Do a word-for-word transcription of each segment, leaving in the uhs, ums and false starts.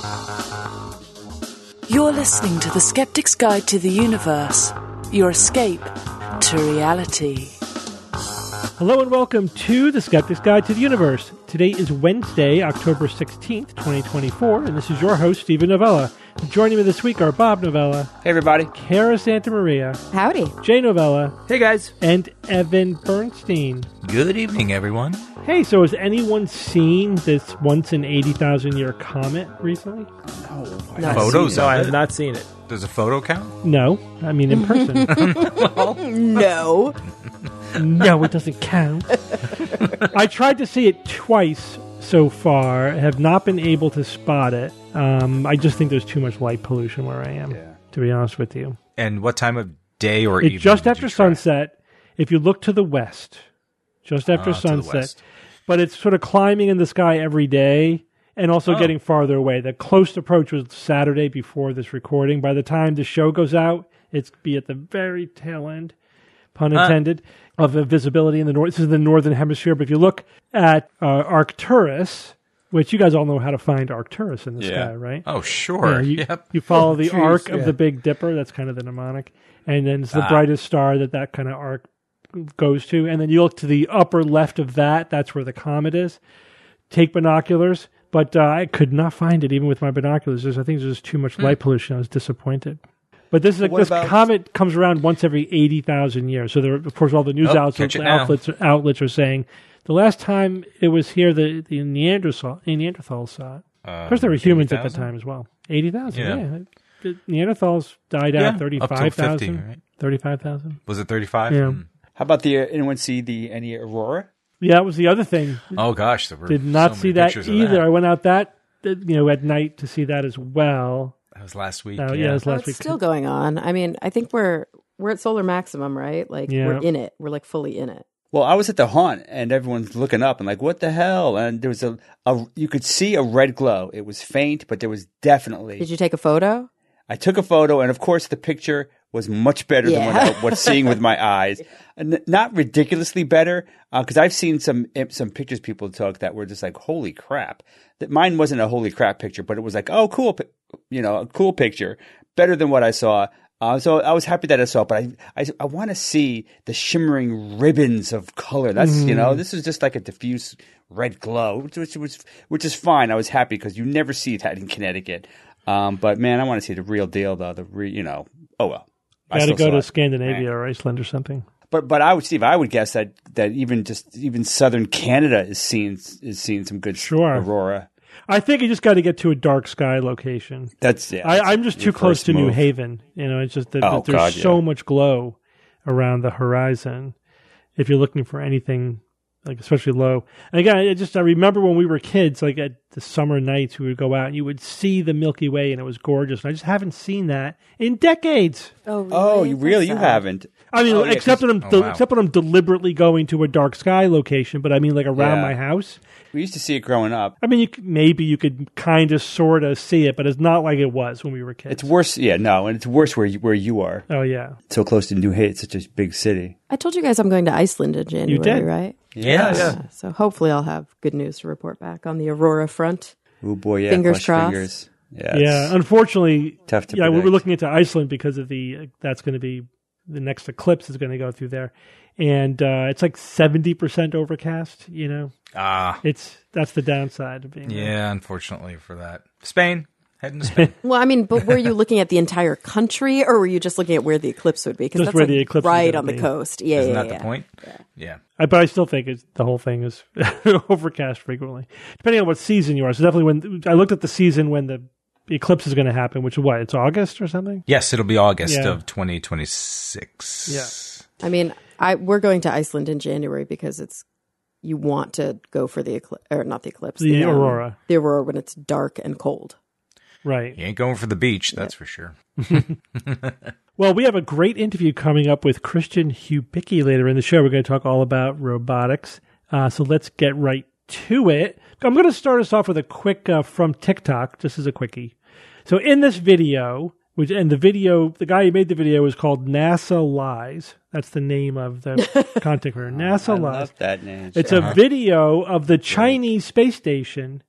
You're listening to The Skeptic's Guide to the Universe, your escape to reality. Hello and welcome to The Skeptic's Guide to the Universe. Today is Wednesday, October sixteenth, twenty twenty-four, and this is your host, Stephen Novella. Joining me this week are Bob Novella. Hey, everybody. Kara Santa Maria. Howdy. Jay Novella. Hey, guys. And Evan Bernstein. Good evening, everyone. Hey, so has anyone seen this once in eighty thousand year comet recently? No. No. Photos No, of I have it? not seen it. Does a photo count? No, I mean in person. No. No, it doesn't count. I tried to see it twice so far, have not been able to spot it. Um, I just think there's too much light pollution where I am, Yeah. to be honest with you. And what time of day or It's evening just did after you try? sunset. If you look to the west, just after Ah, to the sunset. west. But it's sort of climbing in the sky every day and also Oh. getting farther away. The close approach was Saturday before this recording. By the time the show goes out, it's be at the very tail end, pun Ah. intended, of the visibility in the north. This is the northern hemisphere. But if you look at uh, Arcturus, which you guys all know how to find Arcturus in the Yeah. sky, right? Oh, sure. Yeah, you, Yep. you follow Oh, the geez, arc yeah. of the Big Dipper. That's kind of the mnemonic. And then it's the Ah. brightest star that that kind of arc goes to. And then you look to the upper left of that. That's where the comet is. Take binoculars. But uh, I could not find it even with my binoculars. There's, I think there's just too much light pollution. I was disappointed. But this is like, What this about- comet comes around once every eighty thousand years. So there, of course, all the news Oh, outlets, catch it now. outlets, outlets are saying the last time it was here, the, the Neanderthal, Neanderthals saw it. Of course, there were humans at the eighty thousand? time as well. eighty thousand, yeah. Yeah. The Neanderthals died Yeah, out thirty-five up till fifty, thousand. right? thirty-five thousand. Was it thirty-five? Yeah. Hmm. How about the, uh, anyone see the any Aurora? Yeah, that was the other thing. Oh, gosh. There were Did not so see many that pictures of either. that. I went out that, you know, at night to see that as well. That was last week. Uh, yeah. yeah, it was Well, last it's week. still going on. I mean, I think we're we're at solar maximum, right? Like Yeah. we're in it. We're like fully in it. Well, I was at the haunt, and everyone's looking up and like, what the hell? And there was a, a you could see a red glow. It was faint, but there was definitely. Did you take a photo? I took a photo, and of course, the picture was much better than what Yeah. I was seeing with my eyes. And not ridiculously better, because I've seen some some pictures people took that were just like, holy crap. That mine wasn't a holy crap picture, but it was like, oh, cool, pi- you know, a cool picture, better than what I saw. Uh, so I was happy that I saw it, but I I, I want to see the shimmering ribbons of color. That's you know, this is just like a diffuse red glow, which, which was which is fine. I was happy because you never see that in Connecticut. Um, but man, I want to see the real deal, though. The re, you know, oh well. I Got to still go saw to it. Scandinavia or Iceland or something. But but I would Steve, I would guess that that even just even southern Canada is seeing is seeing some good Sure. aurora. I think you just got to get to a dark sky location. That's yeah. I, that's I'm just your too close first to New move. Haven. You know, it's just that, Oh, that there's God, yeah. so much glow around the horizon. If you're looking for anything, like especially low. And again, I just I remember when we were kids, like at the summer nights, we would go out and you would see the Milky Way, and it was gorgeous. And I just haven't seen that in decades. Oh, Oh, you really you haven't. I mean, Oh, yeah, except 'cause- when I'm oh, de- wow. except when I'm deliberately going to a dark sky location. But I mean, like around Yeah. my house. We used to see it growing up. I mean, you could, maybe you could kind of, sort of see it, but it's not like it was when we were kids. It's worse. Yeah, no, and it's worse where you, where you are. Oh yeah. So close to New Haven, it's such a big city. I told you guys I'm going to Iceland in January, did. right? Yes. Yeah. So hopefully I'll have good news to report back on the Aurora front. Oh boy, yeah. Fingers cross your crossed. Fingers. Yeah. Yeah, it's unfortunately, tough to yeah, we were predict. looking into Iceland because of the uh, that's going to be the next eclipse is going to go through there, and uh, it's like seventy percent overcast. You know, Ah, it's that's the downside of being there. yeah, unfortunately for that. Spain. Heading to Spain. Well, I mean, but were you looking at the entire country, or were you just looking at where the eclipse would be? Because Just that's where like the eclipse is right gonna on the be. coast. Yeah, Isn't yeah, that yeah. the point? Yeah. I, but I still think it's, the whole thing is overcast frequently, depending on what season you are. So definitely, when I looked at the season when the eclipse is going to happen, which is what, it's August or something. Yes, it'll be August Yeah. of twenty twenty-six. Yeah. I mean, I we're going to Iceland in January because it's you want to go for the eclipse, or not the eclipse, The um, aurora. the aurora when it's dark and cold. Right. You ain't going for the beach, that's for sure. Well, we have a great interview coming up with Christian Hubicki later in the show. We're going to talk all about robotics. Uh, so let's get right to it. I'm going to start us off with a quick uh, from TikTok, just as a quickie. So in this video, which and the video, the guy who made the video is called NASA Lies. That's the name of the content creator. NASA I Lies. love that name. It's a video of the Chinese space station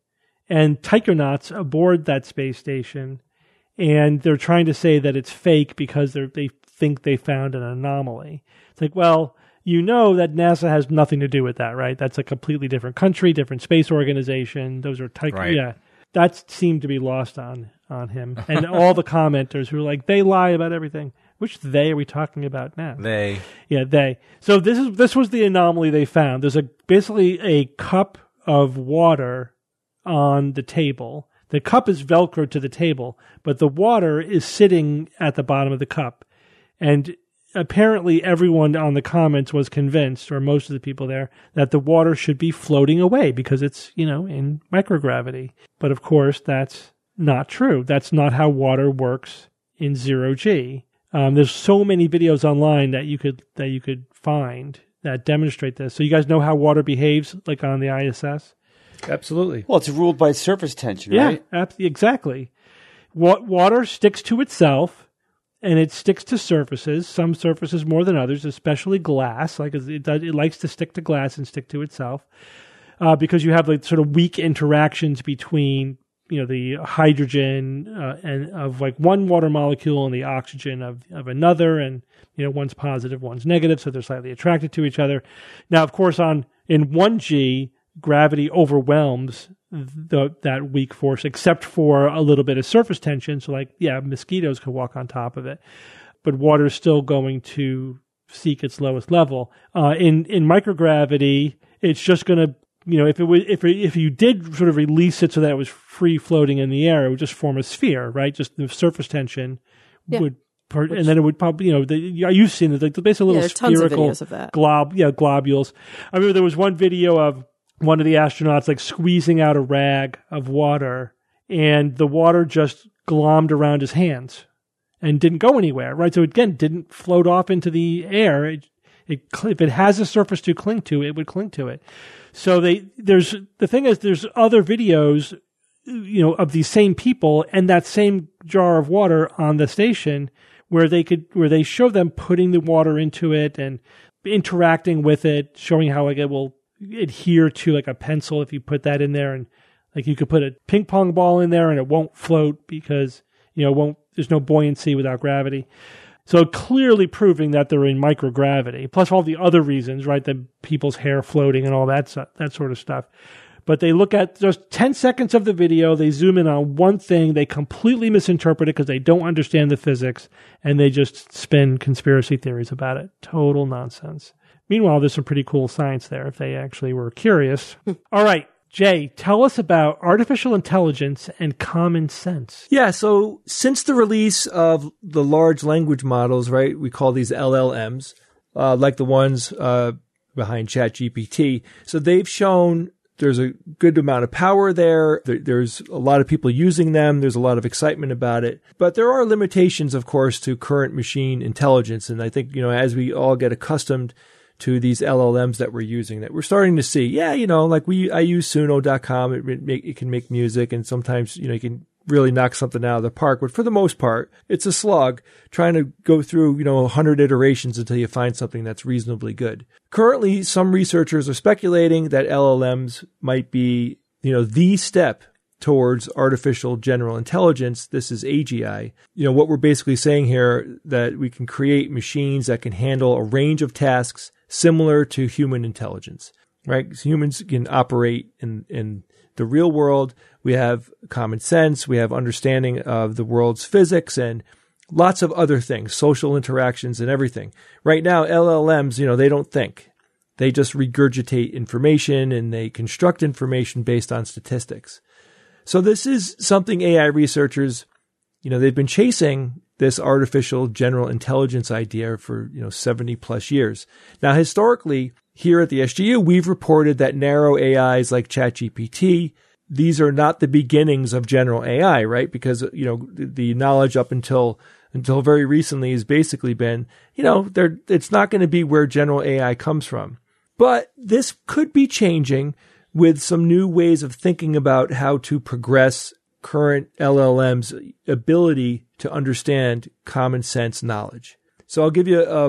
and taikonauts aboard that space station, and they're trying to say that it's fake because they they think they found an anomaly. It's like, well, you know that NASA has nothing to do with that, right? That's a completely different country, different space organization. Those are taiko- right. yeah. That seemed to be lost on on him, and all the commenters who were like, they lie about everything. Which they are we talking about now? They. Yeah, they. So this is this was the anomaly they found. There's a basically a cup of water on the table. The cup is velcroed to the table, but the water is sitting at the bottom of the cup. And apparently everyone on the comments was convinced, or most of the people there, that the water should be floating away because it's, you know, in microgravity. But of course, that's not true. That's not how water works in zero G. Um, there's so many videos online that you could that you could find that demonstrate this. So you guys know how water behaves, like on the I S S? Absolutely. Well, it's ruled by surface tension, Yeah, right? ab- exactly. Wa- water sticks to itself, and it sticks to surfaces. Some surfaces more than others, especially glass. Like it does, it likes to stick to glass and stick to itself uh, because you have like sort of weak interactions between, you know, the hydrogen uh, and of like one water molecule and the oxygen of, of another, and you know, one's positive, one's negative, so they're slightly attracted to each other. Now, of course, on in one G, gravity overwhelms the that weak force, except for a little bit of surface tension. So, like, yeah, mosquitoes could walk on top of it, but water is still going to seek its lowest level. Uh, in in microgravity, it's just going to, you know, if it was, if it, if you did sort of release it so that it was free floating in the air, it would just form a sphere, right? Just the surface tension Yeah. would, per, and then it would probably, you know, the, you've seen it, like basically Yeah, little there's tons of spherical videos of that. glob, yeah, globules. I remember there was one video of one of the astronauts like squeezing out a rag of water, and the water just glommed around his hands and didn't go anywhere, right? So again, didn't float off into the air. It, it, if it has a surface to cling to, it would cling to it. So they, there's, the thing is, there's other videos, you know, of these same people and that same jar of water on the station where they could, where they show them putting the water into it and interacting with it, showing how like it will adhere to like a pencil if you put that in there, and like you could put a ping pong ball in there and it won't float because, you know, it won't, there's no buoyancy without gravity. So clearly proving that they're in microgravity, plus all the other reasons, right? The people's hair floating and all that, that sort of stuff. But they look at just ten seconds of the video, they zoom in on one thing, they completely misinterpret it because they don't understand the physics, and they just spin conspiracy theories about it. Total nonsense. Meanwhile, there's some pretty cool science there if they actually were curious. All right, Jay, tell us about artificial intelligence and common sense. Yeah, so since the release of the large language models, right, we call these L L Ms, uh, like the ones uh, behind ChatGPT, so they've shown there's a good amount of power there. there. There's a lot of people using them. There's a lot of excitement about it. But there are limitations, of course, to current machine intelligence. And I think, you know, as we all get accustomed to these L L Ms that we're using, that we're starting to see, yeah, you know, like we, I use Suno dot com. It, it, it can make music, and sometimes, you know, you can really knock something out of the park. But for the most part, it's a slog trying to go through, you know, a hundred iterations until you find something that's reasonably good. Currently, some researchers are speculating that L L Ms might be, you know, the step towards artificial general intelligence. This is A G I. You know, what we're basically saying here, that we can create machines that can handle a range of tasks similar to human intelligence, right? So humans can operate in, in the real world. We have common sense. We have understanding of the world's physics and lots of other things, social interactions and everything. Right now, L L Ms, you know, they don't think. They just regurgitate information and they construct information based on statistics. So this is something A I researchers, you know, they've been chasing this artificial general intelligence idea for, you know, seventy plus years. Now, historically, here at the S G U, we've reported that narrow A Is like ChatGPT, these are not the beginnings of general A I, right? Because, you know, the knowledge up until until very recently has basically been, you know, there it's not going to be where general A I comes from. But this could be changing with some new ways of thinking about how to progress current L L M's ability to understand common sense knowledge. So I'll give you um,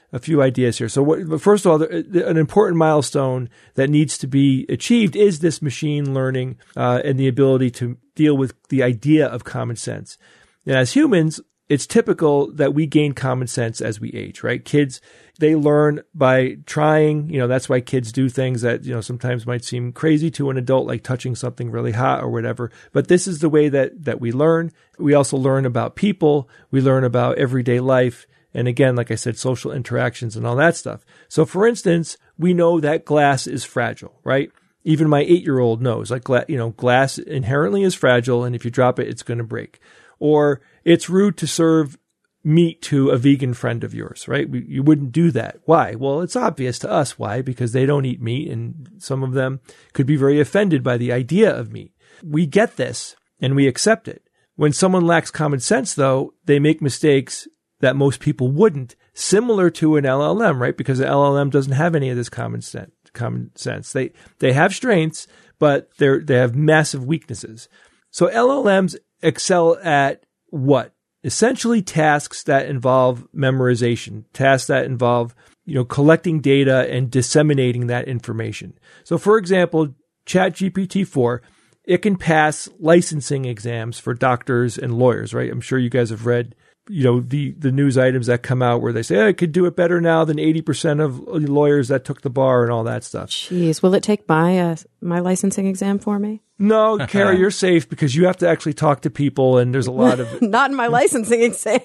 a few ideas here. So what, first of all, an important milestone that needs to be achieved is this machine learning uh, and the ability to deal with the idea of common sense. And as humans, it's typical that we gain common sense as we age, right? Kids, they learn by trying, you know, that's why kids do things that, you know, sometimes might seem crazy to an adult, like touching something really hot or whatever. But this is the way that, that we learn. We also learn about people. We learn about everyday life. And again, like I said, social interactions and all that stuff. So for instance, we know that glass is fragile, right? Even my eight-year-old knows, like, gla- you know, glass inherently is fragile. And if you drop it, it's going to break. Or it's rude to serve meat to a vegan friend of yours, right? You wouldn't do that. Why? Well, it's obvious to us why, because they don't eat meat and some of them could be very offended by the idea of meat. We get this and we accept it. When someone lacks common sense, though, they make mistakes that most people wouldn't, similar to an L L M, right? Because an L L M doesn't have any of this common sense. Common sense. They they have strengths, but they're they have massive weaknesses. So L L Ms excel at what? Essentially tasks that involve memorization, tasks that involve, you know, collecting data and disseminating that information. So for example, ChatGPT four, it can pass licensing exams for doctors and lawyers, right? I'm sure you guys have read, you know, the, the news items that come out where they say, hey, I could do it better now than eighty percent of lawyers that took the bar and all that stuff. Jeez, will it take my, uh, my licensing exam for me? No, Kara, you're safe because you have to actually talk to people and there's a lot of... Not in my licensing exam.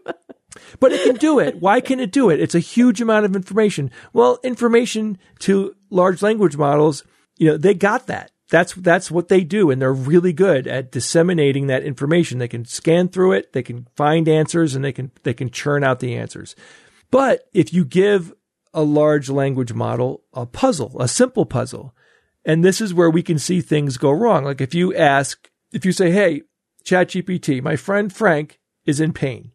But it can do it. Why can it do it? It's a huge amount of information. Well, information to large language models, you know, they got that. That's that's what they do, and they're really good at disseminating that information. They can scan through it, they can find answers, and they can they can churn out the answers. But if you give a large language model a puzzle, a simple puzzle, and this is where we can see things go wrong. Like if you ask, if you say, hey, ChatGPT, my friend Frank is in pain.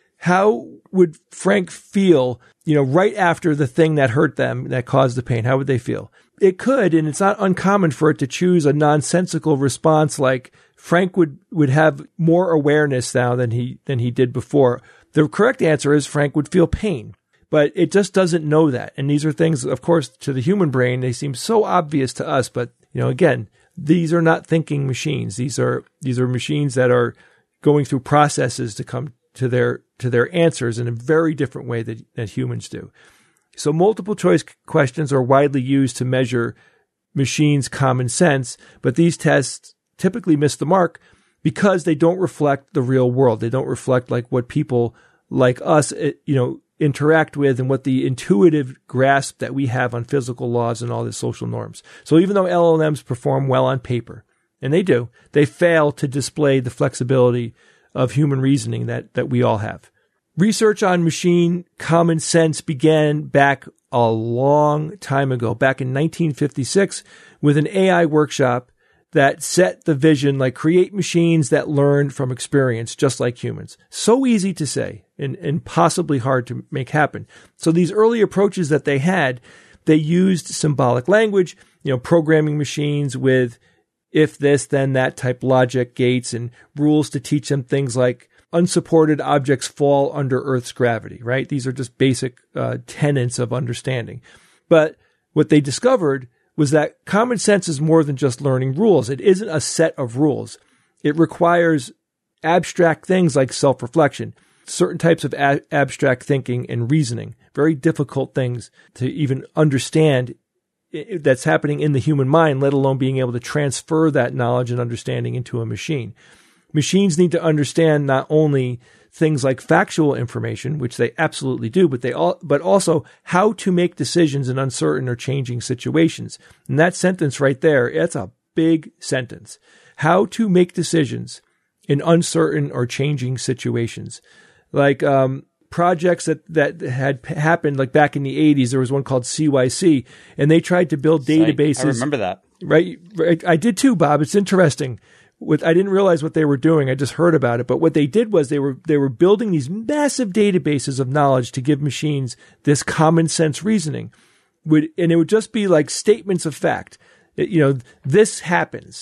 How would Frank feel, you know, right after the thing that hurt them, that caused the pain? How would they feel? It could, and it's not uncommon for it to choose a nonsensical response like Frank would, would have more awareness now than he, than he did before. The correct answer is Frank would feel pain, but it just doesn't know that. And these are things, of course, to the human brain, they seem so obvious to us, but, you know, again, these are not thinking machines. These are, these are machines that are going through processes to come to their, to their answers in a very different way that, that humans do. So multiple choice questions are widely used to measure machines' common sense, but these tests typically miss the mark because they don't reflect the real world. They don't reflect like what people like us, you know, interact with and what the intuitive grasp that we have on physical laws and all the social norms. So even though L L Ms perform well on paper, and they do, they fail to display the flexibility of human reasoning that, that we all have. Research on machine common sense began back a long time ago, back in nineteen fifty-six, with an A I workshop that set the vision, like create machines that learn from experience, just like humans. So easy to say and, and possibly hard to make happen. So these early approaches that they had, they used symbolic language, you know, programming machines with if this, then that type logic gates and rules to teach them things like unsupported objects fall under Earth's gravity, right? These are just basic uh, tenets of understanding. But what they discovered was that common sense is more than just learning rules. It isn't a set of rules. It requires abstract things like self-reflection, certain types of a- abstract thinking and reasoning, very difficult things to even understand that's happening in the human mind, let alone being able to transfer that knowledge and understanding into a machine. Machines need to understand not only things like factual information, which they absolutely do, but they all, but also how to make decisions in uncertain or changing situations. And that sentence right there, it's a big sentence. How to make decisions in uncertain or changing situations. Like, um, projects that, that had happened, like back in the eighties, there was one called C Y C, and they tried to build databases. I remember that. Right, right. I did too, Bob. It's interesting. With, I didn't realize what they were doing. I just heard about it. But what they did was they were they were building these massive databases of knowledge to give machines this common sense reasoning. Would and it would just be like statements of fact. It, you know, this happens.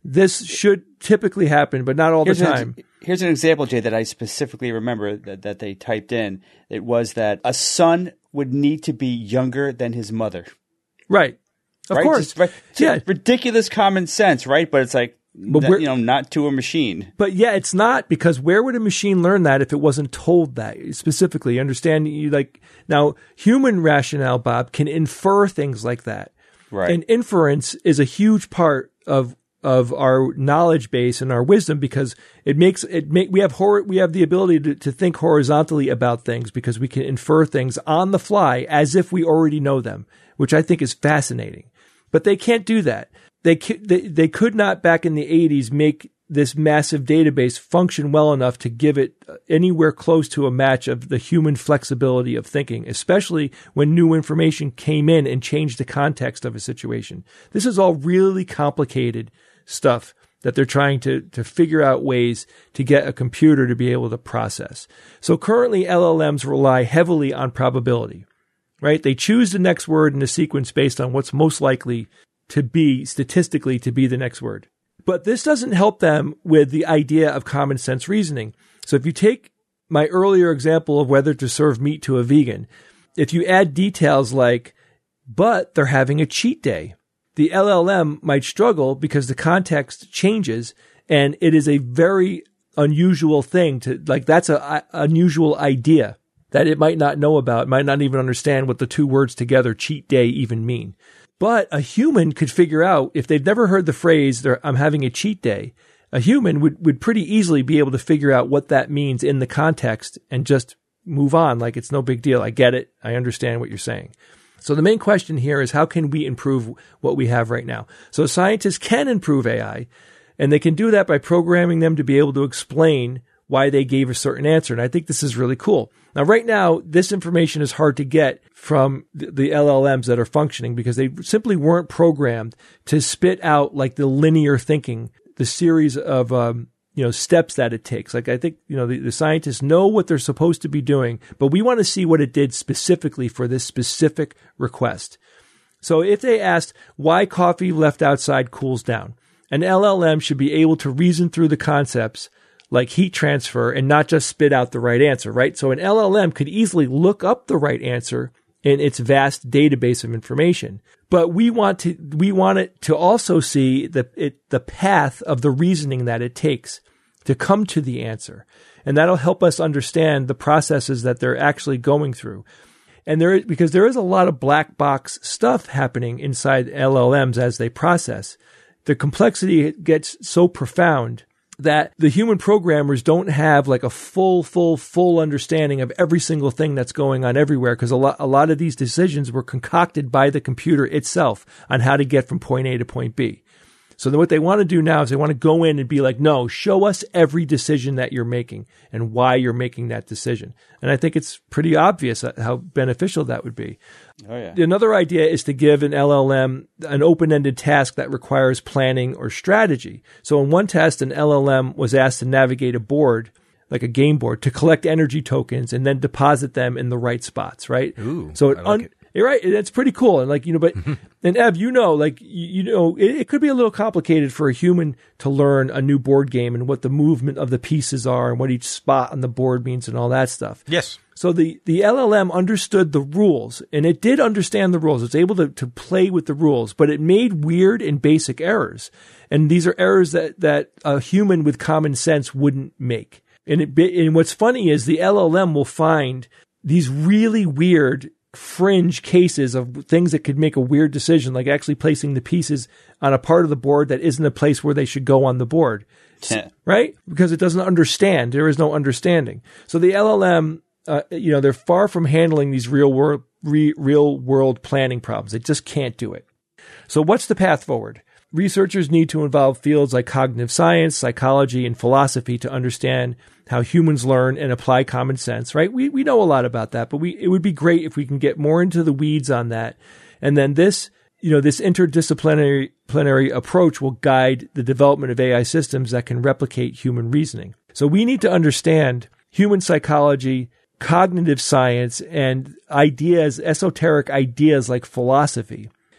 This should typically happen, but not all here's the time. An, here's an example, Jay, that I specifically remember that, that they typed in. It was that a son would need to be younger than his mother. Right. Of right? course. Just, right? Yeah. Ridiculous common sense, right? But it's like, But that, you know, not to a machine. But yeah, it's not, because where would a machine learn that if it wasn't told that specifically? Understand, you like, now human rationale, Bob, can infer things like that. Right. And inference is a huge part of of our knowledge base and our wisdom, because it makes it make we have hor- we have the ability to, to think horizontally about things, because we can infer things on the fly as if we already know them, which I think is fascinating. But they can't do that. They they, they could not back in the eighties make this massive database function well enough to give it anywhere close to a match of the human flexibility of thinking, especially when new information came in and changed the context of a situation. This is all really complicated stuff that they're trying to, to figure out ways to get a computer to be able to process. So currently L L Ms rely heavily on probability, right? They choose the next word in the sequence based on what's most likely to be statistically to be the next word. But this doesn't help them with the idea of common sense reasoning. So if you take my earlier example of whether to serve meat to a vegan, if you add details like, but they're having a cheat day, the L L M might struggle because the context changes, and it is a very unusual thing to, like, that's a, a unusual idea that it might not know about, might not even understand what the two words together, cheat day, even mean. But a human could figure out, if they've never heard the phrase, I'm having a cheat day, a human would, would pretty easily be able to figure out what that means in the context and just move on like it's no big deal. I get it. I understand what you're saying. So the main question here is, how can we improve what we have right now? So scientists can improve A I, and they can do that by programming them to be able to explain why they gave a certain answer. And I think this is really cool. Now, right now, this information is hard to get from the L L Ms that are functioning, because they simply weren't programmed to spit out like the linear thinking, the series of, um, you know, steps that it takes. Like, I think, you know, the, the scientists know what they're supposed to be doing, but we want to see what it did specifically for this specific request. So if they asked why coffee left outside cools down, an L L M should be able to reason through the concepts like heat transfer and not just spit out the right answer, right? So an L L M could easily look up the right answer in its vast database of information. But we want to, we want it to also see the, it, the path of the reasoning that it takes to come to the answer. And that'll help us understand the processes that they're actually going through. And there is, because there is a lot of black box stuff happening inside L L Ms as they process. The complexity gets so profound that the human programmers don't have like a full, full, full understanding of every single thing that's going on everywhere, because a lot, a lot of these decisions were concocted by the computer itself on how to get from point A to point B. So then what they want to do now is they want to go in and be like, no, show us every decision that you're making and why you're making that decision. And I think it's pretty obvious how beneficial that would be. Oh, yeah. Another idea is to give an L L M an open-ended task that requires planning or strategy. So in one test, an L L M was asked to navigate a board, like a game board, to collect energy tokens and then deposit them in the right spots, right? Ooh, so it, I like un- it. You're right. It's pretty cool. And like, you know, but, and Ev, you know, like, you, you know, it, it could be a little complicated for a human to learn a new board game and what the movement of the pieces are and what each spot on the board means and all that stuff. Yes. So the, the L L M understood the rules, and it did understand the rules. It was able to, to play with the rules, but it made weird and basic errors. And these are errors that, that a human with common sense wouldn't make. And it, and what's funny is the L L M will find these really weird fringe cases of things that could make a weird decision, like actually placing the pieces on a part of the board that isn't a place where they should go on the board, Yeah. right? Because it doesn't understand. There is no understanding. So the L L M, uh, you know, they're far from handling these real world, re- real world planning problems. They just can't do it. So what's the path forward? Researchers need to involve fields like cognitive science, psychology, and philosophy to understand how humans learn and apply common sense, right? We we know a lot about that, but we it would be great if we can get more into the weeds on that. And then this, you know, this interdisciplinary plenary approach will guide the development of A I systems that can replicate human reasoning. So we need to understand human psychology, cognitive science, and ideas, esoteric ideas like philosophy,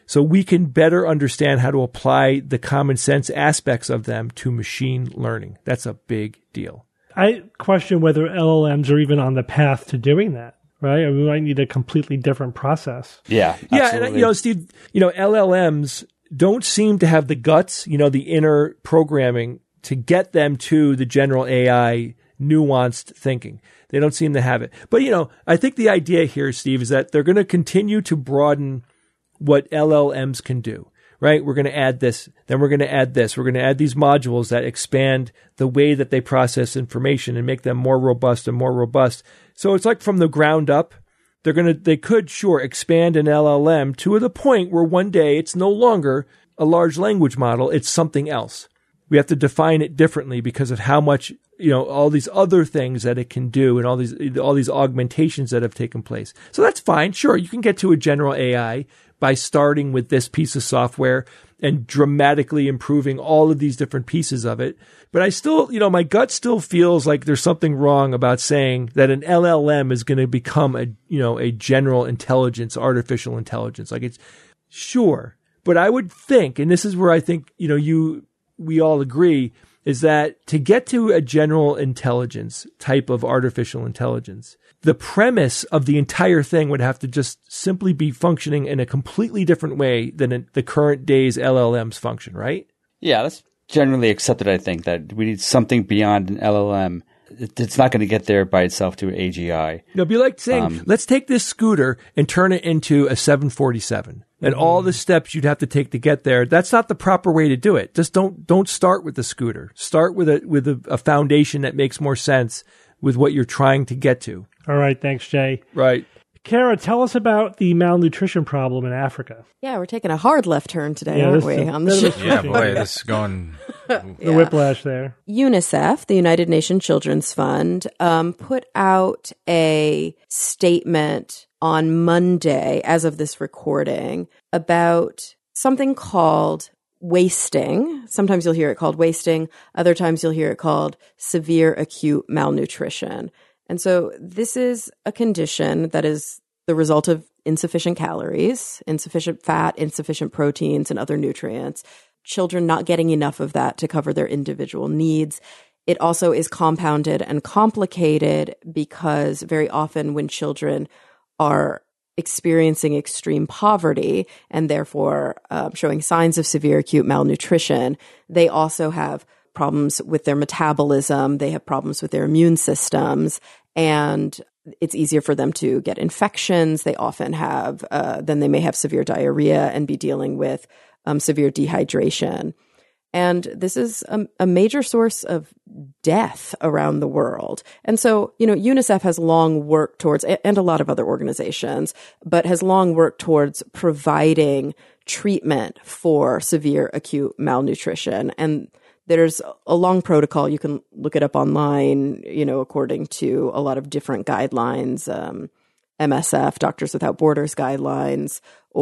so we can better understand how to apply the common sense aspects of them to machine learning. That's a big deal. I question whether L L Ms are even on the path to doing that, right? I mean, we might need a completely different process. Yeah. Yeah, absolutely. and you know, Steve, you know, L L Ms don't seem to have the guts, you know, the inner programming to get them to the general A I nuanced thinking. They don't seem to have it. But, you know, I think the idea here, Steve, is that they're going to continue to broaden what L L Ms can do. Right? We're going to add this, then we're going to add this. We're going to add these modules that expand the way that they process information and make them more robust and more robust. So it's like from the ground up, they're going to, they could, sure, expand an L L M to the point where one day it's no longer a large language model. It's something else. We have to define it differently because of how much, you know, all these other things that it can do and all these, all these augmentations that have taken place. So that's fine. Sure. You can get to a general A I by starting with this piece of software and dramatically improving all of these different pieces of it. But I still, you know, my gut still feels like there's something wrong about saying that an L L M is going to become a, you know, a general intelligence, artificial intelligence. Like it's sure, but I would think, and this is where I think, you know, you, we all agree, is that to get to a general intelligence type of artificial intelligence, the premise of the entire thing would have to just simply be functioning in a completely different way than in the current day's L L Ms function, right? Yeah, that's generally accepted, I think, that we need something beyond an L L M. It's not going to get there by itself to A G I. It'd be like saying, Um, let's take this scooter and turn it into a seven forty-seven. And Mm-hmm. all the steps you'd have to take to get there. That's not the proper way to do it. Just don't don't start with the scooter. Start with a with a, a foundation that makes more sense with what you're trying to get to. All right. Thanks, Jay. Right. Kara, tell us about the malnutrition problem in Africa. Yeah, we're taking a hard left turn today, Yeah, aren't this we? is a On the bit of show. a Yeah, boy, this is going. The Yeah. whiplash there. UNICEF, the United Nations Children's Fund, um, put out a statement on Monday, as of this recording, about something called wasting. Sometimes you'll hear it called wasting. Other times you'll hear it called severe acute malnutrition. And so this is a condition that is the result of insufficient calories, insufficient fat, insufficient proteins, and other nutrients. Children not getting enough of that to cover their individual needs. It also is compounded and complicated because very often when children are experiencing extreme poverty and therefore uh, showing signs of severe acute malnutrition, they also have problems with their metabolism, they have problems with their immune systems, and it's easier for them to get infections. They often have, uh, then they may have severe diarrhea and be dealing with um, severe dehydration. And this is a, a major source of death around the world. And so, you know, UNICEF has long worked towards, and a lot of other organizations, but has long worked towards providing treatment for severe acute malnutrition. And there's a long protocol. You can look it up online, you know, according to a lot of different guidelines, um, M S F, Doctors Without Borders guidelines,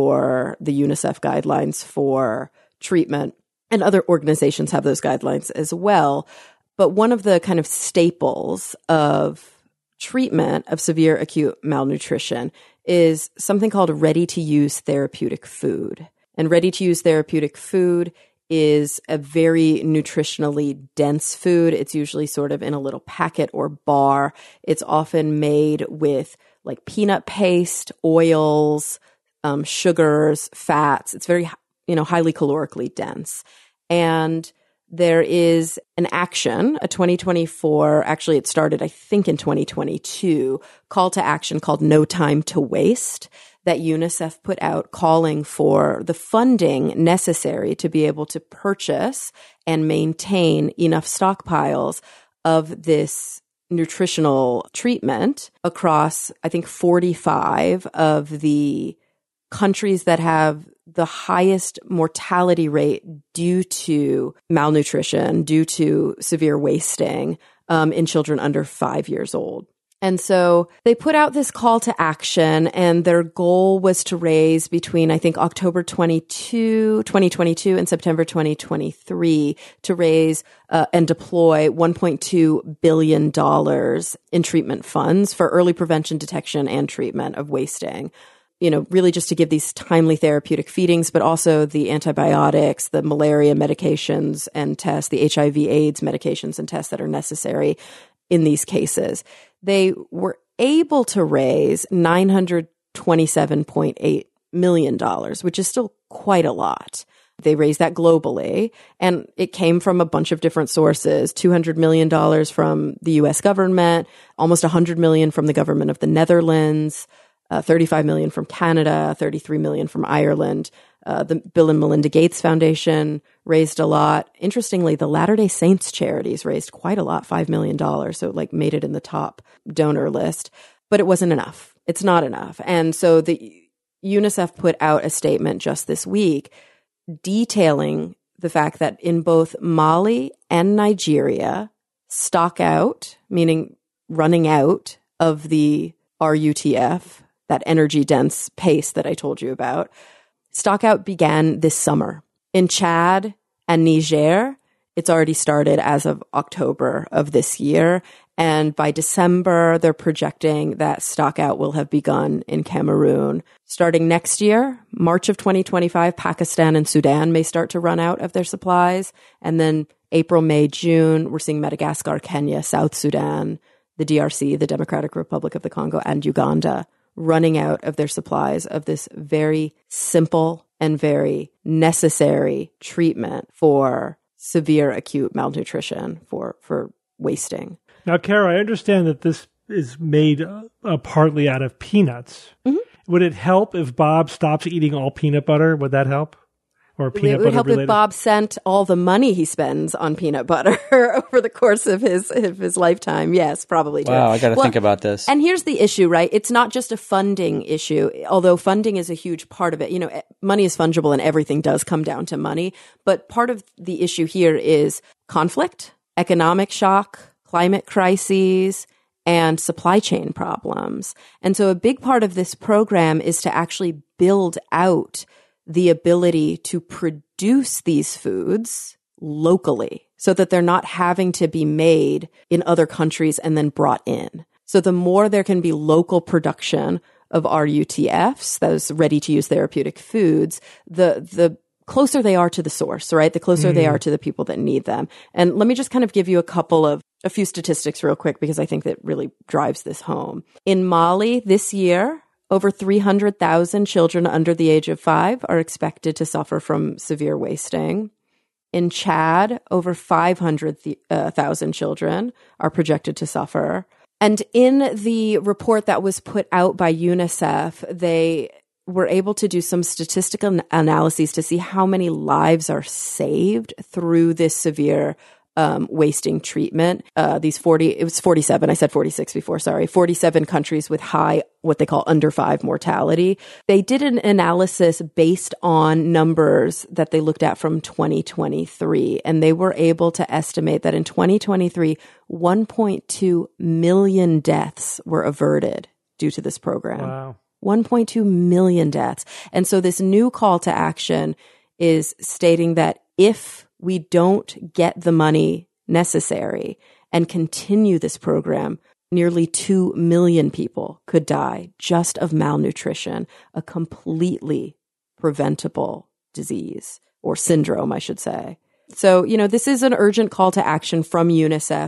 or the UNICEF guidelines for treatment. And other organizations have those guidelines as well. But one of the kind of staples of treatment of severe acute malnutrition is something called ready-to-use therapeutic food. And ready-to-use therapeutic food is a very nutritionally dense food. It's usually sort of in a little packet or bar. It's often made with like peanut paste, oils, um, sugars, fats. It's very, you know, highly calorically dense. And there is an action, a twenty twenty-four, actually it started, I think, in twenty twenty-two, call to action called No Time to Waste, that UNICEF put out calling for the funding necessary to be able to purchase and maintain enough stockpiles of this nutritional treatment across, I think, forty-five of the countries that have the highest mortality rate due to malnutrition, due to severe wasting um, in children under five years old. And so they put out this call to action, and their goal was to raise between, I think, October twenty-second, twenty twenty-two and September twenty twenty-three to raise uh, and deploy one point two billion dollars in treatment funds for early prevention, detection, and treatment of wasting. you know, really just to give these timely therapeutic feedings, but also the antibiotics, the malaria medications and tests, the H I V AIDS medications and tests that are necessary in these cases. They were able to raise nine hundred twenty-seven point eight million dollars, which is still quite a lot. They raised that globally, and it came from a bunch of different sources, two hundred million dollars from the U S government, almost one hundred million dollars from the government of the Netherlands, uh, thirty-five million dollars from Canada, thirty-three million dollars from Ireland. Uh, the Bill and Melinda Gates Foundation raised a lot. Interestingly, the Latter-day Saints charities raised quite a lot, five million dollars, so it like made it in the top donor list. But it wasn't enough. It's not enough. And so the UNICEF put out a statement just this week detailing the fact that in both Mali and Nigeria, stock out, meaning running out of the R U T F, that energy dense paste that I told you about, stock out began this summer. In Chad and Niger, it's already started as of October of this year. And by December, they're projecting that stock out will have begun in Cameroon. Starting next year, March of twenty twenty-five, Pakistan and Sudan may start to run out of their supplies. And then April, May, June, we're seeing Madagascar, Kenya, South Sudan, the D R C, the Democratic Republic of the Congo, and Uganda running out of their supplies of this very simple and very necessary treatment for severe acute malnutrition, for, for wasting. Now, Kara, I understand that this is made uh, partly out of peanuts. Mm-hmm. Would it help if Bob stops eating all peanut butter? Would that help? Or peanut it would butter help related? if Bob sent all the money he spends on peanut butter over the course of his of his lifetime. Yes, probably. Wow, I got to well, think about this. And here's the issue, right? It's not just a funding issue, although funding is a huge part of it. You know, money is fungible and everything does come down to money. But part of the issue here is conflict, economic shock, climate crises, and supply chain problems. And so a big part of this program is to actually build out the ability to produce these foods locally so that they're not having to be made in other countries and then brought in. So the more there can be local production of R U T Fs, those ready-to-use therapeutic foods, the the closer they are to the source, right? The closer mm. they are to the people that need them. And let me just kind of give you a couple of, a few statistics real quick, because I think that really drives this home. In Mali this year, over three hundred thousand children under the age of five are expected to suffer from severe wasting. In Chad, over five hundred thousand children are projected to suffer. And in the report that was put out by UNICEF, they were able to do some statistical analyses to see how many lives are saved through this severe um, wasting treatment. Uh, these forty, it was forty-seven. I said forty-six before. Sorry, forty-seven countries with high, what they call under five mortality. They did an analysis based on numbers that they looked at from twenty twenty-three, and they were able to estimate that in twenty twenty-three, one point two million deaths were averted due to this program. Wow. one point two million deaths. And so this new call to action is stating that if we don't get the money necessary and continue this program, nearly two million people could die just of malnutrition, a completely preventable disease or syndrome, I should say. So, you know, this is an urgent call to action from UNICEF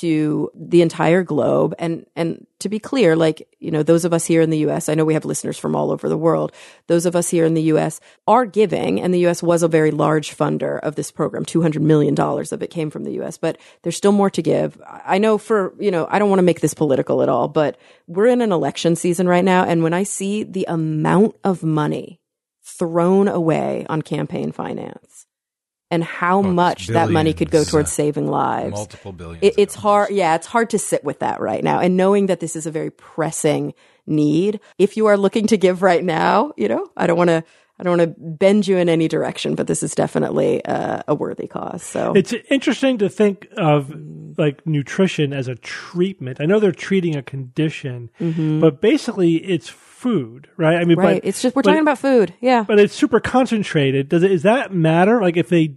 to the entire globe. And, and to be clear, like, you know, those of us here in the U S, I know we have listeners from all over the world. Those of us here in the U S are giving, and the U S was a very large funder of this program. two hundred million dollars of it came from the U S, but there's still more to give. I know for, you know, I don't want to make this political at all, but we're in an election season right now. And when I see the amount of money thrown away on campaign finance, and how oh, much that money could go towards uh, saving lives. Multiple billions. It, it's hard. Yeah, it's hard to sit with that right now. And knowing that this is a very pressing need, if you are looking to give right now, you know, I don't want to, I don't want to bend you in any direction, but this is definitely uh, a worthy cause. So it's interesting to think of like nutrition as a treatment. I know they're treating a condition, mm-hmm. but basically it's food, right? I mean, right. but it's just we're but, talking about food, yeah. But it's super concentrated. Does it? Does that matter? Like if they,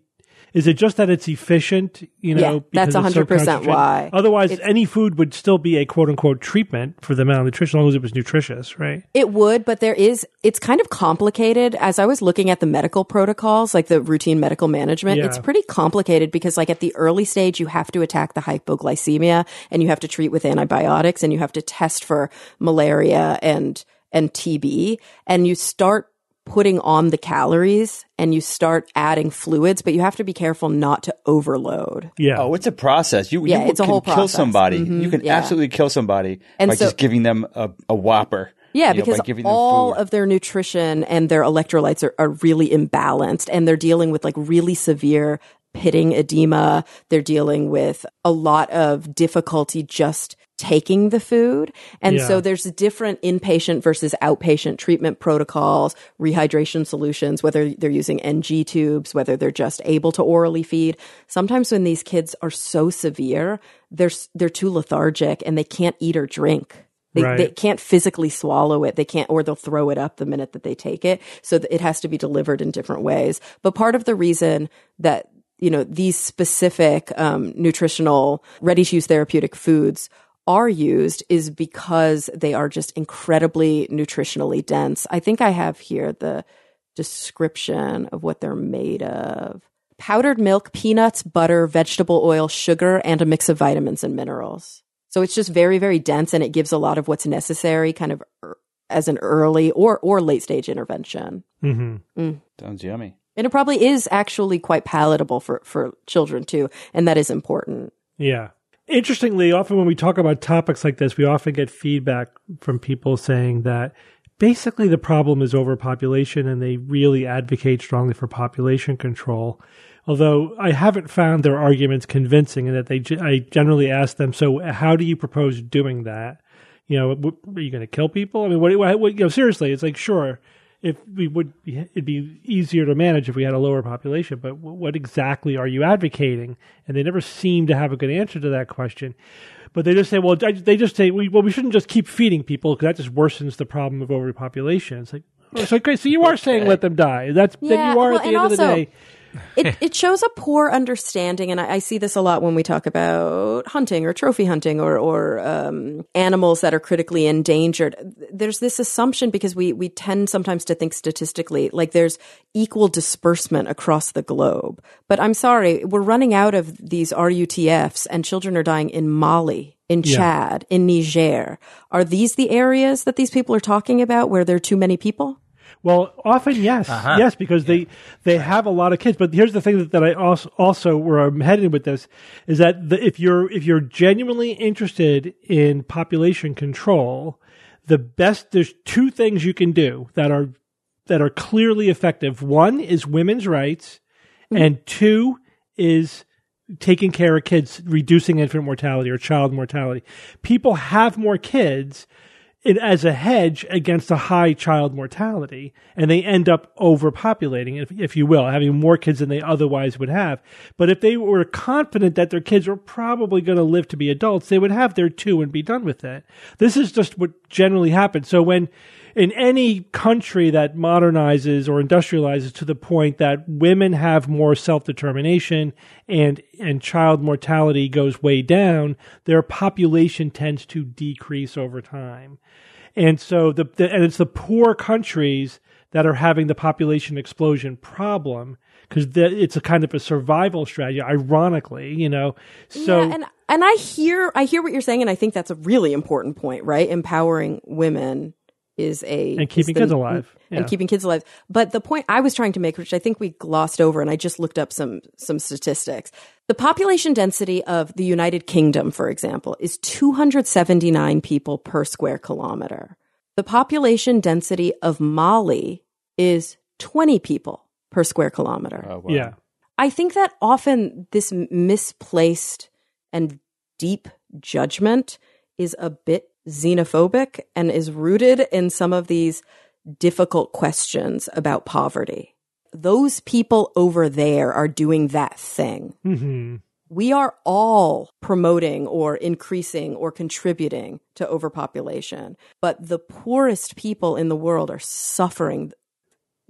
Is it just that it's efficient? You know, Yeah, that's because it's so one hundred percent concentrated? why. Otherwise, It's- any food would still be a quote unquote treatment for the malnutrition, as long as it was nutritious, right? It would, but there is, it's kind of complicated. As I was looking at the medical protocols, like the routine medical management, Yeah. it's pretty complicated because like at the early stage, you have to attack the hypoglycemia and you have to treat with antibiotics and you have to test for malaria and, and T B. And you start putting on the calories and you start adding fluids, but you have to be careful not to overload. Yeah. Oh, it's a process. You, Yeah, you it's a can whole kill process. somebody. Mhm, You can yeah. absolutely kill somebody And by so- just giving them a, a whopper. Yeah, you know, because by giving them all food. of their nutrition and their electrolytes are, are really imbalanced and they're dealing with like really severe pitting edema. They're dealing with a lot of difficulty just taking the food. And Yeah. so there's different inpatient versus outpatient treatment protocols, rehydration solutions, whether they're using N G tubes, whether they're just able to orally feed. Sometimes when these kids are so severe, they're, s- they're too lethargic and they can't eat or drink. They, Right. they can't physically swallow it. They can't, or they'll throw it up the minute that they take it. So that it has to be delivered in different ways. But part of the reason that, you know, these specific um, nutritional ready to use therapeutic foods are used is because they are just incredibly nutritionally dense. I think I have here the description of what they're made of. Powdered milk, peanuts, butter, vegetable oil, sugar, and a mix of vitamins and minerals. So it's just very, very dense and it gives a lot of what's necessary kind of er, as an early or, or late stage intervention. Mm-hmm. Sounds yummy. And it probably is actually quite palatable for, for children too. And that is important. Yeah. Interestingly, often when we talk about topics like this, we often get feedback from people saying that basically the problem is overpopulation and they really advocate strongly for population control. Although I haven't found their arguments convincing, and that they, I generally ask them, so how do you propose doing that? You know, are you going to kill people? I mean, what, what, you know, seriously, it's like, sure, if we would, it'd be easier to manage if we had a lower population, but what exactly are you advocating? And they never seem to have a good answer to that question. But they just say, well, they just say, we, well, we shouldn't just keep feeding people because that just worsens the problem of overpopulation. It's like, oh, so, okay, so you are saying let them die. That's Yeah, then you are well, at the and end of the also- day. It, it shows a poor understanding, and I, I see this a lot when we talk about hunting or trophy hunting or, or um, animals that are critically endangered. There's this assumption because we, we tend sometimes to think statistically like there's equal disbursement across the globe. But I'm sorry, we're running out of these R U T Fs and children are dying in Mali, in Yeah. Chad, in Niger. Are these the areas that these people are talking about where there are too many people? Well, often yes, Uh-huh. yes, because they they have a lot of kids. But here's the thing that, that I also also where I'm headed with this is that the, if you're if you're genuinely interested in population control, the best there's two things you can do that are that are clearly effective. One is women's rights, and two is taking care of kids, reducing infant mortality or child mortality. People have more kids it as a hedge against a high child mortality, and they end up overpopulating, if, if you will, having more kids than they otherwise would have. But if they were confident that their kids were probably going to live to be adults, they would have their two and be done with it. This is just what generally happens. So when in any country that modernizes or industrializes to the point that women have more self-determination and and child mortality goes way down, their population tends to decrease over time. And so the, the and it's the poor countries that are having the population explosion problem because it's a kind of a survival strategy, ironically, you know. So yeah, and and I hear I hear what you're saying, and I think that's a really important point, right? Empowering women is a and keeping is the- kids alive. and Yeah. keeping kids alive. But the point I was trying to make, which I think we glossed over, and I just looked up some some statistics. The population density of the United Kingdom, for example, is two hundred seventy-nine people per square kilometer. The population density of Mali is twenty people per square kilometer. Oh, wow. Yeah. I think that often this misplaced and deep judgment is a bit xenophobic and is rooted in some of these difficult questions about poverty. Those people over there are doing that thing. Mm-hmm. We are all promoting or increasing or contributing to overpopulation, but the poorest people in the world are suffering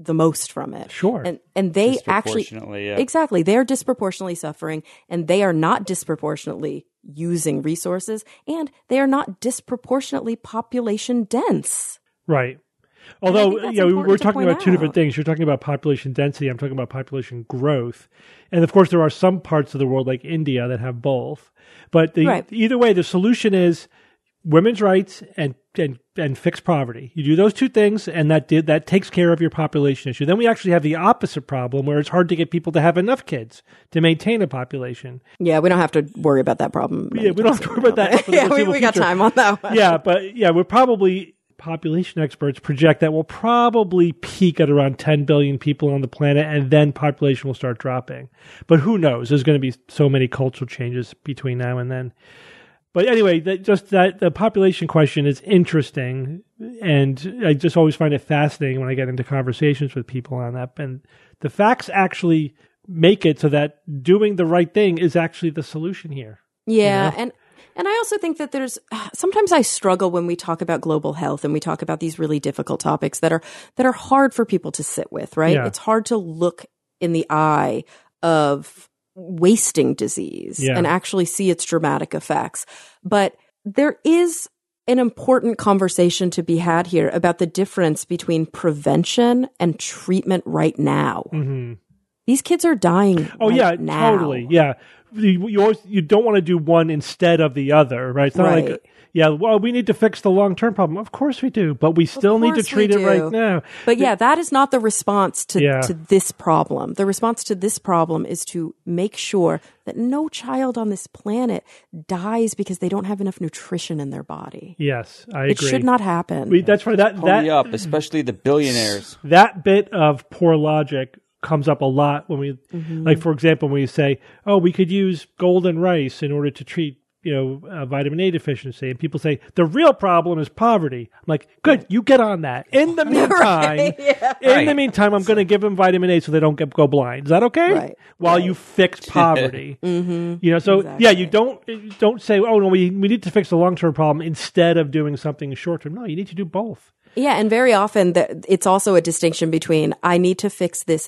the most from it. Sure. And and they actually Disproportionately, yeah. exactly, they're disproportionately suffering, and they are not disproportionately using resources, and they are not disproportionately population dense. Right. I Although, think that's yeah, we- important we're to talking point about two different out. things. You're talking about population density. I'm talking about population growth. And of course, there are some parts of the world like India that have both. But the, Right. either way, the solution is women's rights and, and, and fixed poverty. You do those two things, and that did, that takes care of your population issue. Then we actually have the opposite problem where it's hard to get people to have enough kids to maintain a population. Yeah, we don't have to worry about that problem. Yeah, we don't have to worry about that. for the yeah, we, foreseeable we got future. time on that one. Yeah, but yeah, we're probably population experts project that we'll probably peak at around ten billion people on the planet, and then population will start dropping. But who knows? There's going to be so many cultural changes between now and then. But anyway, that, just that the population question is interesting, and I just always find it fascinating when I get into conversations with people on that. And the facts actually make it so that doing the right thing is actually the solution here. Yeah, know? and and I also think that there's sometimes I struggle when we talk about global health and we talk about these really difficult topics that are that are hard for people to sit with, right? Yeah. It's hard to look in the eye of wasting disease Yeah. and actually see its dramatic effects. But there is an important conversation to be had here about the difference between prevention and treatment right now. Mm-hmm. These kids are dying. Oh right yeah, now. totally. Yeah, you, you always you don't want to do one instead of the other, right? It's not Right. like yeah, well, we need to fix the long term problem. Of course we do, but we still need to course treat we it right do. now. But yeah, that is not the response to, Yeah. to this problem. The response to this problem is to make sure that no child on this planet dies because they don't have enough nutrition in their body. Yes, I It agree. should not happen. We, that's right. That Pony that up, especially the billionaires. that bit of poor logic comes up a lot when we, Mm-hmm. like for example, when we say, "Oh, we could use golden rice in order to treat." You know, uh, vitamin A deficiency, and people say the real problem is poverty. I'm like, good, you get on that. In the meantime, Right, yeah. in Right. the meantime, I'm going to give them vitamin A so they don't get, go blind. Is that okay? Right, While right. you fix poverty, Mm-hmm. you know. So Exactly. yeah, you don't don't say, oh no, we we need to fix the long term problem instead of doing something short term. No, you need to do both. Yeah, and very often the, it's also a distinction between I need to fix this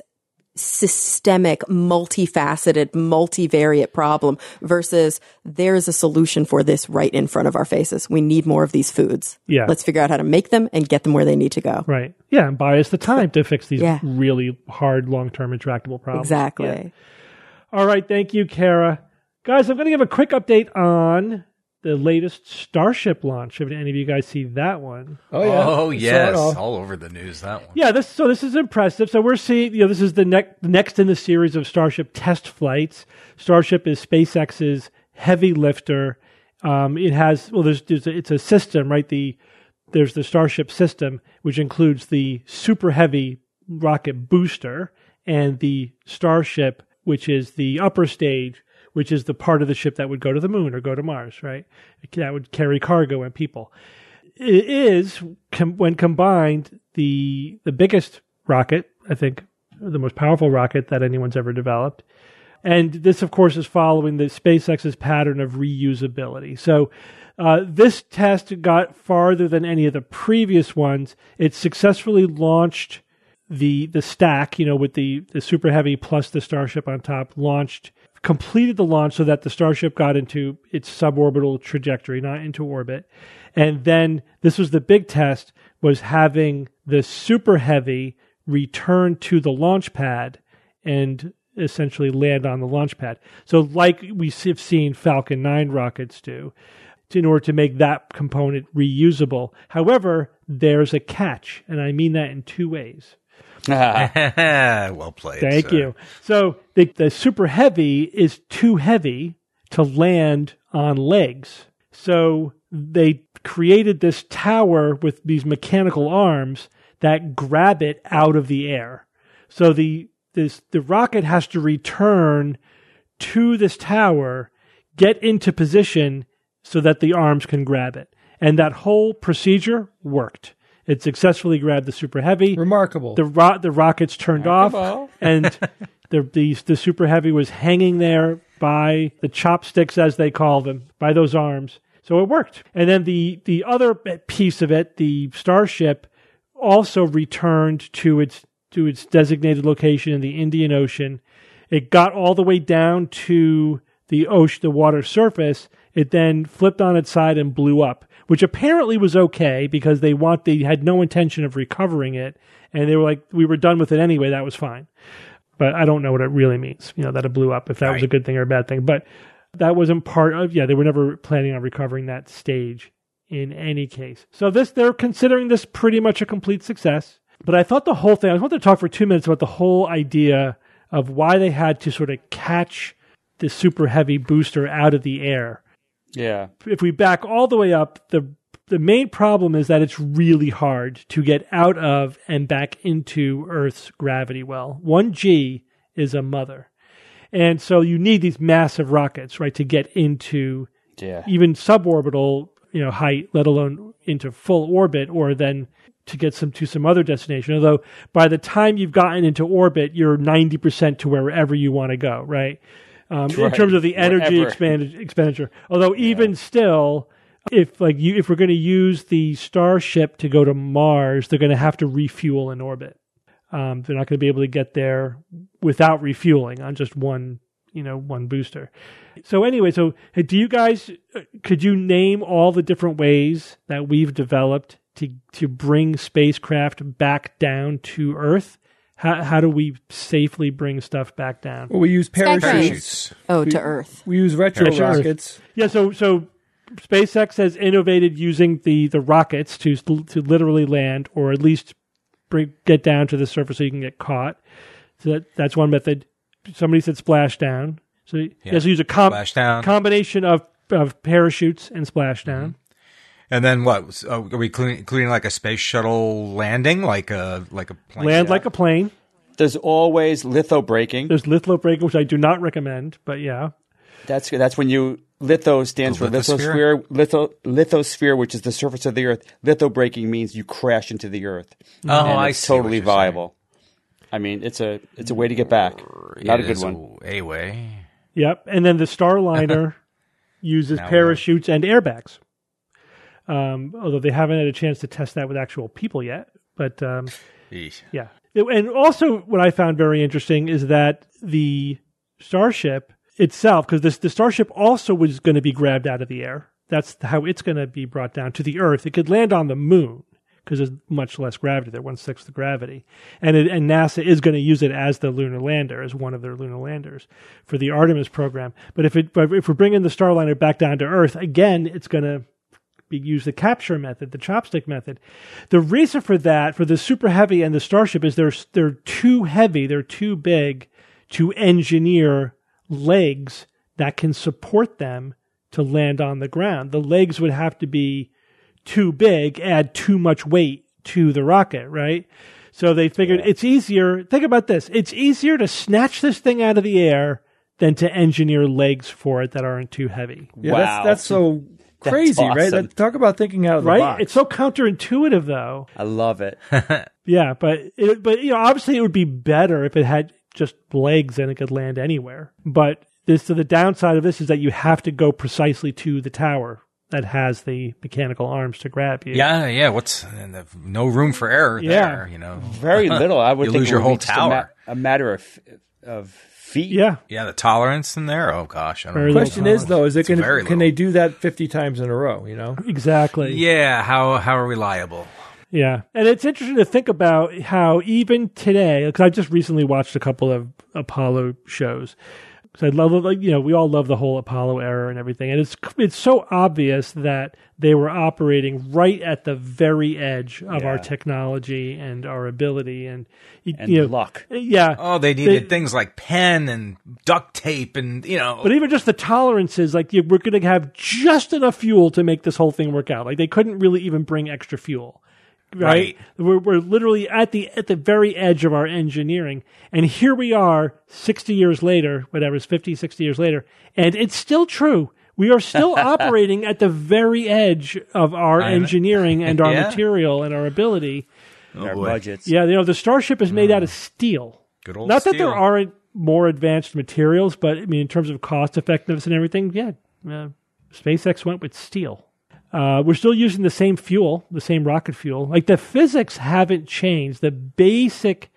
systemic, multifaceted, multivariate problem versus there's a solution for this right in front of our faces. We need more of these foods. Yeah. Let's figure out how to make them and get them where they need to go. Right. Yeah, and buy us the time to fix these Yeah. really hard long term intractable problems. Exactly. Yeah. All right. Thank you, Kara. Guys, I'm going to give a quick update on the latest Starship launch. Have any of you guys see that one? Oh yeah. Oh, I saw it yes. all. All over the news, that one. Yeah, this so this is impressive. So we're seeing, you know, this is the next next in the series of Starship test flights. Starship is SpaceX's heavy lifter. Um, it has well, there's, there's a, it's a system, right? The there's the Starship system, which includes the super heavy rocket booster and the Starship, which is the upper stage, which is the part of the ship that would go to the moon or go to Mars, right? That would carry cargo and people. It is, com- when combined, the the biggest rocket, I think, the most powerful rocket that anyone's ever developed. And this, of course, is following the SpaceX's pattern of reusability. So uh, this test got farther than any of the previous ones. It successfully launched the the stack, you know, with the, the Super Heavy plus the Starship on top, launched, completed the launch so that the Starship got into its suborbital trajectory, not into orbit. And then this was the big test, was having the Super Heavy return to the launch pad and essentially land on the launch pad. So like we have seen Falcon nine rockets do, in order to make that component reusable. However, there's a catch, and I mean that in two ways. Well played. Thank sir. you. So the, the Super Heavy is too heavy to land on legs. So they created this tower with these mechanical arms that grab it out of the air. So the this the rocket has to return to this tower, get into position so that the arms can grab it. And that whole procedure worked. It successfully grabbed the Super Heavy. Remarkable. The ro- the rockets turned off, Remarkable. and the, the the Super Heavy was hanging there by the chopsticks, as they call them, by those arms. So it worked. And then the the other piece of it, the Starship, also returned to its to its designated location in the Indian Ocean. It got all the way down to the ocean, the water surface. It then flipped on its side and blew up, which apparently was okay because they want they had no intention of recovering it, and they were like, we were done with it anyway. That was fine. But I don't know what it really means, you know, that it blew up, if that right. was a good thing or a bad thing. But that wasn't part of, yeah, they were never planning on recovering that stage in any case. So this, they're considering this pretty much a complete success. But I thought the whole thing, I wanted to talk for two minutes about the whole idea of why they had to sort of catch the super heavy booster out of the air. Yeah. If we back all the way up, the the main problem is that it's really hard to get out of and back into Earth's gravity well. One G is a mother. And so you need these massive rockets, right, to get into yeah. even suborbital, you know, height, let alone into full orbit, or then to get some to some other destination. Although by the time you've gotten into orbit, you're ninety percent to wherever you want to go, right? Um, right. In terms of the energy expand, expenditure. Although even yeah. still, if like you, if we're going to use the Starship to go to Mars, they're going to have to refuel in orbit. Um, they're not going to be able to get there without refueling on just one, you know, one booster. So anyway, so do you guys, could you name all the different ways that we've developed to to bring spacecraft back down to Earth? How how do we safely bring stuff back down? Well, we use parachutes. Oh, we, to Earth. We use retro Parachute rockets. Yeah, so so SpaceX has innovated using the, the rockets to to literally land, or at least bring get down to the surface so you can get caught. So that, that's one method. Somebody said splashdown. So you yeah. have to use a com- splashdown. combination of, of parachutes and splashdown. Mm-hmm. And then what? Are we including, including like a space shuttle landing, like a like a plane? Land like a plane. There's always litho braking. There's litho braking, which I do not recommend, but yeah. That's that's when you litho stands The for lithosphere. Litho lithosphere, which is the surface of the Earth. Litho braking means you crash into the Earth. Oh, and I it's see. Totally viable. Saying. I mean, it's a it's a way to get back. Not it a good is one. A, a way. Yep, and then the Starliner uses Now parachutes and airbags. Um, although they haven't had a chance to test that with actual people yet, but um, yeah. And also, what I found very interesting is that the Starship itself, because this the Starship also was going to be grabbed out of the air. That's how it's going to be brought down to the Earth. It could land on the moon because there's much less gravity there, one sixth the gravity, and it, and NASA is going to use it as the lunar lander, as one of their lunar landers for the Artemis program. But if it if we're bringing the Starliner back down to Earth again, it's going to use the capture method, the chopstick method. The reason for that, for the Super Heavy and the Starship, is they're they're too heavy, they're too big to engineer legs that can support them to land on the ground. The legs would have to be too big, add too much weight to the rocket, right? So they figured yeah. it's easier. Think about this. It's easier to snatch this thing out of the air than to engineer legs for it that aren't too heavy. Yeah, wow. that's, that's so crazy, awesome. right? That, talk about thinking out of the right? box. It's so counterintuitive, though. I love it. Yeah, but it, but you know, obviously it would be better if it had just legs and it could land anywhere. But this, so the downside of this is that you have to go precisely to the tower that has the mechanical arms to grab you. Yeah, yeah. What's no room for error Yeah. there? You know, Very little. I would you think lose it your would whole be just tower. A, ma- a matter of of feet. Yeah. Yeah, the tolerance in there. Oh gosh, I don't Very know. little Question is though, is it It's going very to can little. they do that fifty times in a row? You know, Exactly. Yeah, how how reliable? Yeah. And it's interesting to think about how even today, because I just recently watched a couple of Apollo shows. So I love, like, you know, we all love the whole Apollo era and everything. And it's it's so obvious that they were operating right at the very edge of Yeah. our technology and our ability and, you, And you know, luck. Yeah. Oh, they needed They- things like pen and duct tape and you know. But even just the tolerances, like you, we're going to have just enough fuel to make this whole thing work out. Like they couldn't really even bring extra fuel. Right? Right. We're, we're literally at the at the very edge of our engineering. And here we are sixty years later, whatever, it's fifty, sixty years later, and it's still true. We are still operating at the very edge of our I know. engineering and our Yeah. material and our ability. Oh, Our boy. budgets. Yeah, you know, the Starship is made out of steel. Good old Not that steel. there aren't more advanced materials, but I mean, in terms of cost effectiveness and everything, yeah, uh, SpaceX went with steel. Uh, we're still using the same fuel, the same rocket fuel. Like the physics haven't changed. The basic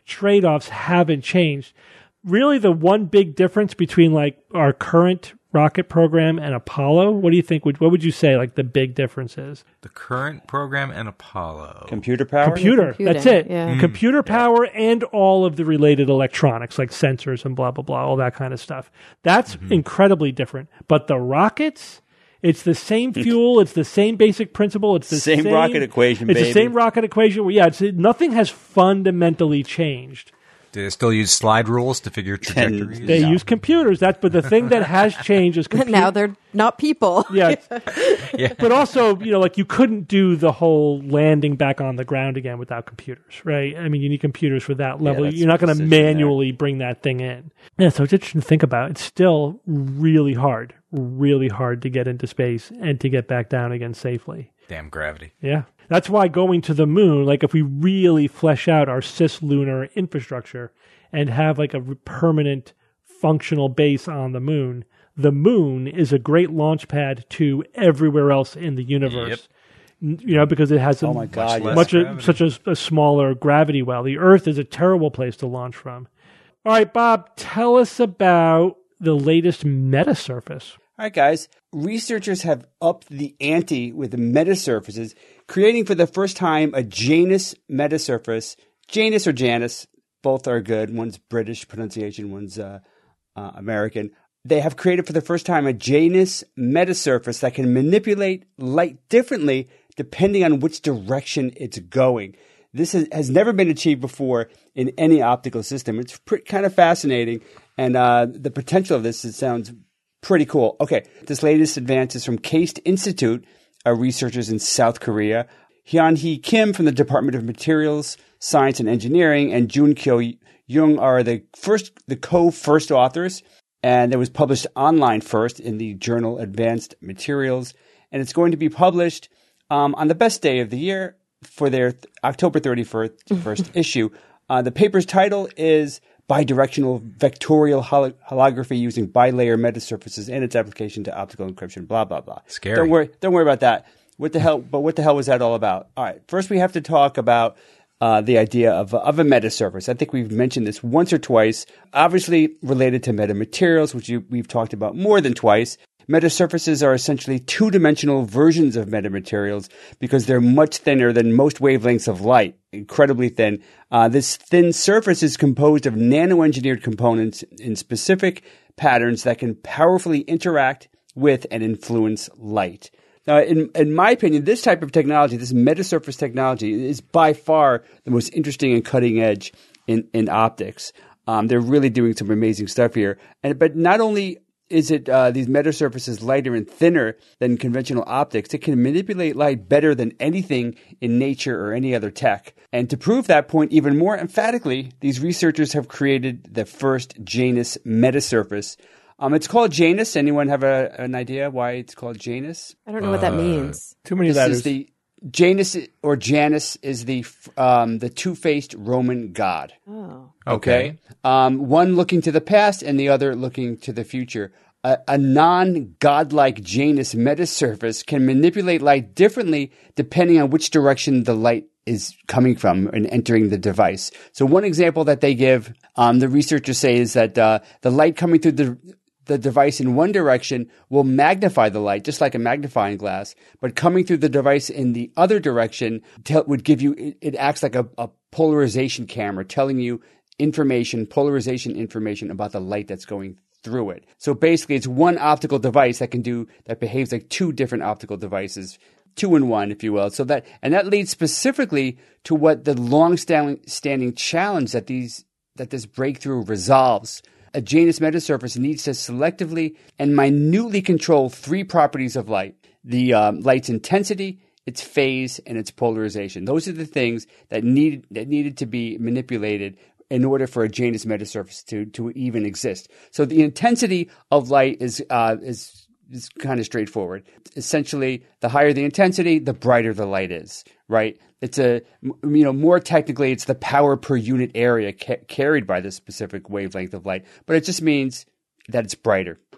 trade-offs haven't changed. Really, the one big difference between like our current rocket program and Apollo, what do you think? Would, what would you say like the big difference is? The current program and Apollo. Computer power? Computer. Computing, That's it. yeah. Computer power and all of the related electronics like sensors and blah, blah, blah, all that kind of stuff. That's mm-hmm. incredibly different. But the rockets, it's the same fuel. It's the same basic principle. It's the same, same rocket equation, It's baby. the same rocket equation. Yeah, it's, nothing has fundamentally changed. Do they still use slide rules to figure trajectories? They No. use computers. That, but the thing that has changed is computers. Now they're not people. Yeah. yeah. But also, you know, like you couldn't do the whole landing back on the ground again without computers, right? I mean, you need computers for that level. that's You're not going to precision there. manually bring that thing in. Yeah, so it's interesting to think about. It's still really hard, really hard to get into space and to get back down again safely. Damn gravity. Yeah. That's why going to the moon, like if we really flesh out our cislunar infrastructure and have like a permanent functional base on the moon, the moon is a great launch pad to everywhere else in the universe. Yep. You know, because it has a Oh my God, much, yes. much a, such a, a smaller gravity well. The Earth is a terrible place to launch from. All right, Bob, tell us about the latest metasurface. All right, guys. Researchers have upped the ante with the metasurfaces, creating for the first time a Janus metasurface. Janus or Janus, both are good. One's British pronunciation, one's uh, uh, American. They have created for the first time a Janus metasurface that can manipulate light differently depending on which direction it's going. This has, has never been achieved before in any optical system. It's pre- kind of fascinating, and uh, the potential of this, it sounds pretty cool. Okay, this latest advance is from KAIST Institute, uh, researchers in South Korea. Hyun-hee Kim from the Department of Materials, Science and Engineering, and Jun-kyo Jung are the first, the co-first authors, and it was published online first in the journal Advanced Materials, and it's going to be published um, on the best day of the year for their th- October thirty-first first issue. Uh, the paper's title is Bidirectional Vectorial holo- Holography Using Bilayer Metasurfaces and Its Application to Optical Encryption, blah, blah, blah. Scary. Don't worry, don't worry about that. What the hell? But what the hell was that all about? All right. First, we have to talk about uh, the idea of, of a metasurface. I think we've mentioned this once or twice, obviously related to metamaterials, which you, we've talked about more than twice. Metasurfaces are essentially two-dimensional versions of metamaterials because they're much thinner than most wavelengths of light, incredibly thin. Uh, this thin surface is composed of nano-engineered components in specific patterns that can powerfully interact with and influence light. Now, in, in my opinion, this type of technology, this metasurface technology, is by far the most interesting and cutting edge in, in optics. Um, they're really doing some amazing stuff here. And but not only is it uh, these metasurfaces lighter and thinner than conventional optics, it can manipulate light better than anything in nature or any other tech. And to prove that point even more emphatically, these researchers have created the first Janus metasurface. Um, it's called Janus. Anyone have a, an idea why it's called Janus? I don't know what that means. Too many This letters. is the Janus or Janus is the um, the two-faced Roman god. Oh. Okay. Um, one looking to the past and the other looking to the future. A, a non-godlike Janus metasurface can manipulate light differently depending on which direction the light is coming from and entering the device. So one example that they give, um, the researchers say, is that uh, the light coming through the the device in one direction will magnify the light, just like a magnifying glass. But coming through the device in the other direction te- would give you, it, it acts like a, a polarization camera, telling you information, polarization information about the light that's going through it. So basically, it's one optical device that can do, that behaves like two different optical devices, two in one, if you will. So that, and that leads specifically to what the long-standing standing challenge that these, that this breakthrough resolves. A Janus metasurface needs to selectively and minutely control three properties of light: the um, light's intensity, its phase, and its polarization. Those are the things that needed that needed to be manipulated in order for a Janus metasurface to to even exist. So the intensity of light is uh, is is kind of straightforward. Essentially, the higher the intensity, the brighter the light is. Right? It's a, you know, more technically, it's the power per unit area ca- carried by this specific wavelength of light, but it just means that it's brighter.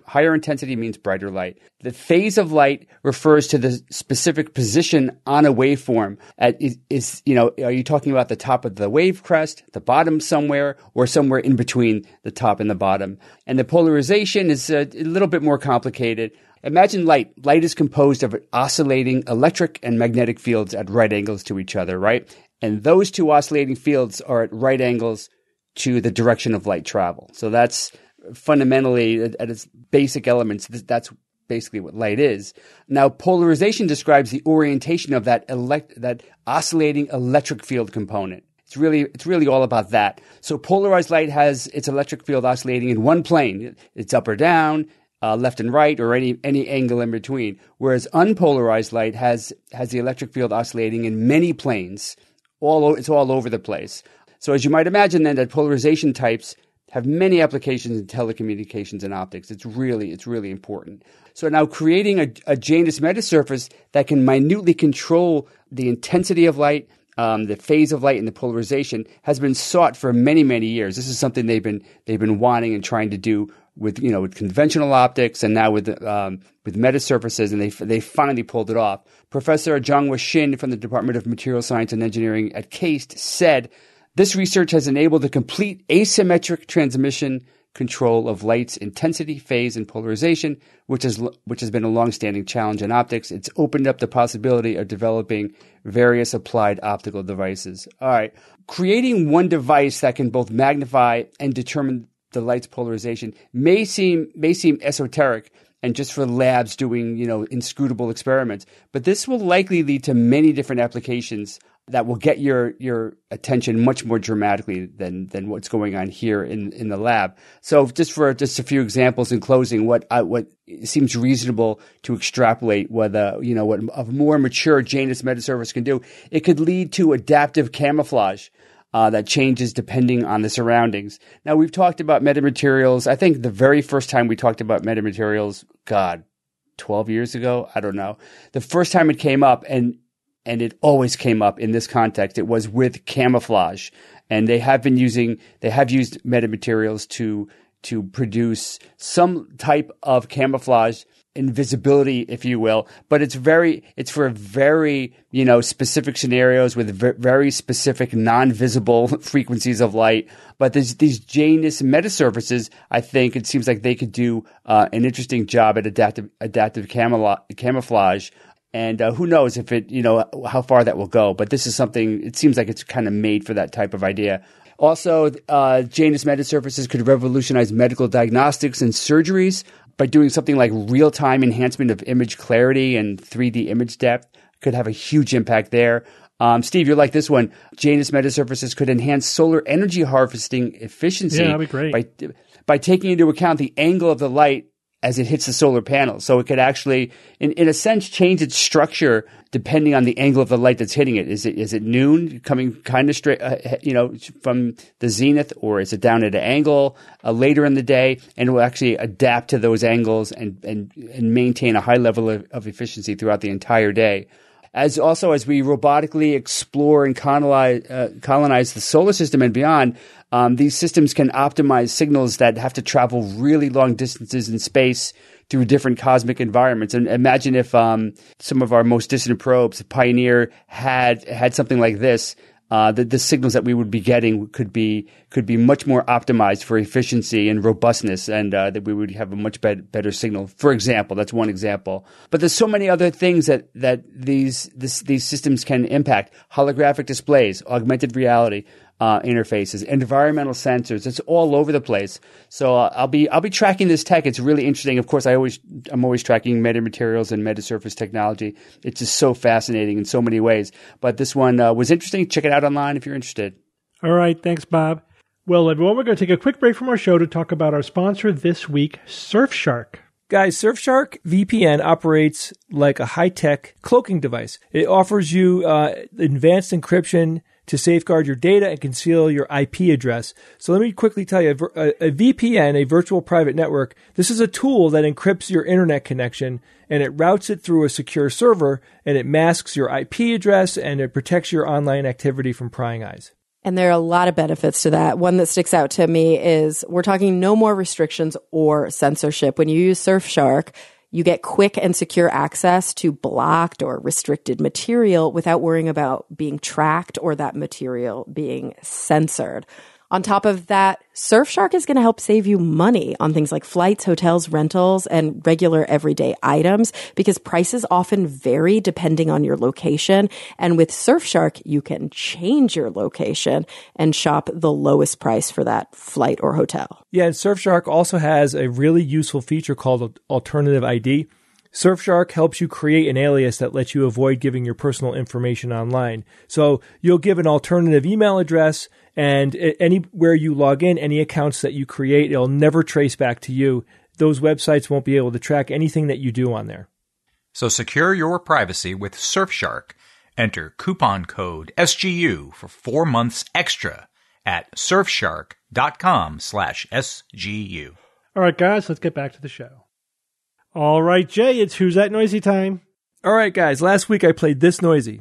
Higher intensity means brighter light. The phase of light refers to the specific position on a waveform. At, is, is, you know, are you talking about the top of the wave crest, the bottom somewhere, or somewhere in between the top and the bottom? And the polarization is a, a little bit more complicated. Imagine light. Light is composed of oscillating electric and magnetic fields at right angles to each other, right? And those two oscillating fields are at right angles to the direction of light travel. So that's fundamentally, at its basic elements, that's basically what light is. Now, polarization describes the orientation of that elect that oscillating electric field component. It's really, it's really all about that. So polarized light has its electric field oscillating in one plane. It's up or down, uh, left and right, or any any angle in between. Whereas unpolarized light has has the electric field oscillating in many planes. All it's all over the place. So as you might imagine, then, that polarization types have many applications in telecommunications and optics. It's really, it's really important. So now creating a, a Janus metasurface that can minutely control the intensity of light, um, the phase of light, and the polarization has been sought for many, many years. This is something they've been they've been wanting and trying to do with you know with conventional optics and now with um, with metasurfaces, and they they finally pulled it off. Professor Jonghwa Shin from the Department of Material Science and Engineering at KAIST said, "This research has enabled the complete asymmetric transmission control of light's intensity, phase, and polarization, which has which has been a long-standing challenge in optics. It's opened up the possibility of developing various applied optical devices." All right, creating one device that can both magnify and determine the light's polarization may seem may seem esoteric and just for labs doing you know inscrutable experiments, but this will likely lead to many different applications that will get your your attention much more dramatically than than what's going on here in, in the lab. So just for just a few examples in closing, what uh, what seems reasonable to extrapolate whether you know what a more mature Janus metasurface can do, it could lead to adaptive camouflage uh, that changes depending on the surroundings. Now we've talked about metamaterials. I think the very first time we talked about metamaterials, God, twelve years ago, I don't know. The first time it came up, and And it always came up in this context. It was with camouflage, and they have been using, they have used metamaterials to to produce some type of camouflage invisibility, if you will. But it's very, it's for very you know specific scenarios with very specific non-visible frequencies of light. But these these Janus metasurfaces, I think it seems like they could do uh, an interesting job at adaptive adaptive camouflage. And uh, who knows if it, you know, how far that will go. But this is something, it seems like it's kind of made for that type of idea. Also, uh, Janus metasurfaces could revolutionize medical diagnostics and surgeries by doing something like real-time enhancement of image clarity and three D image depth. Could have a huge impact there. Um, Steve, you're like this one. Janus metasurfaces could enhance solar energy harvesting efficiency. Yeah, that'd be great. By, by taking into account the angle of the light as it hits the solar panel. So it could actually, in, in a sense, change its structure depending on the angle of the light that's hitting it. Is it is it noon, coming kind of straight, uh, you know, from the zenith, or is it down at an angle uh, later in the day? And it will actually adapt to those angles and and, and maintain a high level of, of efficiency throughout the entire day. As also as we robotically explore and colonize, uh, colonize the solar system and beyond, um, these systems can optimize signals that have to travel really long distances in space through different cosmic environments. And imagine if um, some of our most distant probes, Pioneer, had had something like this. Uh, the, the signals that we would be getting could be could be much more optimized for efficiency and robustness, and uh, that we would have a much better, better signal. For example, that's one example. But there's so many other things that that these this, these systems can impact: holographic displays, augmented reality uh, interfaces, environmental sensors. It's all over the place. So uh, I'll be I'll be tracking this tech. It's really interesting. Of course, I always I'm always tracking metamaterials and metasurface technology. It's just so fascinating in so many ways. But this one uh, was interesting. Check it out online if you're interested. All right, thanks, Bob. Well, everyone, we're going to take a quick break from our show to talk about our sponsor this week, Surfshark. Guys, Surfshark V P N operates like a high-tech cloaking device. It offers you uh, advanced encryption to safeguard your data and conceal your I P address. So let me quickly tell you, a, a V P N, a virtual private network, this is a tool that encrypts your internet connection, and it routes it through a secure server, and it masks your I P address, and it protects your online activity from prying eyes. And there are a lot of benefits to that. One that sticks out to me is we're talking no more restrictions or censorship. When you use Surfshark, you get quick and secure access to blocked or restricted material without worrying about being tracked or that material being censored. On top of that, Surfshark is going to help save you money on things like flights, hotels, rentals, and regular everyday items because prices often vary depending on your location. And with Surfshark, you can change your location and shop the lowest price for that flight or hotel. Yeah, and Surfshark also has a really useful feature called Alternative I D. Surfshark helps you create an alias that lets you avoid giving your personal information online. So you'll give an alternative email address, and anywhere you log in, any accounts that you create, it'll never trace back to you. Those websites won't be able to track anything that you do on there. So secure your privacy with Surfshark. Enter coupon code S G U for four months extra at surfshark.com slash SGU. All right, guys, let's get back to the show. All right, Jay, it's Who's That Noisy time. All right, guys, last week I played This Noisy.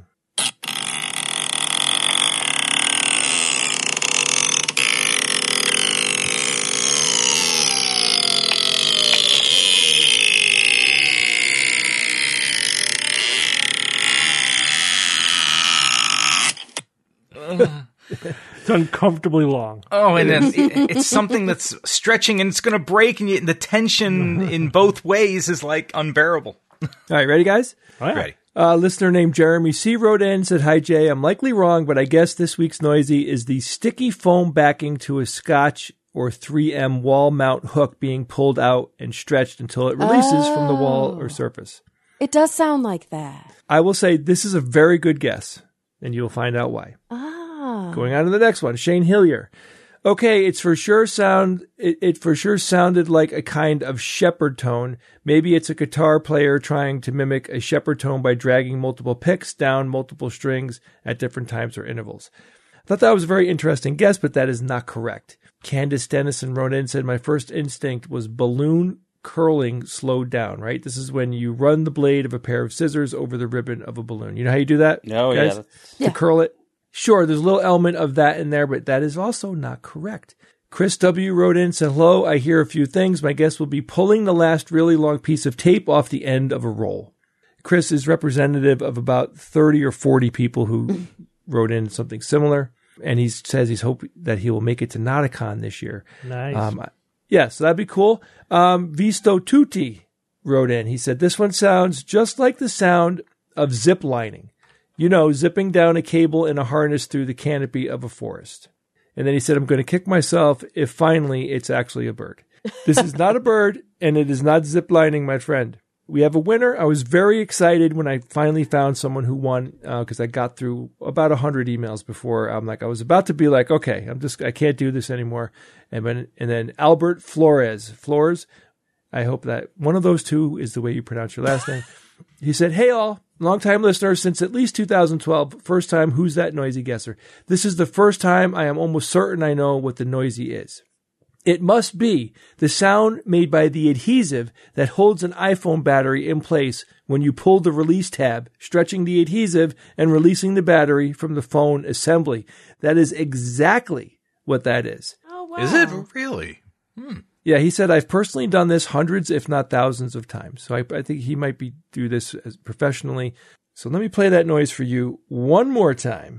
It's uncomfortably long. Oh, and then it, it's something that's stretching and it's going to break, and, you, and the tension in both ways is like unbearable. All right, ready, guys? Oh, yeah. Ready. Uh, listener named Jeremy C. wrote in and said, "Hi, Jay. I'm likely wrong, but I guess this week's Noisy is the sticky foam backing to a Scotch or three M wall mount hook being pulled out and stretched until it releases oh. from the wall or surface." It does sound like that. I will say this is a very good guess, and you'll find out why. Ah. Going on to the next one, Shane Hillier. Okay, it's for sure sound. It, it for sure sounded like a kind of shepherd tone. Maybe it's a guitar player trying to mimic a shepherd tone by dragging multiple picks down multiple strings at different times or intervals. I thought that was a very interesting guess, but that is not correct. Candace Dennison wrote in and said, "My first instinct was balloon curling slowed down," right? This is when you run the blade of a pair of scissors over the ribbon of a balloon. You know how you do that? No, guys? yeah. To Yeah. curl it? Sure, there's a little element of that in there, but that is also not correct. Chris W. wrote in and said, "Hello, I hear a few things. My guess will be pulling the last really long piece of tape off the end of a roll." Chris is representative of about thirty or forty people who wrote in something similar, and he says he's hoping that he will make it to Nauticon this year. Nice. Um, yeah, so that'd be cool. Um, Visto Tutti wrote in. He said, "This one sounds just like the sound of zip lining. You know, zipping down a cable in a harness through the canopy of a forest." And then he said, "I'm going to kick myself if finally it's actually a bird." This is not a bird, and it is not zip lining, my friend. We have a winner. I was very excited when I finally found someone who won, because uh, I got through about one hundred emails before. I'm like, I was about to be like, okay, I'm just, I can't do this anymore. And then, and then Albert Flores, Flores, I hope that one of those two is the way you pronounce your last name. He said, "Hey all, long-time listener since at least two thousand twelve, first time Who's That Noisy guesser. This is the first time I am almost certain I know what the noisy is. It must be the sound made by the adhesive that holds an iPhone battery in place when you pull the release tab, stretching the adhesive and releasing the battery from the phone assembly. That is exactly what that is." Oh, wow. Is it really? Hmm. Yeah, he said, "I've personally done this hundreds, if not thousands of times." So I, I think he might be do this as professionally. So let me play that noise for you one more time.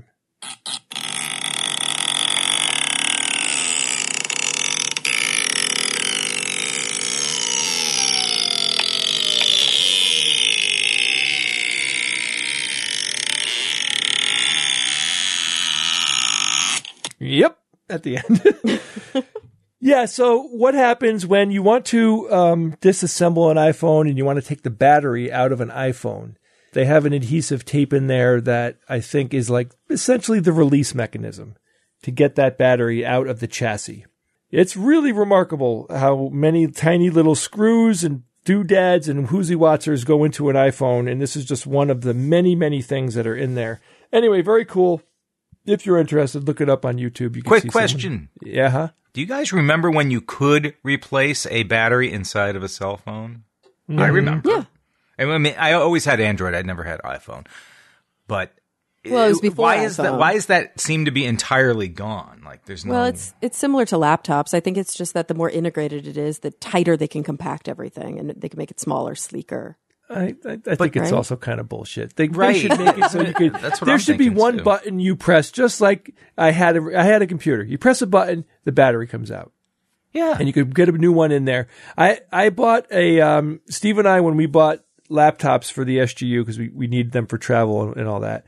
Yep, at the end. Yeah, so what happens when you want to um, disassemble an iPhone and you want to take the battery out of an iPhone? They have an adhesive tape in there that I think is like essentially the release mechanism to get that battery out of the chassis. It's really remarkable how many tiny little screws and doodads and whoozy-watsers go into an iPhone, and this is just one of the many, many things that are in there. Anyway, very cool. If you're interested, look it up on YouTube. You can Quick see question. Some... Yeah, huh? Do you guys remember when you could replace a battery inside of a cell phone? Mm-hmm. I remember. Yeah. I mean, I always had Android. I never had iPhone. But Well, it was before why is that? iPhone. Why is that seem to be entirely gone? Like, there's no. Well, it's it's similar to laptops. I think it's just that the more integrated it is, the tighter they can compact everything, and they can make it smaller, sleeker. I, I, I think it's right? also kind of bullshit. They, Right. they should make it so you could. That's what there I'm should be thinking, one too. button you press, just like I had. A, I had a computer. You press a button, the battery comes out, yeah. and you could get a new one in there. I I bought a um, Steve and I when we bought laptops for the S G U because we we needed them for travel and, and all that.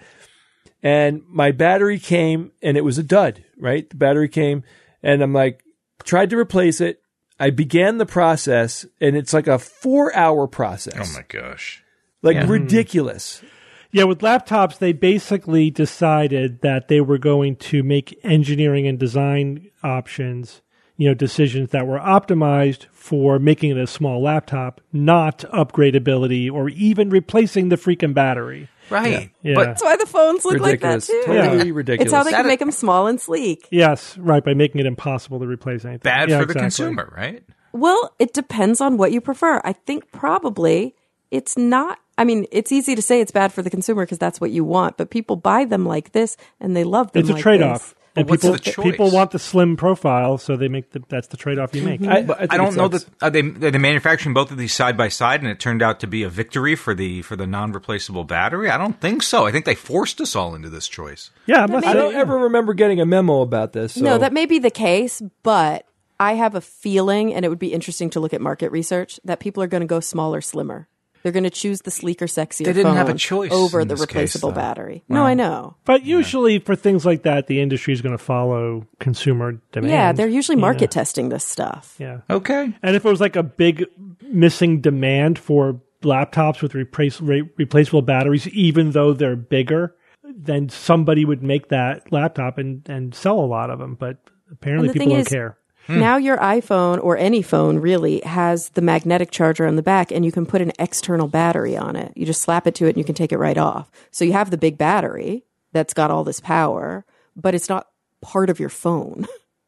And my battery came, and it was a dud. Right, the battery came, and I'm like, tried to replace it. I began the process, and it's like a four-hour process. Oh my gosh. Like Yeah. ridiculous. Yeah, with laptops, they basically decided that they were going to make engineering and design options, you know, decisions that were optimized for making it a small laptop, not upgradability or even replacing the freaking battery. Right. Yeah. But That's why the phones look Ridiculous. like that too. Totally Yeah. ridiculous. It's how they That can is- make them small and sleek. Yes, right, by making it impossible to replace anything. bad Yeah, for the exactly. consumer, right? Well, it depends on what you prefer. I think probably it's not. I mean, it's easy to say it's bad for the consumer because that's what you want, but people buy them like this and they love them. It's a like trade-off. this. And what's people, the choice? people want the slim profile, so they make the, that's the trade-off you make. I, But I, think don't it know sucks. that are they are they manufacturing both of these side by side, and it turned out to be a victory for the for the non-replaceable battery. I don't think so. I think they forced us all into this choice. Yeah, I must I say, don't yeah. ever remember getting a memo about this. So. No, that may be the case, but I have a feeling, and it would be interesting to look at market research, that people are going to go smaller, slimmer. They're going to choose the sleeker, sexier They didn't have a phone choice over in the this case, replaceable though. battery. No, I know. But usually for things like that, the industry is going to follow consumer demand. Yeah, they're usually you market know. testing this stuff. Yeah. Okay. And if it was like a big missing demand for laptops with replace, re- replaceable batteries, even though they're bigger, then somebody would make that laptop and, and sell a lot of them. But apparently And the people thing don't is- care. Now your iPhone or any phone really has the magnetic charger on the back, and you can put an external battery on it. You just slap it to it and you can take it right off. So you have the big battery that's got all this power, but it's not part of your phone.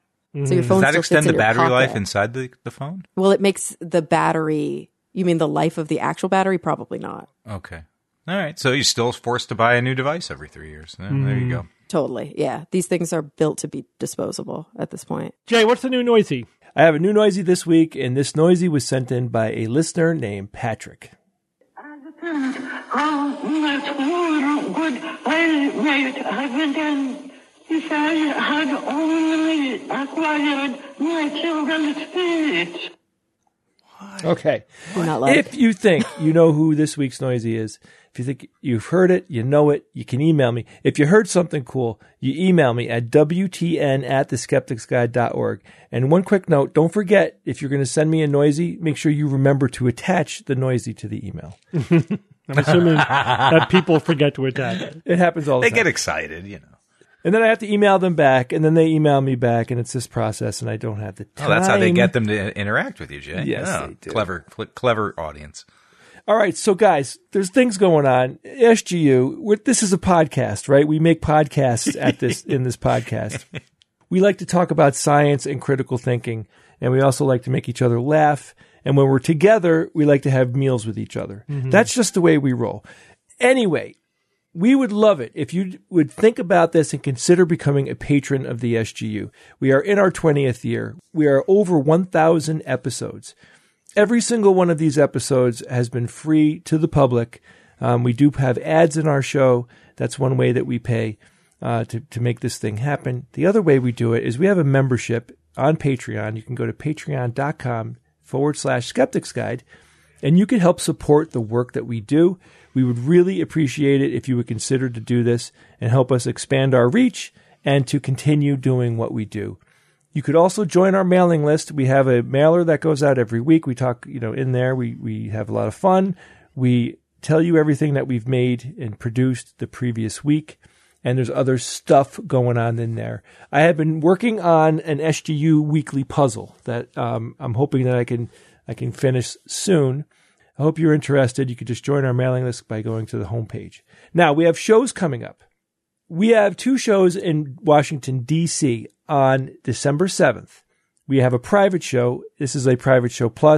So your phone Does that still extend fits the in your battery life pocket. inside the, the phone? Well, it makes the battery, you mean the life of the actual battery? Probably not. Okay. All right. So you're still forced to buy a new device every three years. Yeah, There you go. Totally. Yeah. These things are built to be disposable at this point. Jay, what's the new noisy? I have a new noisy this week, and this noisy was sent in by a listener named Patrick. How much more would I make happen if I had only acquired my children's spirit? Okay. You're not like If you think you know who this week's noisy is, if you think you've heard it, you know it, you can email me. If you heard something cool, you email me at W T N at the skeptics guide dot org. And one quick note, don't forget, if you're going to send me a noisy, make sure you remember to attach the noisy to the email. I'm assuming that people forget to attach it. It happens all the They time. get excited, you know. And then I have to email them back, and then they email me back, and it's this process, and I don't have the time. Oh, that's how they get them to interact with you, Jay. Yes, Oh, they do. Clever, cl- clever audience. All right, so guys, there's things going on. S G U, we're, this is a podcast, right? We make podcasts at this in this podcast. We like to talk about science and critical thinking, and we also like to make each other laugh. And when we're together, we like to have meals with each other. That's just the way we roll. Anyway, we would love it if you would think about this and consider becoming a patron of the S G U. We are in our twentieth year. We are over one thousand episodes. Every single one of these episodes has been free to the public. Um, we do have ads in our show. That's one way that we pay uh, to, to make this thing happen. The other way we do it is we have a membership on Patreon. You can go to patreon.com forward slash skeptics guide, and you can help support the work that we do. We would really appreciate it if you would consider to do this and help us expand our reach and to continue doing what we do. You could also join our mailing list. We have a mailer that goes out every week. We talk, you know, in there. We, we have a lot of fun. We tell you everything that we've made and produced the previous week. And there's other stuff going on in there. I have been working on an S G U weekly puzzle that um, I'm hoping that I can I can finish soon. I hope you're interested. You could just join our mailing list by going to the homepage. Now, we have shows coming up. We have two shows in Washington, D C on December seventh. We have a private show. This is a private show plus.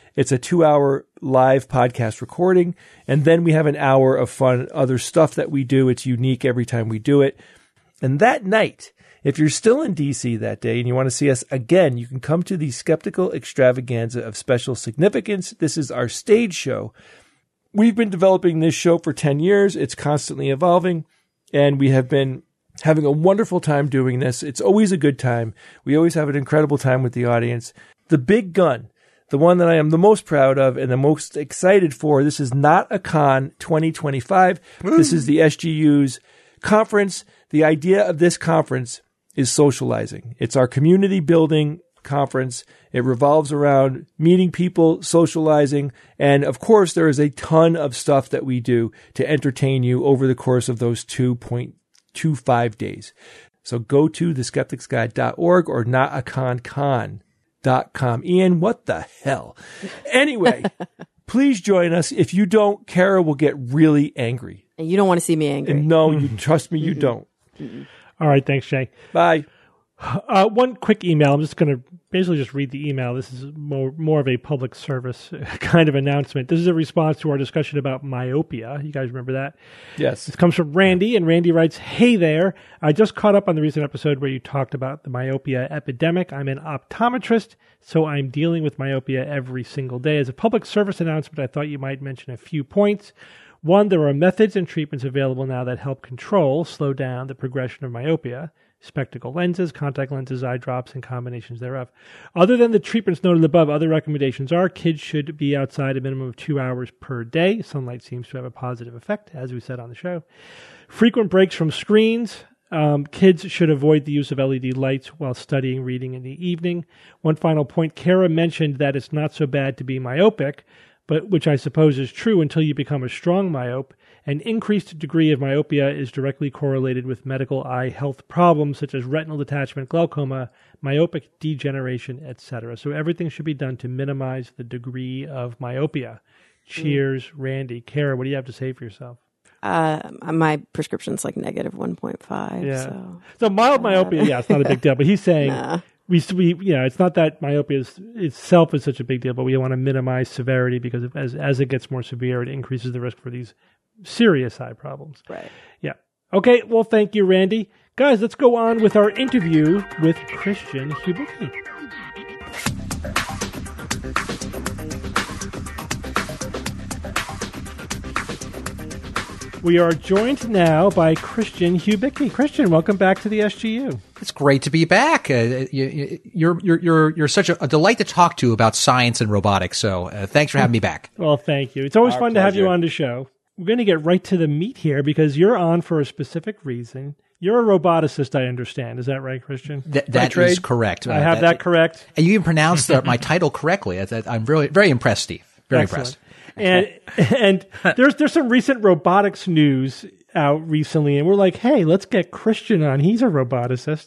It's a two-hour live podcast recording, and then we have an hour of fun, other stuff that we do. It's unique every time we do it. And that night, if you're still in D C that day and you want to see us again, you can come to the Skeptical Extravaganza of Special Significance. This is our stage show. We've been developing this show for ten years. It's constantly evolving, and we have been having a wonderful time doing this. It's always a good time. We always have an incredible time with the audience. The big gun, the one that I am the most proud of and the most excited for, this is Not a Con twenty twenty-five. This is the S G U's conference. The idea of this conference is socializing. It's our community building conference. It revolves around meeting people, socializing, and of course there is a ton of stuff that we do to entertain you over the course of those two point two five days. So go to the skeptics guide dot org or not a con con dot com. Ian, what the hell? Anyway, please join us. If you don't, Kara will get really angry. And you don't want to see me angry. And no, you trust me, you don't. All right. Thanks, Jay. Bye. Uh, one quick email. I'm just going to basically just read the email. This is more more of a public service kind of announcement. This is a response to our discussion about myopia. You guys remember that? Yes. This comes from Randy, and Randy writes, "Hey there. I just caught up on the recent episode where you talked about the myopia epidemic. I'm an optometrist, so I'm dealing with myopia every single day. As a public service announcement, I thought you might mention a few points. One, there are methods and treatments available now that help control, slow down the progression of myopia. Spectacle lenses, contact lenses, eye drops, and combinations thereof. Other than the treatments noted above, other recommendations are kids should be outside a minimum of two hours per day. Sunlight seems to have a positive effect, as we said on the show. Frequent breaks from screens. Um, kids should avoid the use of L E D lights while studying, reading in the evening. One final point, Kara mentioned that it's not so bad to be myopic, but which I suppose is true until you become a strong myope. An increased degree of myopia is directly correlated with medical eye health problems such as retinal detachment, glaucoma, myopic degeneration, et cetera. So everything should be done to minimize the degree of myopia. Cheers, mm. Randy. Kara, what do you have to say for yourself? Uh, my prescription's like negative one point five. Yeah. So, so mild myopia, yeah, it's not a big deal. But he's saying, nah. we, we, yeah, it's not that myopia is, itself is such a big deal, but we want to minimize severity because as as it gets more severe, it increases the risk for these serious eye problems. Right. Yeah. Okay. Well, thank you, Randy. Guys, let's go on with our interview with Christian Hubicki. We are joined now by Christian Hubicki. Christian, welcome back to the S G U. It's great to be back. Uh, you, you're you're you're you're such a, a delight to talk to about science and robotics. So uh, thanks for having me back. Well, thank you. It's always Our fun pleasure. to have you on the show. We're going to get right to the meat here because you're on for a specific reason. You're a roboticist, I understand. Is that right, Christian? Th- that is correct. I have uh, that, that correct. And you even pronounced the, my title correctly. I'm really very impressed, Steve. Very Excellent. impressed. And and there's there's some recent robotics news out recently, and we're like, hey, let's get Christian on. He's a roboticist.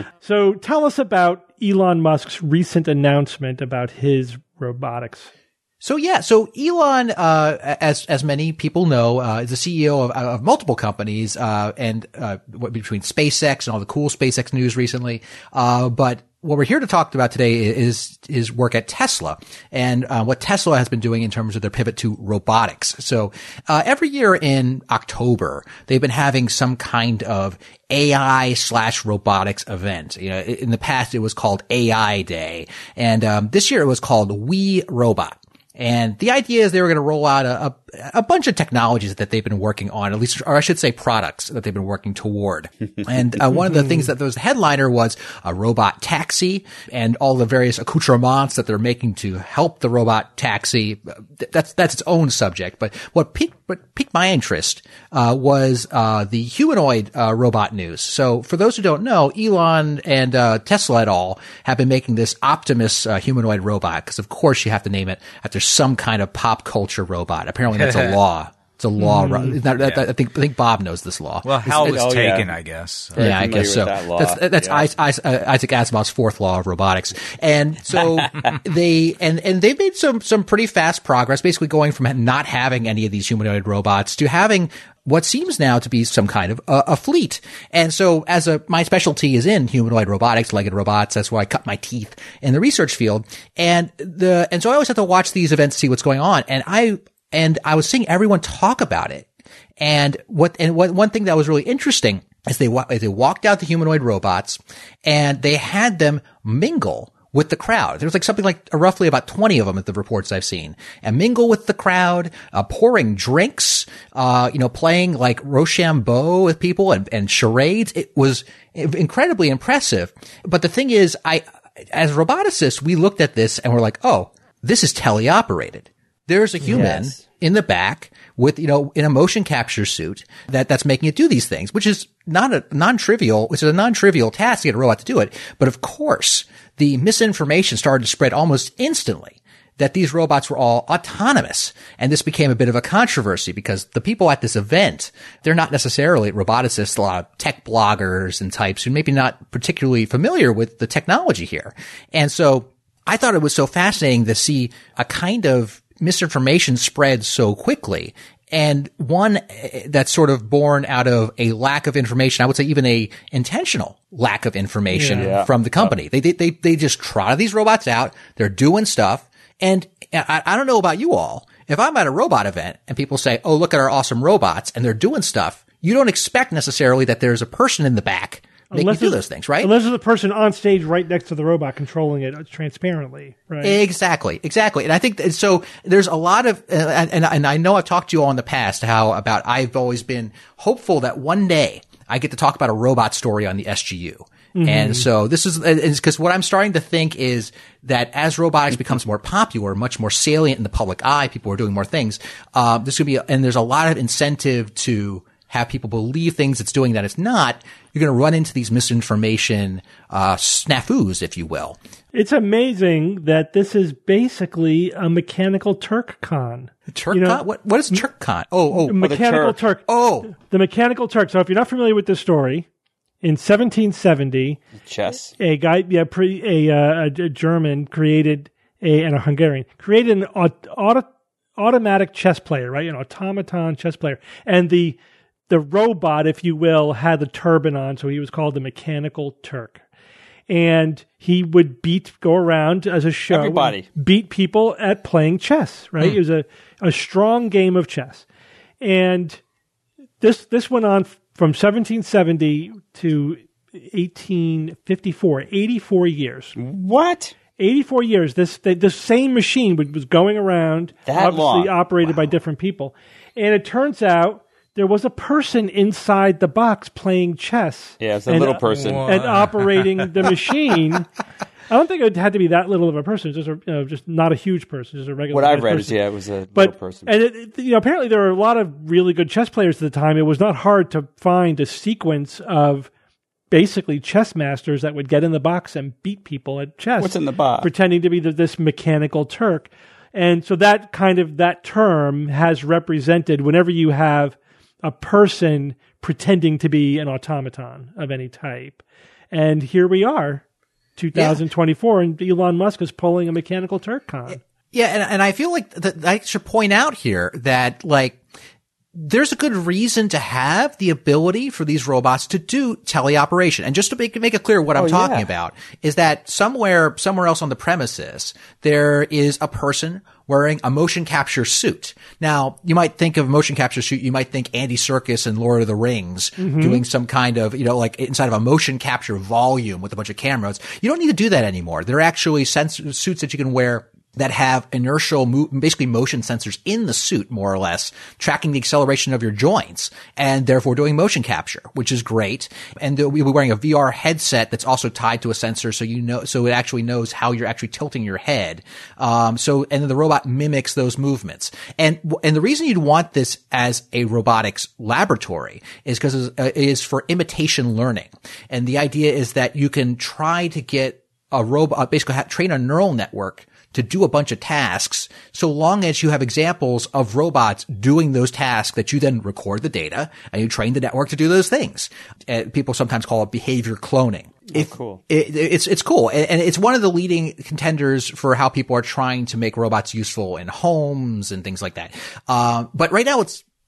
So tell us about Elon Musk's recent announcement about his robotics. So yeah, so Elon, uh, as, as many people know, uh, is the C E O of, of multiple companies, uh, and, uh, between SpaceX and all the cool SpaceX news recently. Uh, but what we're here to talk about today is his work at Tesla and, uh, what Tesla has been doing in terms of their pivot to robotics. So, uh, every year in October, they've been having some kind of A I slash robotics event. You know, in the past it was called A I Day. And, um, this year it was called We Robot. And the idea is they were going to roll out a, a, a bunch of technologies that they've been working on, at least, or I should say products that they've been working toward. And uh, one of the things that was the headliner was a robot taxi and all the various accoutrements that they're making to help the robot taxi. That's, that's its own subject. But what piqued, what piqued my interest, uh, was, uh, the humanoid, uh, robot news. So for those who don't know, Elon and, uh, Tesla et al. Have been making this Optimus, uh, humanoid robot. Cause of course you have to name it after some kind of pop culture robot. Apparently that's a law. It's a law. Mm, that, that, yeah. I think I think Bob knows this law. Well, Hal was oh, taken, yeah. I guess. Very yeah, I guess so. That that's that's yeah. I, I, Isaac Asimov's fourth law of robotics, and so they and and they made some some pretty fast progress, basically going from not having any of these humanoid robots to having what seems now to be some kind of a, a fleet. And so as a, my specialty is in humanoid robotics, legged robots. That's where I cut my teeth in the research field. And the, and so I always have to watch these events to see what's going on. And I, and I was seeing everyone talk about it. And what, and what, one thing that was really interesting is they, as they walked out the humanoid robots and they had them mingle with the crowd. There was like something like uh, roughly about twenty of them at the reports I've seen, and mingle with the crowd, uh, pouring drinks, uh, you know, playing like Rochambeau with people and, and charades. It was incredibly impressive. But the thing is, I, as roboticists, we looked at this and we're like, oh, this is teleoperated. There's a human Yes. in the back with, you know, in a motion capture suit that, that's making it do these things, which is not a non-trivial, which is a non-trivial task to get a robot to do it. But of course, the misinformation started to spread almost instantly that these robots were all autonomous. And this became a bit of a controversy because the people at this event, they're not necessarily roboticists, a lot of tech bloggers and types who maybe not particularly familiar with the technology here. And so I thought it was so fascinating to see a kind of misinformation spread so quickly. And one that's sort of born out of a lack of information. I would say even a intentional lack of information Yeah. from the company. They, they, they, they just trotted these robots out. They're doing stuff. And I, I don't know about you all. If I'm at a robot event and people say, oh, look at our awesome robots and they're doing stuff, you don't expect necessarily that there's a person in the back making you do there's- those things, right? Unless there's a person on stage right next to the robot controlling it transparently, right? Exactly, exactly. And I think that, so there's a lot of, uh, and, and I know I've talked to you all in the past how about I've always been hopeful that one day I get to talk about a robot story on the S G U. Mm-hmm. And so this is, is because what I'm starting to think is that as robotics becomes more popular, much more salient in the public eye, people are doing more things. Uh, this could be, and there's a lot of incentive to have people believe things it's doing that it's not. You're going to run into these misinformation, uh, snafus, if you will. It's amazing that this is basically a mechanical Turk con. Turk You know, con? What, what is Turk con? Oh, oh, Mechanical Turk. Turk. oh. The Mechanical Turk. So if you're not familiar with this story, in seventeen seventy, Chess. a guy, yeah, pre, a, uh, a German created a, and a Hungarian created an aut- auto, automatic chess player, right? An automaton chess player. And the, the robot, if you will, had the turban on. So he was called the Mechanical Turk. And he would beat, go around as a show, Everybody. beat people at playing chess, right? Mm. It was a, a strong game of chess. And this, this went on from seventeen seventy to eighteen fifty-four, eighty-four years. What? eighty-four years. This, the, the same machine was going around, That obviously long? operated by different people. And it turns out there was a person inside the box playing chess. Yeah, it's a and, little uh, person. and operating the machine. I don't think it had to be that little of a person. Just a, you know, just not a huge person, just a regular. What I've sized read person. is, yeah, it was a But little person. and it, it- you know, apparently there were a lot of really good chess players at the time. It was not hard to find a sequence of basically chess masters that would get in the box and beat people at chess. What's in the box? Pretending to be the, this mechanical Turk, and so that kind of that term has represented whenever you have a person pretending to be an automaton of any type, and here we are. twenty twenty-four, and Elon Musk is pulling a Mechanical Turk con. Yeah, and, and I feel like that I should point out here that, like, there's a good reason to have the ability for these robots to do teleoperation. And just to make, make it clear what I'm Oh, talking yeah. about is that somewhere, somewhere else on the premises, there is a person wearing a motion capture suit. Now, you might think of a motion capture suit, you might think Andy Serkis and Lord of the Rings doing some kind of, you know, like inside of a motion capture volume with a bunch of cameras. You don't need to do that anymore. There are actually sens- suits that you can wear that have inertial, mo- basically motion sensors in the suit, more or less, tracking the acceleration of your joints and therefore doing motion capture, which is great. And uh, we'll be wearing a V R headset that's also tied to a sensor, so you know, so it actually knows how you're actually tilting your head. Um, so, and then the robot mimics those movements. And, and the reason you'd want this as a robotics laboratory is because it uh, is for imitation learning. And the idea is that you can try to get a robot, basically ha- train a neural network to do a bunch of tasks, so long as you have examples of robots doing those tasks that you then record the data and you train the network to do those things. Uh, people sometimes call it behavior cloning. Oh, cool. It, it's it's cool, and, and it's one of the leading contenders for how people are trying to make robots useful in homes and things like that. Uh, but right now, it's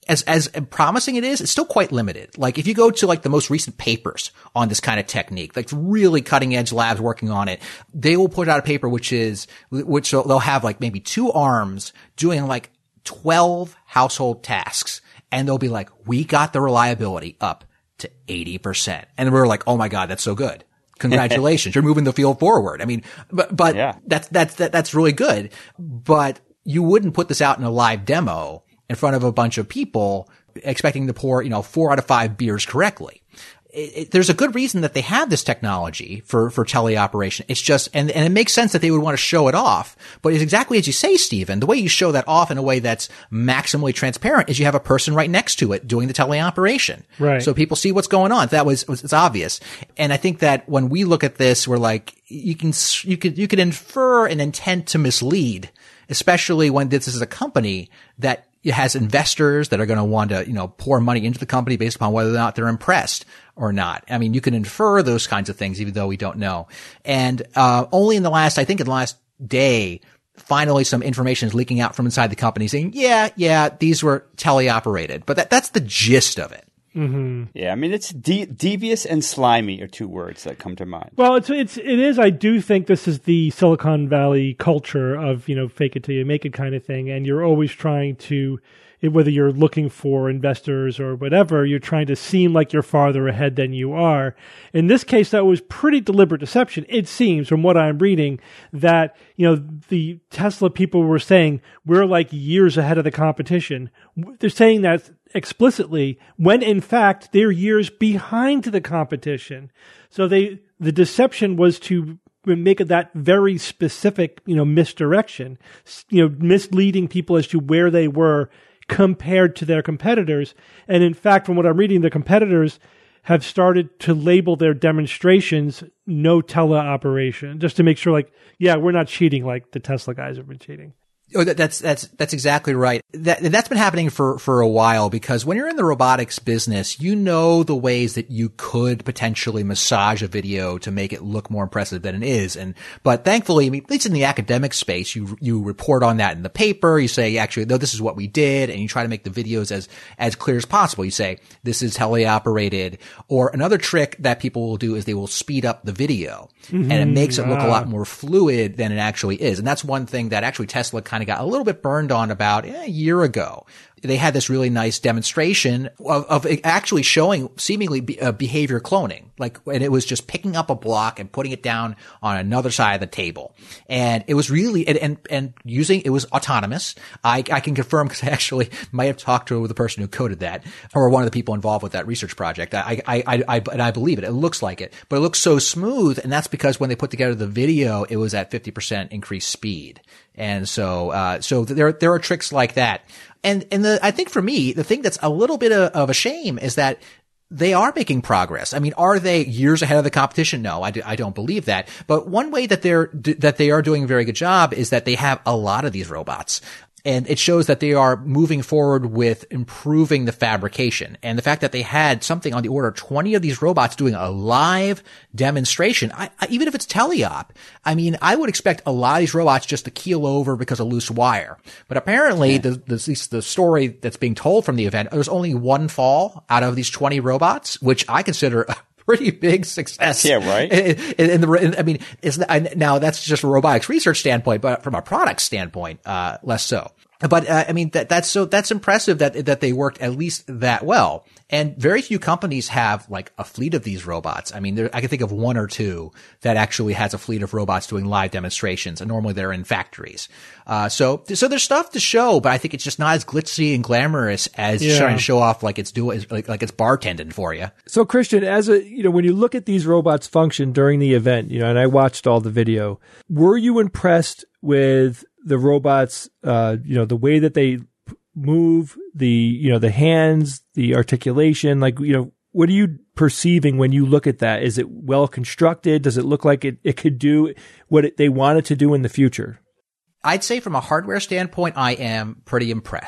as, as promising it is, it's still quite limited. Like if you go to like the most recent papers on this kind of technique, like really cutting edge labs working on it, they will put out a paper which is, which they'll have like maybe two arms doing like twelve household tasks. And they'll be like, we got the reliability up to eighty percent. And we're like, oh my God, that's so good. Congratulations. You're moving the field forward. I mean, but, but yeah. that's, that's, that, that's really good. But you wouldn't put this out in a live demo in front of a bunch of people expecting to pour, you know, four out of five beers correctly. It, it, there's a good reason that they have this technology for, for teleoperation. It's just, and, and it makes sense that they would want to show it off. But it's exactly as you say, Stephen, the way you show that off in a way that's maximally transparent is you have a person right next to it doing the teleoperation. Right. So people see what's going on. That was, it's obvious. And I think that when we look at this, we're like, you can, you could, you could infer an intent to mislead, especially when this is a company that it has investors that are going to want to, you know, pour money into the company based upon whether or not they're impressed or not. I mean, you can infer those kinds of things, even though we don't know. And, uh, only in the last, I think in the last day, finally some information is leaking out from inside the company saying, yeah, yeah, these were teleoperated. But that, that's the gist of it. Mm-hmm. Yeah, I mean, it's de- devious and slimy are two words that come to mind. Well, it's it's it is. I do think this is the Silicon Valley culture of, you know, fake it till you make it kind of thing, and you're always trying to, whether you're looking for investors or whatever, you're trying to seem like you're farther ahead than you are. In this case, that was pretty deliberate deception. It seems, from what I'm reading, that, you know, the Tesla people were saying we're like years ahead of the competition. They're saying that explicitly when in fact they're years behind the competition. So they, the deception was to make it that very specific, you know, misdirection, you know, misleading people as to where they were compared to their competitors. And in fact, from what I'm reading, the competitors have started to label their demonstrations no teleoperation, just to make sure, like, yeah, we're not cheating like the Tesla guys have been cheating. Oh, that, that's, that's, that's exactly right. That, that's been happening for, for a while, because when you're in the robotics business, you know the ways that you could potentially massage a video to make it look more impressive than it is. And, but thankfully, I mean, at least in the academic space, you, you report on that in the paper. You say, actually, no, this is what we did. And you try to make the videos as, as clear as possible. You say, this is teleoperated. Or another trick that people will do is they will speed up the video, mm-hmm. and it makes it look a lot more fluid than it actually is. And that's one thing that actually Tesla kind of got a little bit burned on about eh, a year ago. They had this really nice demonstration of, of actually showing seemingly be, uh, behavior cloning. Like, and it was just picking up a block and putting it down on another side of the table. And it was really, and, and, and using, it was autonomous. I, I can confirm, because I actually might have talked to the person who coded that, or one of the people involved with that research project. I, I, I, I, and I believe it. It looks like it, but it looks so smooth. And that's because when they put together the video, it was at fifty percent increased speed. And so, uh, so there, there are tricks like that. And, and the, I think for me, the thing that's a little bit of, of a shame is that they are making progress. I mean, are they years ahead of the competition? No, I, do, I don't believe that. But one way that they're, that they are doing a very good job is that they have a lot of these robots. And it shows that they are moving forward with improving the fabrication. And the fact that they had something on the order of twenty of these robots doing a live demonstration, I, I, even if it's teleop, I mean, I would expect a lot of these robots just to keel over because of loose wire. But apparently, yeah. the, the, the story that's being told from the event, there's only one fall out of these twenty robots, which I consider pretty big success. Yeah, right. In, in, in the, in, I mean, it's now that's just from a robotics research standpoint, but from a product standpoint, uh, less so. But uh, I mean, that that's so that's impressive that that they worked at least that well. And very few companies have like a fleet of these robots. I mean, there, I can think of one or two that actually has a fleet of robots doing live demonstrations, and normally they're in factories. Uh, so, so there's stuff to show, but I think it's just not as glitzy and glamorous as yeah. trying to show off like it's doing, like, like it's bartending for you. So, Christian, as a, you know, when you look at these robots function during the event, you know, and I watched all the video, were you impressed with the robots, uh, you know, the way that they move, the, you know, the hands, the articulation, like, you know, what are you perceiving when you look at that? Is it well constructed? Does it look like it, it could do what it, they want it to do in the future? I'd say from a hardware standpoint, I am pretty impressed.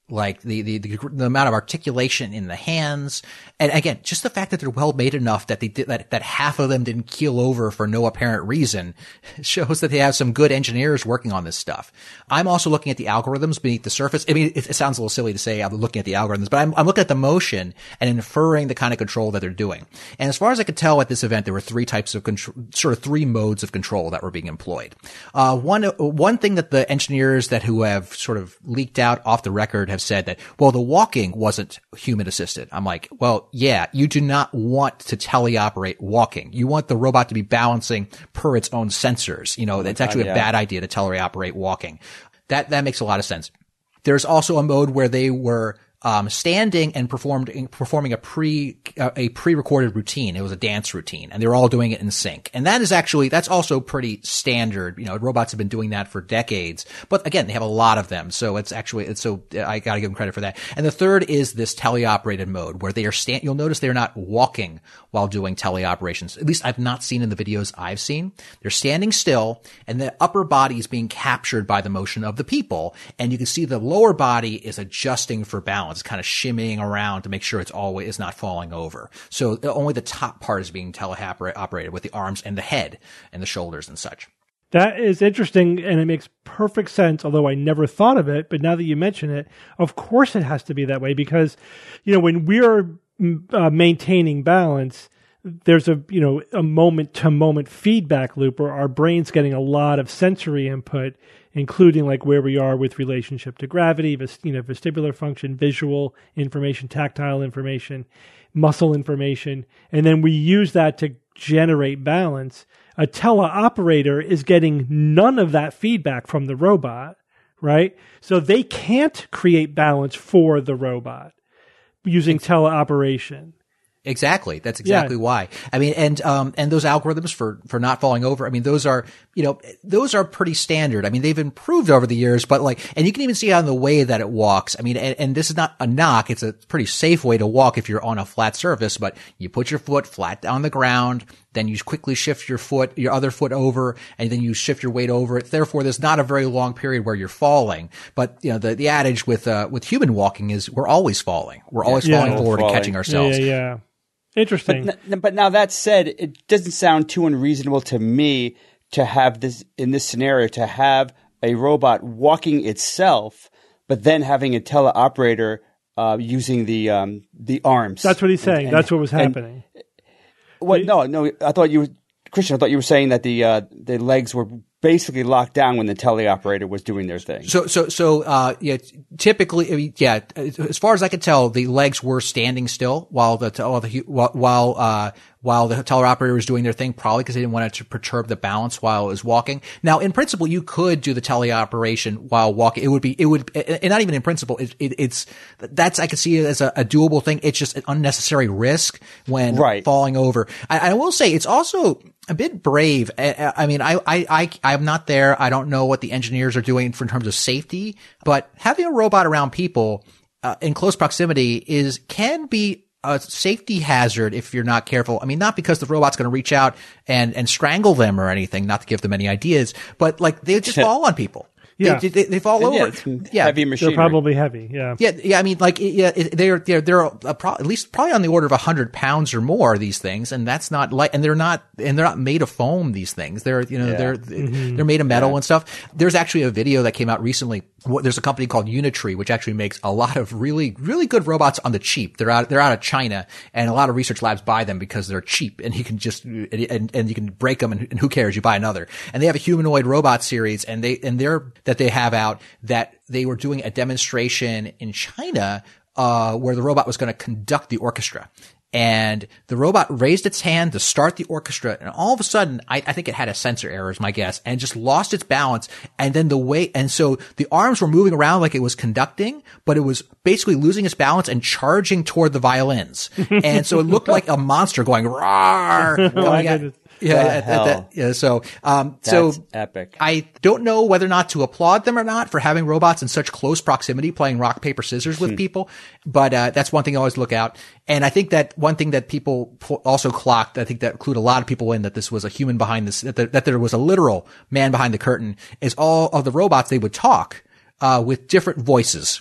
Like the, the, the, the amount of articulation in the hands. And again, just the fact that they're well made enough that they did, that, that half of them didn't keel over for no apparent reason shows that they have some good engineers working on this stuff. I'm also looking at the algorithms beneath the surface. I mean, it, it sounds a little silly to say I'm looking at the algorithms, but I'm, I'm looking at the motion and inferring the kind of control that they're doing. And as far as I could tell at this event, there were three types of control, sort of three modes of control that were being employed. Uh, one, one thing that the engineers that who have sort of leaked out off the record have said that, well, the walking wasn't human assisted. I'm like, well, yeah, you do not want to teleoperate walking. You want the robot to be balancing per its own sensors. You know, it's actually yeah. a bad idea to teleoperate walking. That, that makes a lot of sense. There's also a mode where they were Um, standing and performed, performing a pre, uh, a pre-recorded routine. It was a dance routine and they were all doing it in sync. And that is actually, that's also pretty standard. You know, robots have been doing that for decades, but again, they have a lot of them. So it's actually, it's so, I gotta give them credit for that. And the third is this teleoperated mode where they are stand, you'll notice they're not walking while doing teleoperations. At least I've not seen in the videos I've seen. They're standing still and the upper body is being captured by the motion of the people. And you can see the lower body is adjusting for balance. It's kind of shimmying around to make sure it's always it's not falling over. So only the top part is being teleoperated with the arms and the head and the shoulders and such. That is interesting, and it makes perfect sense, although I never thought of it. But now that you mention it, of course it has to be that way because, you know, when we're uh, maintaining balance, there's a, you know, a moment-to-moment feedback loop where our brain's getting a lot of sensory input, including like where we are with relationship to gravity, you know, vestibular function, visual information, tactile information, muscle information, and then we use that to generate balance. A teleoperator is getting none of that feedback from the robot, right? So they can't create balance for the robot using teleoperation. Exactly. That's exactly Yeah. why. I mean, and, um, and those algorithms for, for not falling over, I mean, those are, you know, those are pretty standard. I mean, they've improved over the years, but like, and you can even see on the way that it walks. I mean, and, and this is not a knock. It's a pretty safe way to walk if you're on a flat surface, but you put your foot flat on the ground, then you quickly shift your foot, your other foot over, and then you shift your weight over it. Therefore, there's not a very long period where you're falling. But, you know, the, the adage with, uh, with human walking is we're always falling. We're always Yeah. falling forward Falling. and catching ourselves. Yeah, yeah. Interesting. But, n- but now that said, it doesn't sound too unreasonable to me to have this in this scenario to have a robot walking itself, but then having a teleoperator uh, using the um, the arms. That's what he's saying. And- That's what was and- happening. What? No, no. I thought you, were, Christian. I thought you were saying that the uh, the legs were basically locked down when the teleoperator was doing their thing. So, so, so, uh, yeah, typically, I mean, yeah, as far as I could tell, the legs were standing still while the, while the, while, uh, while the teleoperator was doing their thing, probably because they didn't want it to perturb the balance while it was walking. Now, in principle, you could do the teleoperation while walking. It would be, it would, and not even in principle, it, it, it's, that's, I could see it as a, a doable thing. It's just an unnecessary risk when Right. falling over. I, I will say it's also a bit brave. I, I mean, I, I, I, I'm not there. I don't know what the engineers are doing for in terms of safety, but having a robot around people, uh, in close proximity is, can be a safety hazard if you're not careful. I mean, not because the robot's going to reach out and, and strangle them or anything, not to give them any ideas, but like they just fall on people. Yeah. They, they, they fall And yeah, over. it's Yeah. heavy machinery. They're probably heavy. Yeah. Yeah, yeah. I mean, like, yeah, they're they're they're a pro- at least probably on the order of a hundred pounds or more. These things, and that's not like, and they're not, and they're not made of foam. These things, they're you know Yeah. they're they're made of metal and stuff. There's actually a video that came out recently. There's a company called Unitree, which actually makes a lot of really really good robots on the cheap. They're out they're out of China, and a lot of research labs buy them because they're cheap, and you can just and and you can break them, and, and who cares? You buy another. And they have a humanoid robot series, and they and they're that they have out. That they were doing a demonstration in China, uh, where the robot was going to conduct the orchestra. And the robot raised its hand to start the orchestra. And all of a sudden, I, I think it had a sensor error is my guess, and just lost its balance. And then the way, and so the arms were moving around like it was conducting, but it was basically losing its balance and charging toward the violins. And so it looked like a monster going, roar. Oh, my going at, goodness. yeah, The at- at hell? that- yeah. So, um, That's so epic. I don't know whether or not to applaud them or not for having robots in such close proximity playing rock, paper, scissors with people. But, uh, that's one thing I always look out. And I think that one thing that people po- also clocked, I think that include a lot of people in that this was a human behind this, that there, that there was a literal man behind the curtain, is all of the robots, they would talk, uh, with different voices.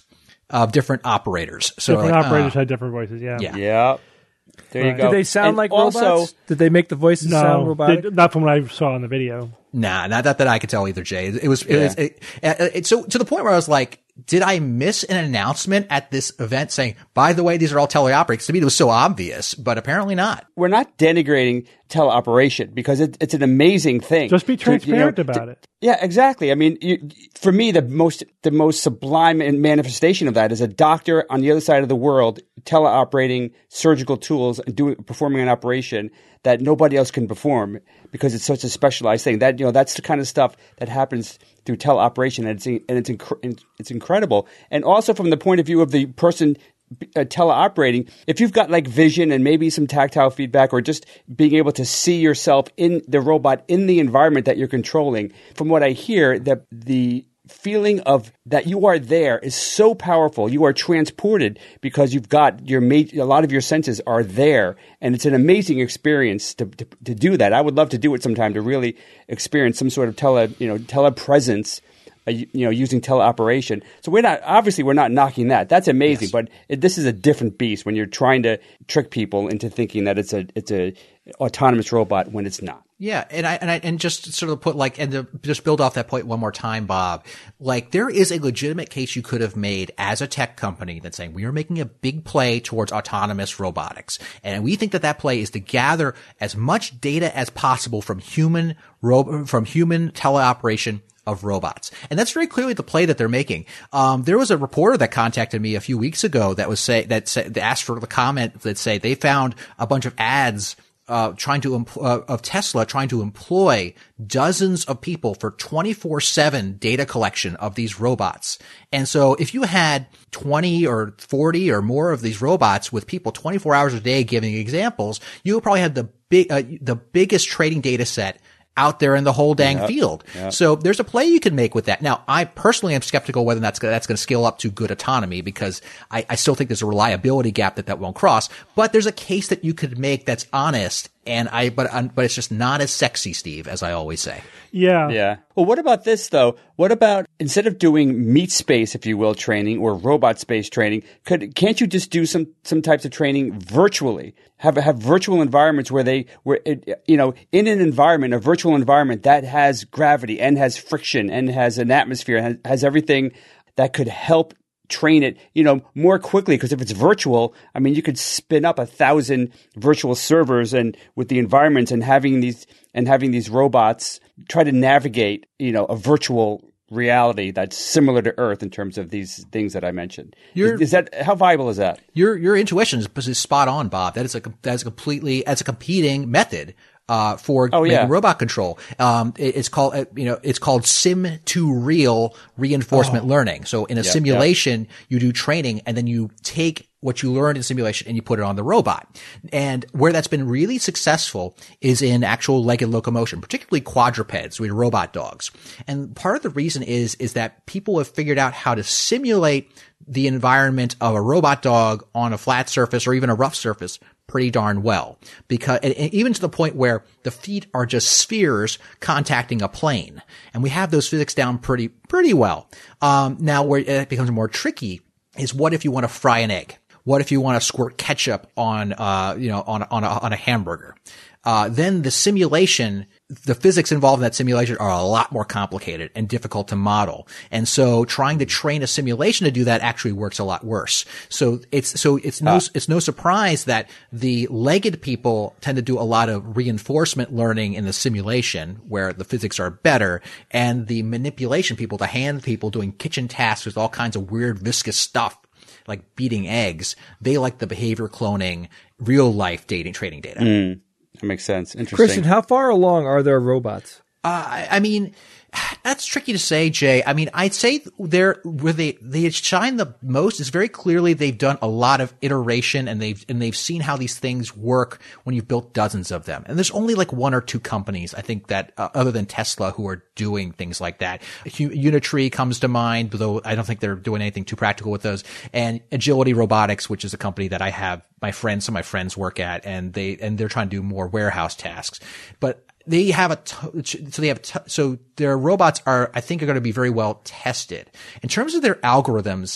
of different operators. So different like, operators uh, had different voices. Yeah. yeah. Yeah. There you Right. go. Did they sound And like also, robots? Did they make the voices sound No, robotic? did- not from what I saw in the video. Nah, not that, that I could tell either, Jay. It, it was, it Yeah. was, it, it, it, so to the point where I was like, did I miss an announcement at this event saying, by the way, these are all teleoperators? To me, it was so obvious, but apparently not. we're not denigrating teleoperation because it, it's an amazing thing. Just be to, you know, transparent about to- it. Yeah, exactly. I mean, you, for me, the most the most sublime manifestation of that is a doctor on the other side of the world teleoperating surgical tools and doing performing an operation that nobody else can perform because it's such a specialized thing. That you know, that's the kind of stuff that happens through teleoperation, and it's and it's inc- it's incredible. And also from the point of view of the person uh, teleoperating, if you've got like vision and maybe some tactile feedback or just being able to see yourself in the robot in the environment that you're controlling, from what I hear, that the feeling of that you are there is so powerful. You are transported because you've got your ma- a lot of your senses are there, and it's an amazing experience to, to to do that. I would love to do it sometime to really experience some sort of tele you know telepresence. Uh, you, you know, using teleoperation. So we're not obviously we're not knocking that. That's amazing, Yes. but it, this is a different beast when you're trying to trick people into thinking that it's a it's a autonomous robot when it's not. Yeah, and I and I and just sort of put like and to just build off that point one more time, Bob. Like there is a legitimate case you could have made as a tech company that's saying we are making a big play towards autonomous robotics, and we think that that play is to gather as much data as possible from human ro- from human teleoperation of robots. And that's very clearly the play that they're making. Um, there was a reporter that contacted me a few weeks ago that was say, that said, that asked for the comment that say they found a bunch of ads Uh, trying to, empl- uh, of Tesla trying to employ dozens of people for twenty-four seven data collection of these robots. And so if you had twenty or forty or more of these robots with people twenty-four hours a day giving examples, you would probably have the big, uh, the biggest trading data set out there in the whole dang Yep, field. yep. So there's a play you can make with that. Now, I personally am skeptical whether that's gonna, that's going to scale up to good autonomy because I, I still think there's a reliability gap that that won't cross. But there's a case that you could make that's honest. And I, but, um, but it's just not as sexy, Steve, as I always say. Yeah. Yeah. Well, what about this though? What about instead of doing meat space, if you will, training or robot space training, could can't you just do some some types of training virtually? Have have virtual environments where they where it, you know in an environment, a virtual environment that has gravity and has friction and has an atmosphere, has, has everything that could help train it, you know, more quickly. Because if it's virtual, I mean, you could spin up a thousand virtual servers and with the environments and having these and having these robots try to navigate, you know, a virtual reality that's similar to Earth in terms of these things that I mentioned. You're- Is, is that how viable is that? Your, your intuition is, is spot on, Bob. That is a, that is a completely, that's a competing method. Uh, for Oh, making yeah. robot control. Um, it, it's called, uh, you know, it's called sim to real reinforcement learning. So in a Yep, simulation, you do training and then you take what you learned in simulation and you put it on the robot. And where that's been really successful is in actual legged locomotion, particularly quadrupeds with robot dogs. And part of the reason is, is that people have figured out how to simulate the environment of a robot dog on a flat surface or even a rough surface pretty darn well, because and, and even to the point where the feet are just spheres contacting a plane, and we have those physics down pretty pretty well. Um, now, where it becomes more tricky is what if you want to fry an egg? What if you want to squirt ketchup on, uh, you know, on on a, on a hamburger? Uh, then the simulation, the physics involved in that simulation are a lot more complicated and difficult to model. And so trying to train a simulation to do that actually works a lot worse. So it's, so it's no, it's no surprise that the legged people tend to do a lot of reinforcement learning in the simulation where the physics are better, and the manipulation people, the hand people doing kitchen tasks with all kinds of weird viscous stuff like beating eggs, they like the behavior cloning, real life dating, training data. Mm, that makes sense. Interesting. Christian, how far along are their robots? Uh, I, I mean, that's tricky to say, Jay. I mean, I'd say they're where they they shine the most is very clearly they've done a lot of iteration and they've and they've seen how these things work when you've built dozens of them. And there's only like one or two companies I think that uh, other than Tesla who are doing things like that. U- Unitree comes to mind, though I don't think they're doing anything too practical with those. And Agility Robotics, which is a company that I have my friends, some of my friends work at, and they and they're trying to do more warehouse tasks, but. They have a, t- so they have, t- so their robots are, I think are going to be very well tested. In terms of their algorithms,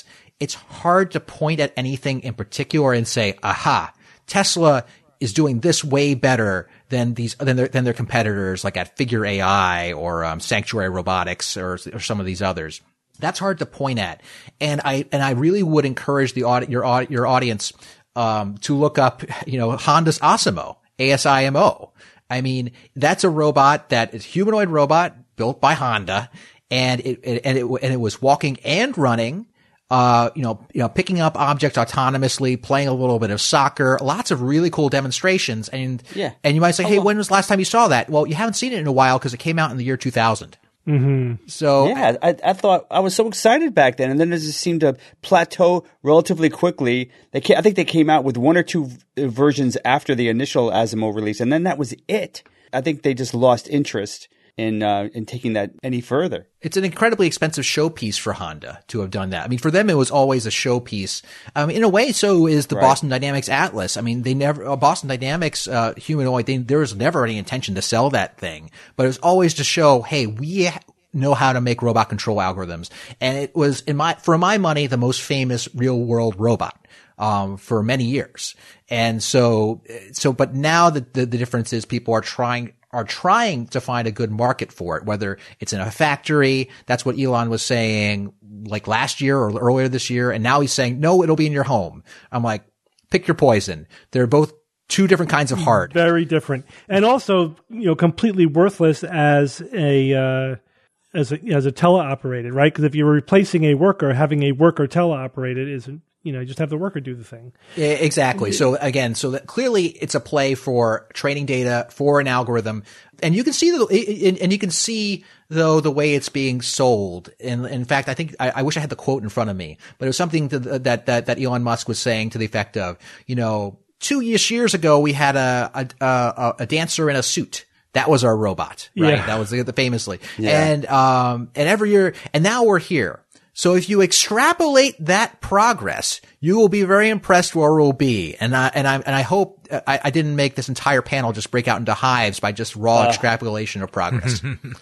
it's hard to point at anything in particular and say, aha, Tesla is doing this way better than these, than their, than their competitors like at Figure A I or, um, Sanctuary Robotics or, or some of these others. That's hard to point at. And I, and I really would encourage the audi- your, audi- your audience, um, to look up, you know, Honda's Asimo, A S I M O. I mean, that's a robot that is a humanoid robot built by Honda, and it, it and it and it was walking and running, uh, you know, you know, picking up objects autonomously, playing a little bit of soccer, lots of really cool demonstrations. And yeah. and you might say, Oh, hey, well. when was the last time you saw that? Well, you haven't seen it in a while because it came out in the year two thousand. Mm-hmm. So yeah, I, I thought I was so excited back then, and then it just seemed to plateau relatively quickly. They came, I think they came out with one or two v- versions after the initial Asimo release, and then that was it. I think they just lost interest in uh, in taking that any further. It's an incredibly expensive showpiece for Honda to have done that. I mean, for them, it was always a showpiece. Um, in a way, so is the Right. Boston Dynamics Atlas. I mean, they never, uh, Boston Dynamics, uh, humanoid, they, there was never any intention to sell that thing, but it was always to show, hey, we know how to make robot control algorithms. And it was, in my, for my money, the most famous real world robot. Um, for many years. And so, so, but now the, the, the difference is people are trying, are trying to find a good market for it, whether it's in a factory. That's what Elon was saying like last year or earlier this year. And now he's saying, no, it'll be in your home. I'm like, pick your poison. They're both two different kinds of hard. Very different. And also, you know, completely worthless as a, uh, as a, as a teleoperated, right? Because if you're replacing a worker, having a worker teleoperated isn't, you know, just have the worker do the thing. Yeah, exactly. So again, so that clearly it's a play for training data for an algorithm, and you can see the, and you can see though the way it's being sold. And in fact, I think I, I wish I had the quote in front of me, but it was something to, that that that Elon Musk was saying to the effect of, you know, two years ago we had a a, a, a dancer in a suit. That was our robot, right? Yeah. That was the, the famously, Yeah. and um, and every year, and now we're here. So if you extrapolate that progress, you will be very impressed where we'll be. And I, and I, and I hope I, I didn't make this entire panel just break out into hives by just raw uh. extrapolation of progress.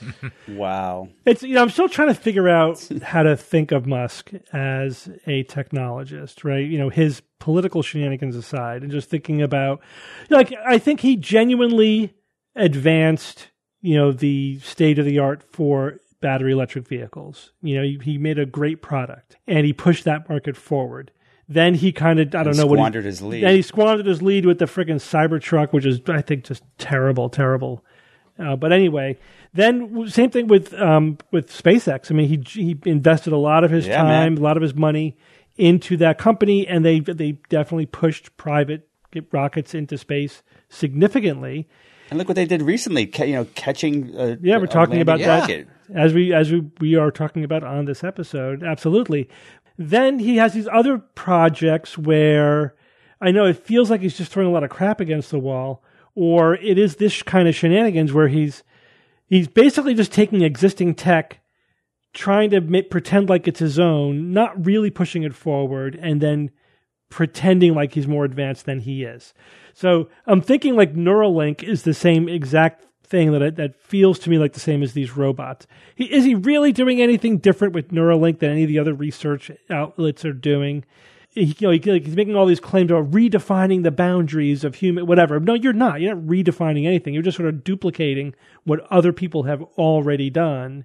Wow. It's, you know, I'm still trying to figure out how to think of Musk as a technologist, right? You know, his political shenanigans aside, and just thinking about, like, I think he genuinely advanced, you know, the state of the art for battery electric vehicles. You know, he, he made a great product and he pushed that market forward. Then he kind of, I don't he know what he squandered his lead. Then he squandered his lead with the freaking Cybertruck, which is, I think, just terrible, terrible. Uh, but anyway, then same thing with um, with SpaceX. I mean, he he invested a lot of his Yeah, time, man. a lot of his money into that company, and they they definitely pushed private rockets into space significantly. And look what they did recently. Ca- you know, catching. Uh, Yeah, we're a talking landing about that rocket. as we as we, we are talking about on this episode. Absolutely. Then he has these other projects where I know it feels like he's just throwing a lot of crap against the wall, or it is this kind of shenanigans where he's he's basically just taking existing tech, trying to make, pretend like it's his own, not really pushing it forward, and then pretending like he's more advanced than he is. So I'm thinking like Neuralink is the same exact thing that that feels to me like the same as these robots. He, is he really doing anything different with Neuralink than any of the other research outlets are doing? He, you know, he, like, he's making all these claims about redefining the boundaries of human, whatever. No, you're not. You're not redefining anything. You're just sort of duplicating what other people have already done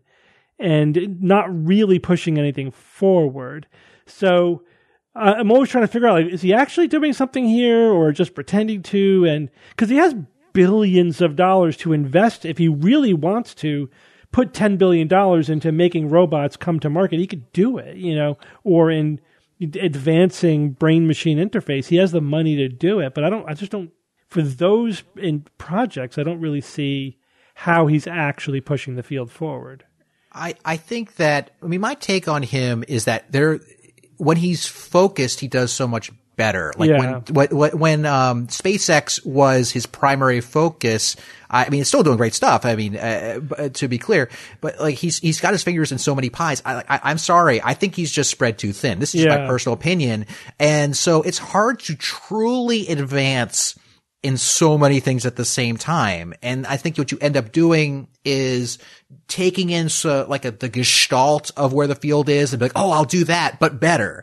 and not really pushing anything forward. So uh, I'm always trying to figure out, like, is he actually doing something here or just pretending to? And because he has billions of dollars to invest, if he really wants to put ten billion dollars into making robots come to market, he could do it, you know, or in advancing brain-machine interface. He has the money to do it, but I don't. I just don't. For those in projects, I don't really see how he's actually pushing the field forward. I, I think that, I mean, my take on him is that there, when he's focused, he does so much better. Like Yeah. when, when, when, um, SpaceX was his primary focus, I mean, it's still doing great stuff. I mean, uh, to be clear, but like he's, he's got his fingers in so many pies. I, I, I'm sorry. I think he's just spread too thin. This is Yeah. my personal opinion. And so it's hard to truly advance in so many things at the same time. And I think what you end up doing is taking in so, like a, the gestalt of where the field is and be like, oh, I'll do that, but better.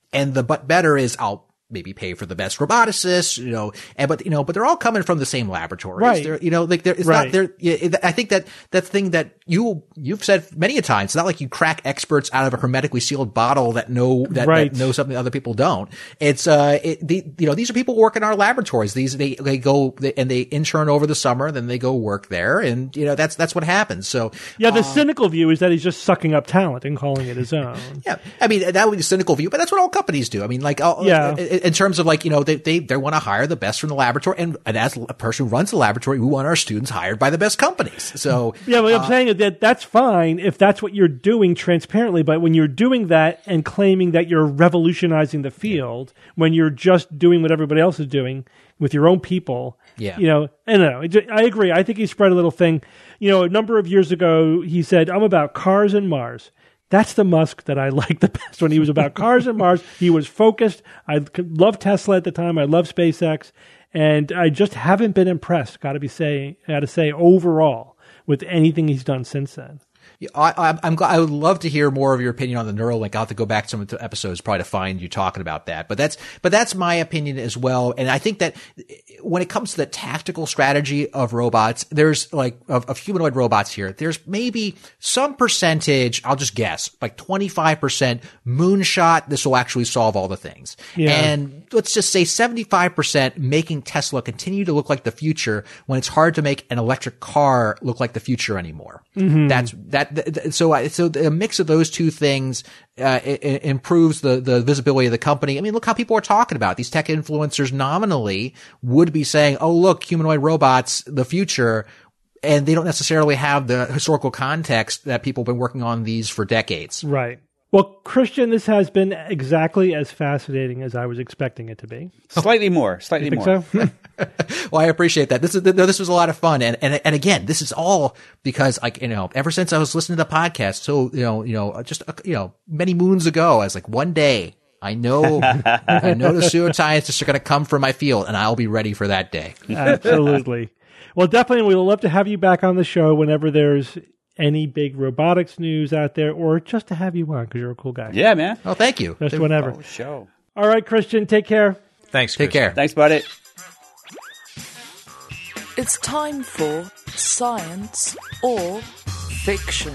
And the but better is I'll maybe pay for the best roboticists, you know, and, but, you know, but they're all coming from the same laboratories. Right. They're, you know, like they're, it's Right. not, they're, yeah, I think that, that thing that you, you've said many a time, it's not like you crack experts out of a hermetically sealed bottle that know, that, Right. that know something other people don't. It's, uh, it, the, you know, these are people who work in our laboratories. These, they, they go they, and they intern over the summer, then they go work there. And, you know, that's, that's what happens. So, Yeah, the cynical view is that he's just sucking up talent and calling it his own. yeah, I mean, that would be a cynical view, but that's what all companies do. I mean, like, uh, Yeah. in, in terms of like, you know, they, they, they want to hire the best from the laboratory. And, and as a person who runs the laboratory, we want our students hired by the best companies. So, Yeah, what uh, I'm saying is that that's fine if that's what you're doing transparently, but when you're doing that and claiming that you're revolutionizing the field, when you're just doing what everybody else is doing with your own people, Yeah. you know, I don't know. It ju- I agree. I think he spread a little thing. You know, a number of years ago, he said, I'm about cars and Mars. That's the Musk that I like the best. When he was about cars and Mars, he was focused. I loved Tesla at the time. I love SpaceX. And I just haven't been impressed, got to be saying, got to say overall, with anything he's done since then. Yeah, I, I, I'm glad. I would love to hear more of your opinion on the Neuralink. I'll have to go back to some of the episodes probably to find you talking about that. But that's, but that's my opinion as well. And I think that when it comes to the tactical strategy of robots, there's like of, of humanoid robots here. There's maybe some percentage. I'll just guess, like twenty-five percent moonshot. This will actually solve all the things. Yeah. And let's just say seventy-five percent making Tesla continue to look like the future when it's hard to make an electric car look like the future anymore. Mm-hmm. That's that. Th- th- so, I, so a mix of those two things uh, it, it improves the the visibility of the company. I mean, look how people are talking about it. These tech influencers. Nominally, would be saying, "Oh, look, humanoid robots, the future." And they don't necessarily have the historical context that people have been working on these for decades. Right. Well, Christian, this has been exactly as fascinating as I was expecting it to be. Slightly more, slightly You think more. so? Well, I appreciate that. This is, no, this was a lot of fun. And, and, and again, this is all because, like, you know, ever since I was listening to the podcast, so, you know, you know, just, you know, many moons ago, I was like, one day I know, I know the pseudoscientists are going to come for my field and I'll be ready for that day. Absolutely. Well, definitely, we'd love to have you back on the show whenever there's any big robotics news out there, or just to have you on because you're a cool guy. Yeah, man. Oh, thank you. Just whenever. Oh, show. All right, Christian, take care. Thanks, Take Chris. care. Thanks, buddy. It's time for Science or Fiction.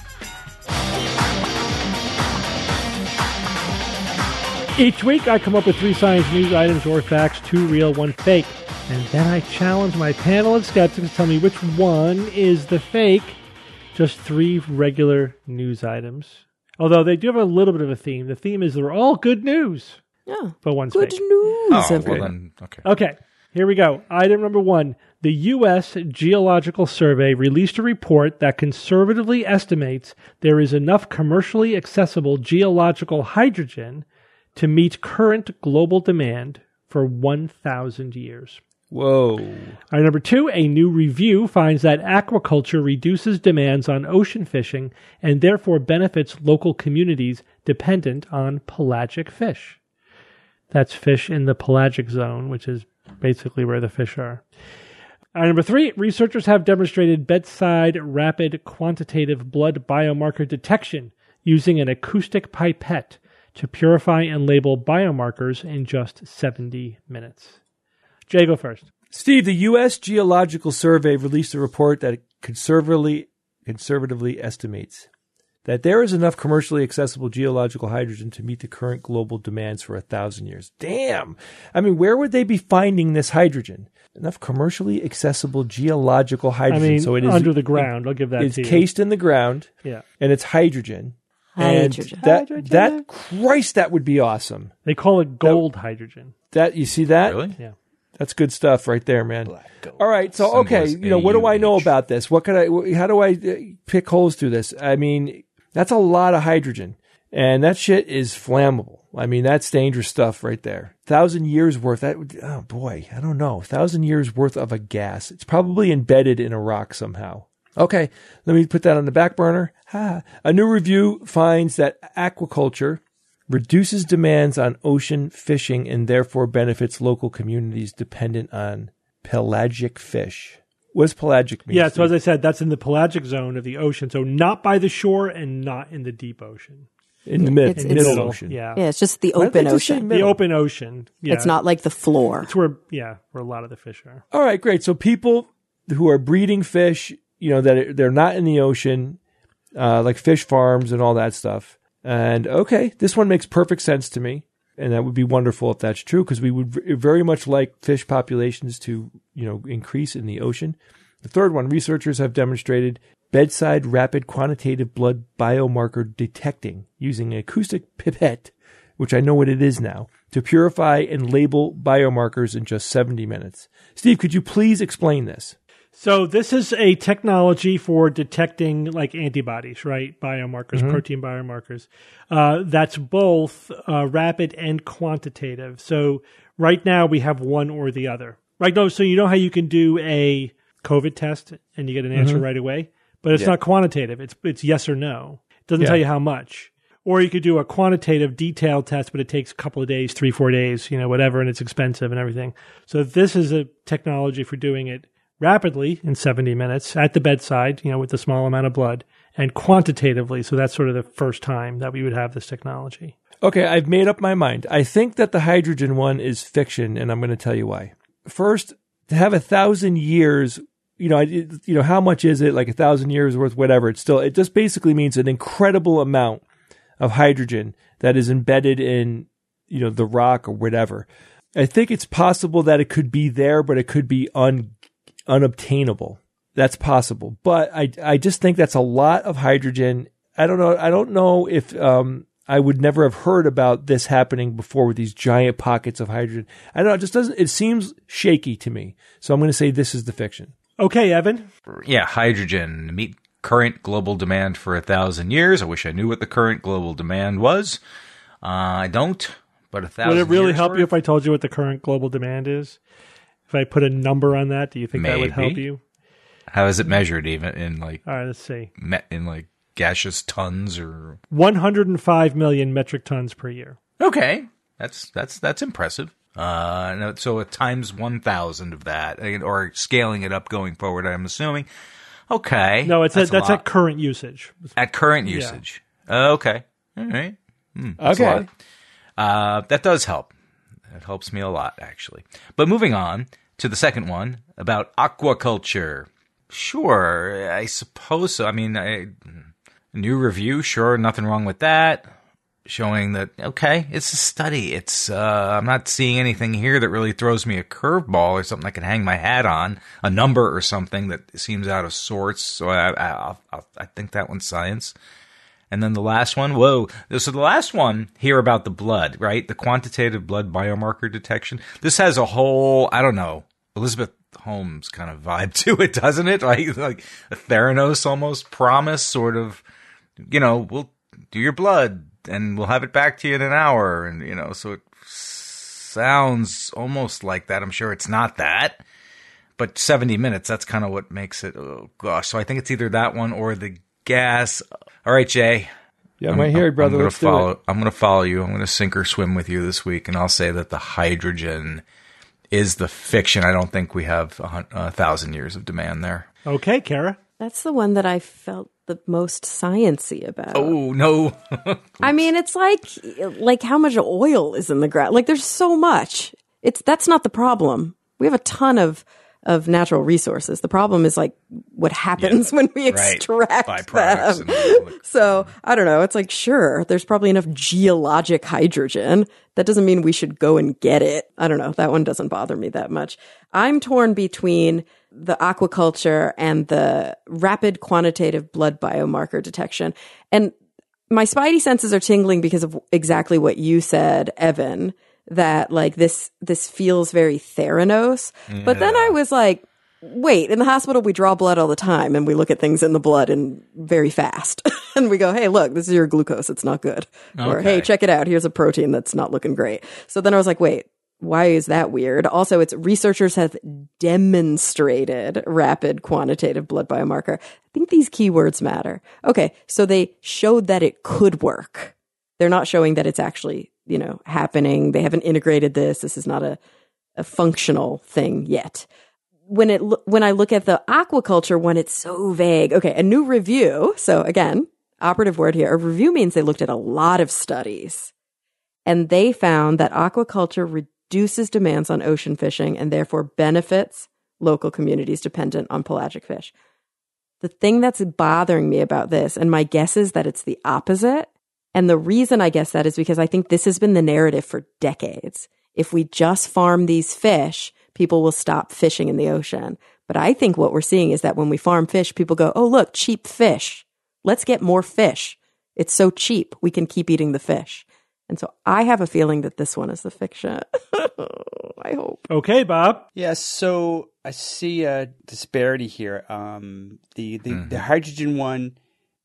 Each week, I come up with three science news items or facts, two real, one fake. And then I challenge my panel of skeptics to tell me which one is the fake. Just three regular news items. Although they do have a little bit of a theme. The theme is they're all good news, Yeah. but one's Good fake. news. Oh, well everyone. then, okay. Okay, here we go. Item number one. The U S Geological Survey released a report that conservatively estimates there is enough commercially accessible geological hydrogen to meet current global demand for one thousand years. Whoa. All right, number two, a new review finds that aquaculture reduces demands on ocean fishing and therefore benefits local communities dependent on pelagic fish. That's fish in the pelagic zone, which is basically where the fish are. All right, number three, researchers have demonstrated bedside rapid quantitative blood biomarker detection using an acoustic pipette to purify and label biomarkers in just seventy minutes. Jay, go first. Steve, the U S Geological Survey released a report that conservatively conservatively estimates that there is enough commercially accessible geological hydrogen to meet the current global demands for a thousand years. Damn. I mean, where would they be finding this hydrogen? Enough commercially accessible geological I hydrogen. mean, so it is under the ground. I'll give that It's to you. cased in the ground, Yeah. and it's hydrogen. Hydrogen. And that, Hydrogen. that, Christ, that would be awesome. They call it gold hydrogen. That, you see that? Really? Yeah. That's good stuff right there, man. gold. All right, so okay, Symbol is you know, what do I know A U H. about this? What can I? How do I uh, pick holes through this? I mean, that's a lot of hydrogen, and that shit is flammable. I mean, that's dangerous stuff right there. Thousand years worth. That would, oh boy, I don't know. Thousand years worth of a gas. It's probably embedded in a rock somehow. Okay, let me put that on the back burner. Ha. A new review finds that aquaculture reduces demands on ocean fishing and therefore benefits local communities dependent on pelagic fish. What does pelagic mean? Yeah, so Steve? as I said, that's in the pelagic zone of the ocean. So not by the shore and not in the deep ocean. In the mid, It's- middle it's- ocean. Yeah. Yeah, it's just the Why don't they open just say ocean. The middle? open ocean. Yeah. It's not like the floor. It's where, yeah, where a lot of the fish are. All right, great. So people who are breeding fish, you know, that are- they're not in the ocean, uh, like fish farms and all that stuff. And okay, this one makes perfect sense to me. And that would be wonderful if that's true, because we would v- very much like fish populations to, you know, increase in the ocean. The third one, researchers have demonstrated bedside rapid quantitative blood biomarker detecting using an acoustic pipette, which I know what it is now, to purify and label biomarkers in just seventy minutes. Steve, could you please explain this? So this is a technology for detecting like antibodies, right? Biomarkers, protein biomarkers. Uh, that's both uh, rapid and quantitative. So right now we have one or the other. Right? No, so you know how you can do a COVID test and you get an answer right away, but it's Yeah. not quantitative. It's it's yes or no. It doesn't Yeah. tell you how much. Or you could do a quantitative detailed test, but it takes a couple of days, three, four days, you know, whatever, and it's expensive and everything. So this is a technology for doing it rapidly in seventy minutes at the bedside, you know, with a small amount of blood, and quantitatively. So that's sort of the first time that we would have this technology. Okay, I've made up my mind. I think that the hydrogen one is fiction, and I'm going to tell you why. First, to have a thousand years, you know, it- you know, how much is it? Like a thousand years worth, whatever. It's still, it just basically means an incredible amount of hydrogen that is embedded in, you know, the rock or whatever. I think it's possible that it could be there, but it could be un, unobtainable. That's possible. But I, I just think that's a lot of hydrogen. I don't know. I don't know if, um, I would never have heard about this happening before with these giant pockets of hydrogen. I don't know. It just doesn't, it seems shaky to me. So I'm going to say this is the fiction. Okay, Evan. Yeah, hydrogen. Meet current global demand for a thousand years. I wish I knew what the current global demand was. Uh, I don't, but a thousand Would it really years help worth? you if I told you what the current global demand is? If I put a number on that, do you think that would help Maybe. you? How is it measured even in like, All right, let's see. me- in like gaseous tons or? one hundred five million metric tons per year. Okay. That's, that's, that's impressive. Uh, no, so a times one thousand of that, or scaling it up going forward, I'm assuming. Okay. No, it's that's at, that's a lot. at current usage. At current usage. Uh, okay. All right. Hmm, that's a Okay. lot. Uh, that does help. That helps me a lot, actually. But moving on to the second one about aquaculture. Sure, I suppose so. I mean, I, new review, sure, nothing wrong with that. Showing that, okay, it's a study. It's, uh, I'm not seeing anything here that really throws me a curveball or something I can hang my hat on, a number or something that seems out of sorts. So I, I, I, I think that one's science. And then the last one, whoa. So the last one here about the blood, right? The quantitative blood biomarker detection. This has a whole, I don't know, Elizabeth Holmes kind of vibe to it, doesn't it? Like, like a Theranos almost promise, sort of, you know, we'll do your blood and we'll have it back to you in an hour. And, you know, so it sounds almost like that. I'm sure it's not that. But seventy minutes, that's kind of what makes it, oh gosh. So I think it's either that one or the gas. All right, Jay. Yeah, I'm right here, brother. I'm gonna Let's do follow, it. I'm going to follow you. I'm going to sink or swim with you this week. And I'll say that the hydrogen is the fiction. I don't think we have a, hun- a thousand years of demand there. Okay, Kara. That's the one that I felt the most science-y about. Oh, no. I mean, it's like like how much oil is in the ground. Like there's so much. It's that's not the problem. We have a ton of of natural resources. The problem is like what happens when we right. extract Byproducts them. and- So I don't know. It's like, sure, there's probably enough geologic hydrogen. That doesn't mean we should go and get it. I don't know. That one doesn't bother me that much. I'm torn between the aquaculture and the rapid quantitative blood biomarker detection. And my spidey senses are tingling because of exactly what you said, Evan, that like this, this feels very Theranos. Yeah. But then I was like, wait, in the hospital, we draw blood all the time and we look at things in the blood and very fast. And we go, hey, look, this is your glucose. It's not good. Okay. Or, hey, check it out. Here's a protein that's not looking great. So then I was like, wait, why is that weird? Also, it's researchers have demonstrated rapid quantitative blood biomarker. I think these keywords matter. Okay. So they showed that it could work. They're not showing that it's actually, you know, happening. They haven't integrated this. This is not a, a functional thing yet. When it, when I look at the aquaculture one, it's so vague. Okay. A new review. So again, operative word here. A review means they looked at a lot of studies, and they found that aquaculture reduces demands on ocean fishing and therefore benefits local communities dependent on pelagic fish. The thing that's bothering me about this, and my guess is that it's the opposite, and the reason I guess that is because I think this has been the narrative for decades. If we just farm these fish, people will stop fishing in the ocean. But I think what we're seeing is that when we farm fish, people go, oh, look, cheap fish. Let's get more fish. It's so cheap. We can keep eating the fish. And so I have a feeling that this one is the fiction. I hope. Okay, Bob. Yeah, so I see a disparity here. Um, the the, Mm-hmm. the hydrogen one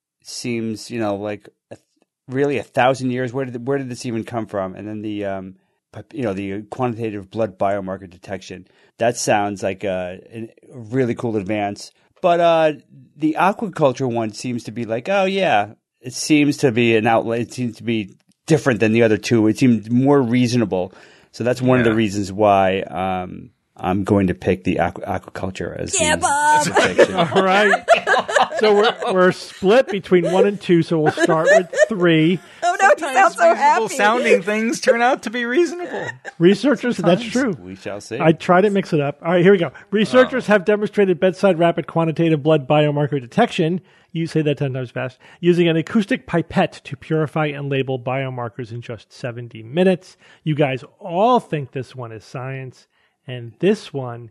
seems, you know, like a, really a thousand years. Where did where did this even come from? And then the um, you know, the quantitative blood biomarker detection. That sounds like a, a really cool advance. But uh, the aquaculture one seems to be like, oh yeah, it seems to be an outlet. It seems to be different than the other two. It seemed more reasonable. So that's one of the Yeah. reasons why um, I'm going to pick the aqu- aquaculture as Yeah, the, Bob! as the fiction. All right. So we're we're split between one and two. So we'll start with three. Oh, no, you sound so reasonable happy. sounding things turn out to be reasonable. Researchers, that's true. We shall see. I tried to mix it up. All right, here we go. Researchers have demonstrated bedside rapid quantitative blood biomarker detection. You say that ten times fast. Using an acoustic pipette to purify and label biomarkers in just seventy minutes. You guys all think this one is science, and this one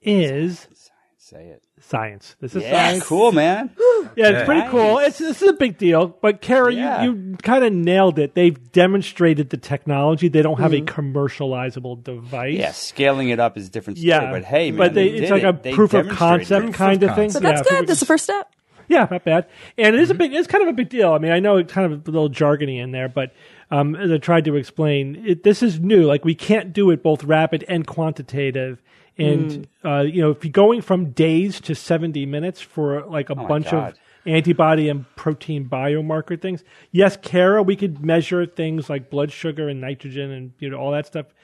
is Say it. science. This is Yeah, science. cool, man. Yeah, it's pretty Nice. cool. It's this is a big deal. But Kara, Yeah. you, you kind of nailed it. They've demonstrated the technology. They don't have a commercializable device. Yeah, scaling it up is a different story. Yeah, But hey, man, but they, they it's did like it. a They proof of demonstrated concept it. kind of thing. So that's Yeah, good. proof of- That's the first step. Yeah, not bad. And it is a big, it's kind of a big deal. I mean, I know it's kind of a little jargony in there, but um, as I tried to explain, it, this is new. Like, we can't do it both rapid and quantitative. And, uh, you know, if you're going from days to seventy minutes for like a my bunch God. of antibody and protein biomarker things. Yes, Kara, we could measure things like blood sugar and nitrogen and, you know, all that stuff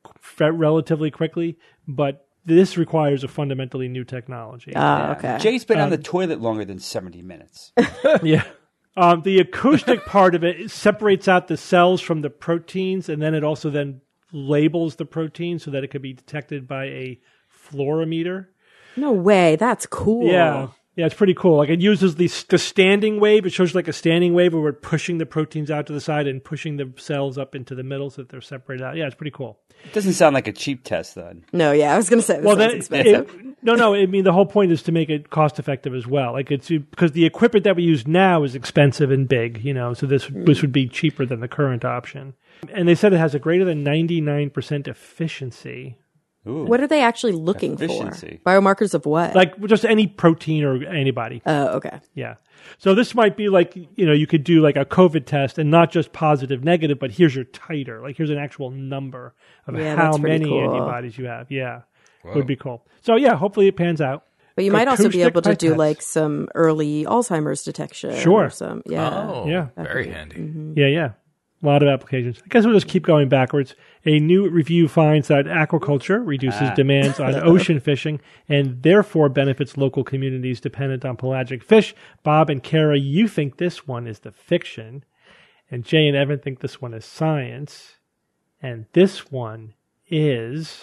f- relatively quickly, but this requires a fundamentally new technology. Ah, okay. Jay's been Um, on the toilet longer than seventy minutes. Yeah. Um, the acoustic part of it separates out the cells from the proteins, and then it also then labels the protein so that it could be detected by a fluorometer. No way. That's cool. Yeah. Yeah, it's pretty cool. Like, it uses the, the standing wave. It shows like a standing wave where we're pushing the proteins out to the side and pushing the cells up into the middle so that they're separated out. Yeah, it's pretty cool. It doesn't sound like a cheap test, then. No, yeah, I was going to say this Well, sounds then, expensive. it, no, no. I mean, the whole point is to make it cost effective as well. Like, it's because the equipment that we use now is expensive and big, you know. So this this would be cheaper than the current option. And they said it has a greater than ninety-nine percent efficiency. Ooh. What are they actually looking Efficiency. for? Biomarkers of what? Like just any protein or antibody. Oh, okay. Yeah. So this might be like, you know, you could do like a COVID test and not just positive, negative, but here's your titer. Like, here's an actual number of Yeah, how that's pretty many cool. antibodies you have. Yeah. Would be cool. So yeah, hopefully it pans out. But you might also be Acoustic able to do pipettes. like some early Alzheimer's detection. Sure. Or some, yeah. Oh, Yeah. very handy. Yeah, yeah. A lot of applications. I guess we'll just keep going backwards. A new review finds that aquaculture reduces demands on ocean fishing and therefore benefits local communities dependent on pelagic fish. Bob and Kara, you think this one is the fiction. And Jay and Evan think this one is science. And this one is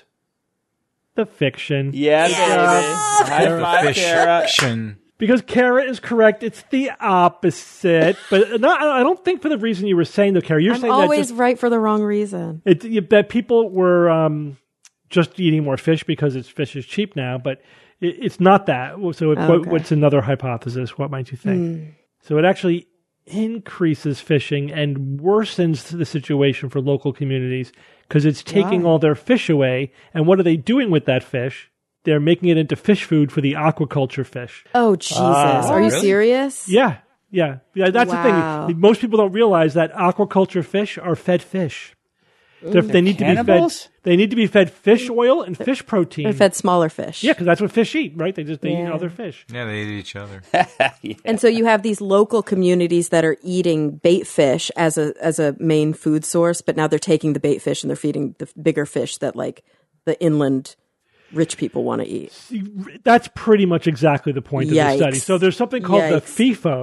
the fiction. Yeah, baby. High five, Kara. Fiction. Because Kara is correct. It's the opposite. But not, I don't think for the reason you were saying, though, Kara. You're I'm saying always that just, right for the wrong reason. it, you, that people were um, just eating more fish because it's fish is cheap now. But it, it's not that. So it, what, Okay. what's another hypothesis? What might you think? So it actually increases fishing and worsens the situation for local communities because it's taking Why? all their fish away. And what are they doing with that fish? They're making it into fish food for the aquaculture fish. Oh, Jesus. Ah. Are you Really? serious? Yeah, yeah, yeah. That's Wow. the thing. Most people don't realize that aquaculture fish are fed fish. They're, they need to be cannibals? fed. They need to be fed fish oil and fish protein. They're fed smaller fish. Yeah, because that's what fish eat, right? They just they eat Yeah. other fish. Yeah, they eat each other. And so you have these local communities that are eating bait fish as a as a main food source, but now they're taking the bait fish and they're feeding the bigger fish that like the inland rich people want to eat. That's pretty much exactly the point of the study. Yikes. So there's something called the Yikes. FIFO,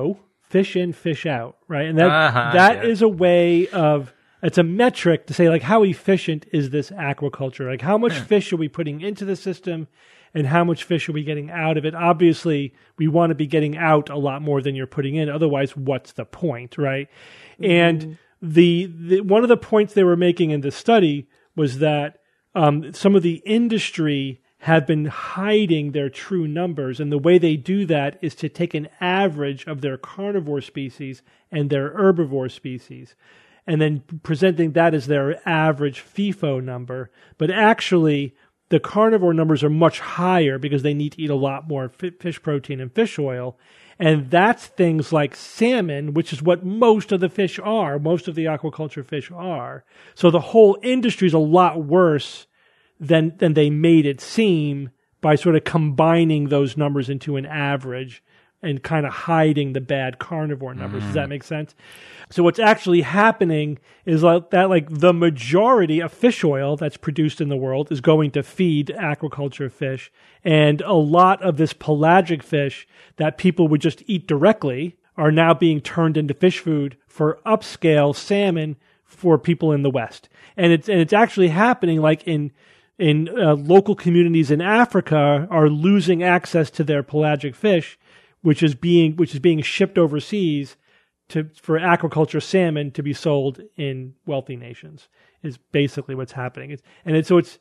fish in, fish out, right? And that Uh-huh, that yeah. is a way of, it's a metric to say, like, how efficient is this aquaculture? Like, how much fish are we putting into the system and how much fish are we getting out of it? Obviously, we want to be getting out a lot more than you're putting in. Otherwise, what's the point, right? Mm-hmm. And the, the one of the points they were making in the study was that um, some of the industry have been hiding their true numbers. And the way they do that is to take an average of their carnivore species and their herbivore species, and then presenting that as their average FIFO number. But actually, the carnivore numbers are much higher because they need to eat a lot more fi- fish protein and fish oil. And that's things like salmon, which is what most of the fish are, most of the aquaculture fish are. So the whole industry is a lot worse than than they made it seem by sort of combining those numbers into an average and kind of hiding the bad carnivore numbers. Mm. Does that make sense? So what's actually happening is like that, like the majority of fish oil that's produced in the world is going to feed aquaculture fish. And a lot of this pelagic fish that people would just eat directly are now being turned into fish food for upscale salmon for people in the West. And it's, and it's actually happening like in, in uh, local communities in Africa are losing access to their pelagic fish, which is being which is being shipped overseas to for aquaculture salmon to be sold in wealthy nations. Is basically what's happening. It's, and it's, so it's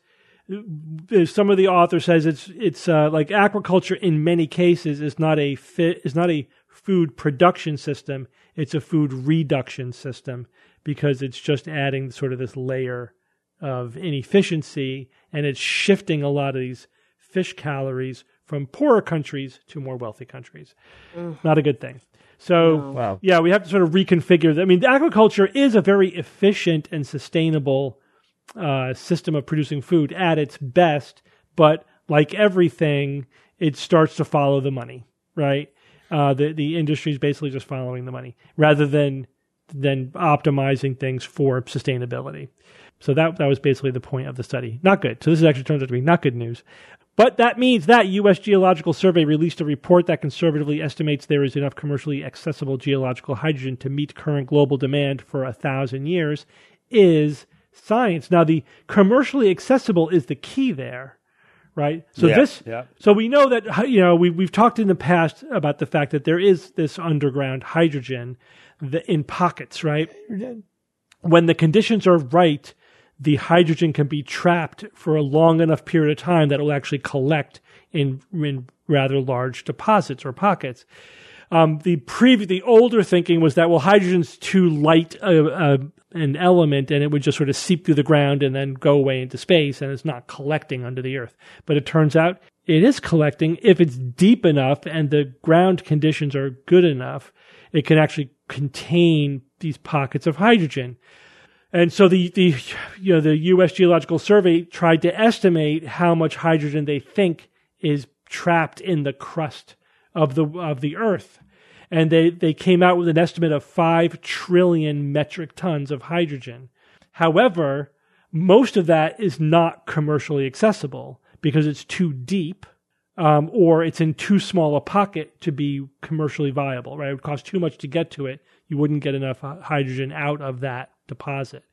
some of the author says it's it's uh, like aquaculture in many cases is not a fit is not a food production system. It's a food reduction system because it's just adding sort of this layer of inefficiency, and it's shifting a lot of these fish calories from poorer countries to more wealthy countries. Mm. Not a good thing. So, no. Wow. yeah, we have to sort of reconfigure that. I mean, the aquaculture is a very efficient and sustainable uh, system of producing food at its best, but like everything, it starts to follow the money, right? Uh, the the industry is basically just following the money rather than than optimizing things for sustainability. So that that was basically the point of the study. Not good. So this actually turns out to be not good news. But that means that U S Geological Survey released a report that conservatively estimates there is enough commercially accessible geological hydrogen to meet current global demand for a thousand years is science. Now, the commercially accessible is the key there, right? So yeah, this, yeah. so we know that, you know, we, we've talked in the past about the fact that there is this underground hydrogen in pockets, right? When the conditions are right, the hydrogen can be trapped for a long enough period of time that it will actually collect in, in rather large deposits or pockets. Um, the previous, the older thinking was that, well, hydrogen's too light a, a, an element and it would just sort of seep through the ground and then go away into space and it's not collecting under the earth. But it turns out it is collecting if it's deep enough and the ground conditions are good enough, it can actually contain these pockets of hydrogen. And so the, the, you know, the U S Geological Survey tried to estimate how much hydrogen they think is trapped in the crust of the, of the earth. And they, they came out with an estimate of five trillion metric tons of hydrogen. However, most of that is not commercially accessible because it's too deep, um, or it's in too small a pocket to be commercially viable, right? It would cost too much to get to it. You wouldn't get enough hydrogen out of that deposit.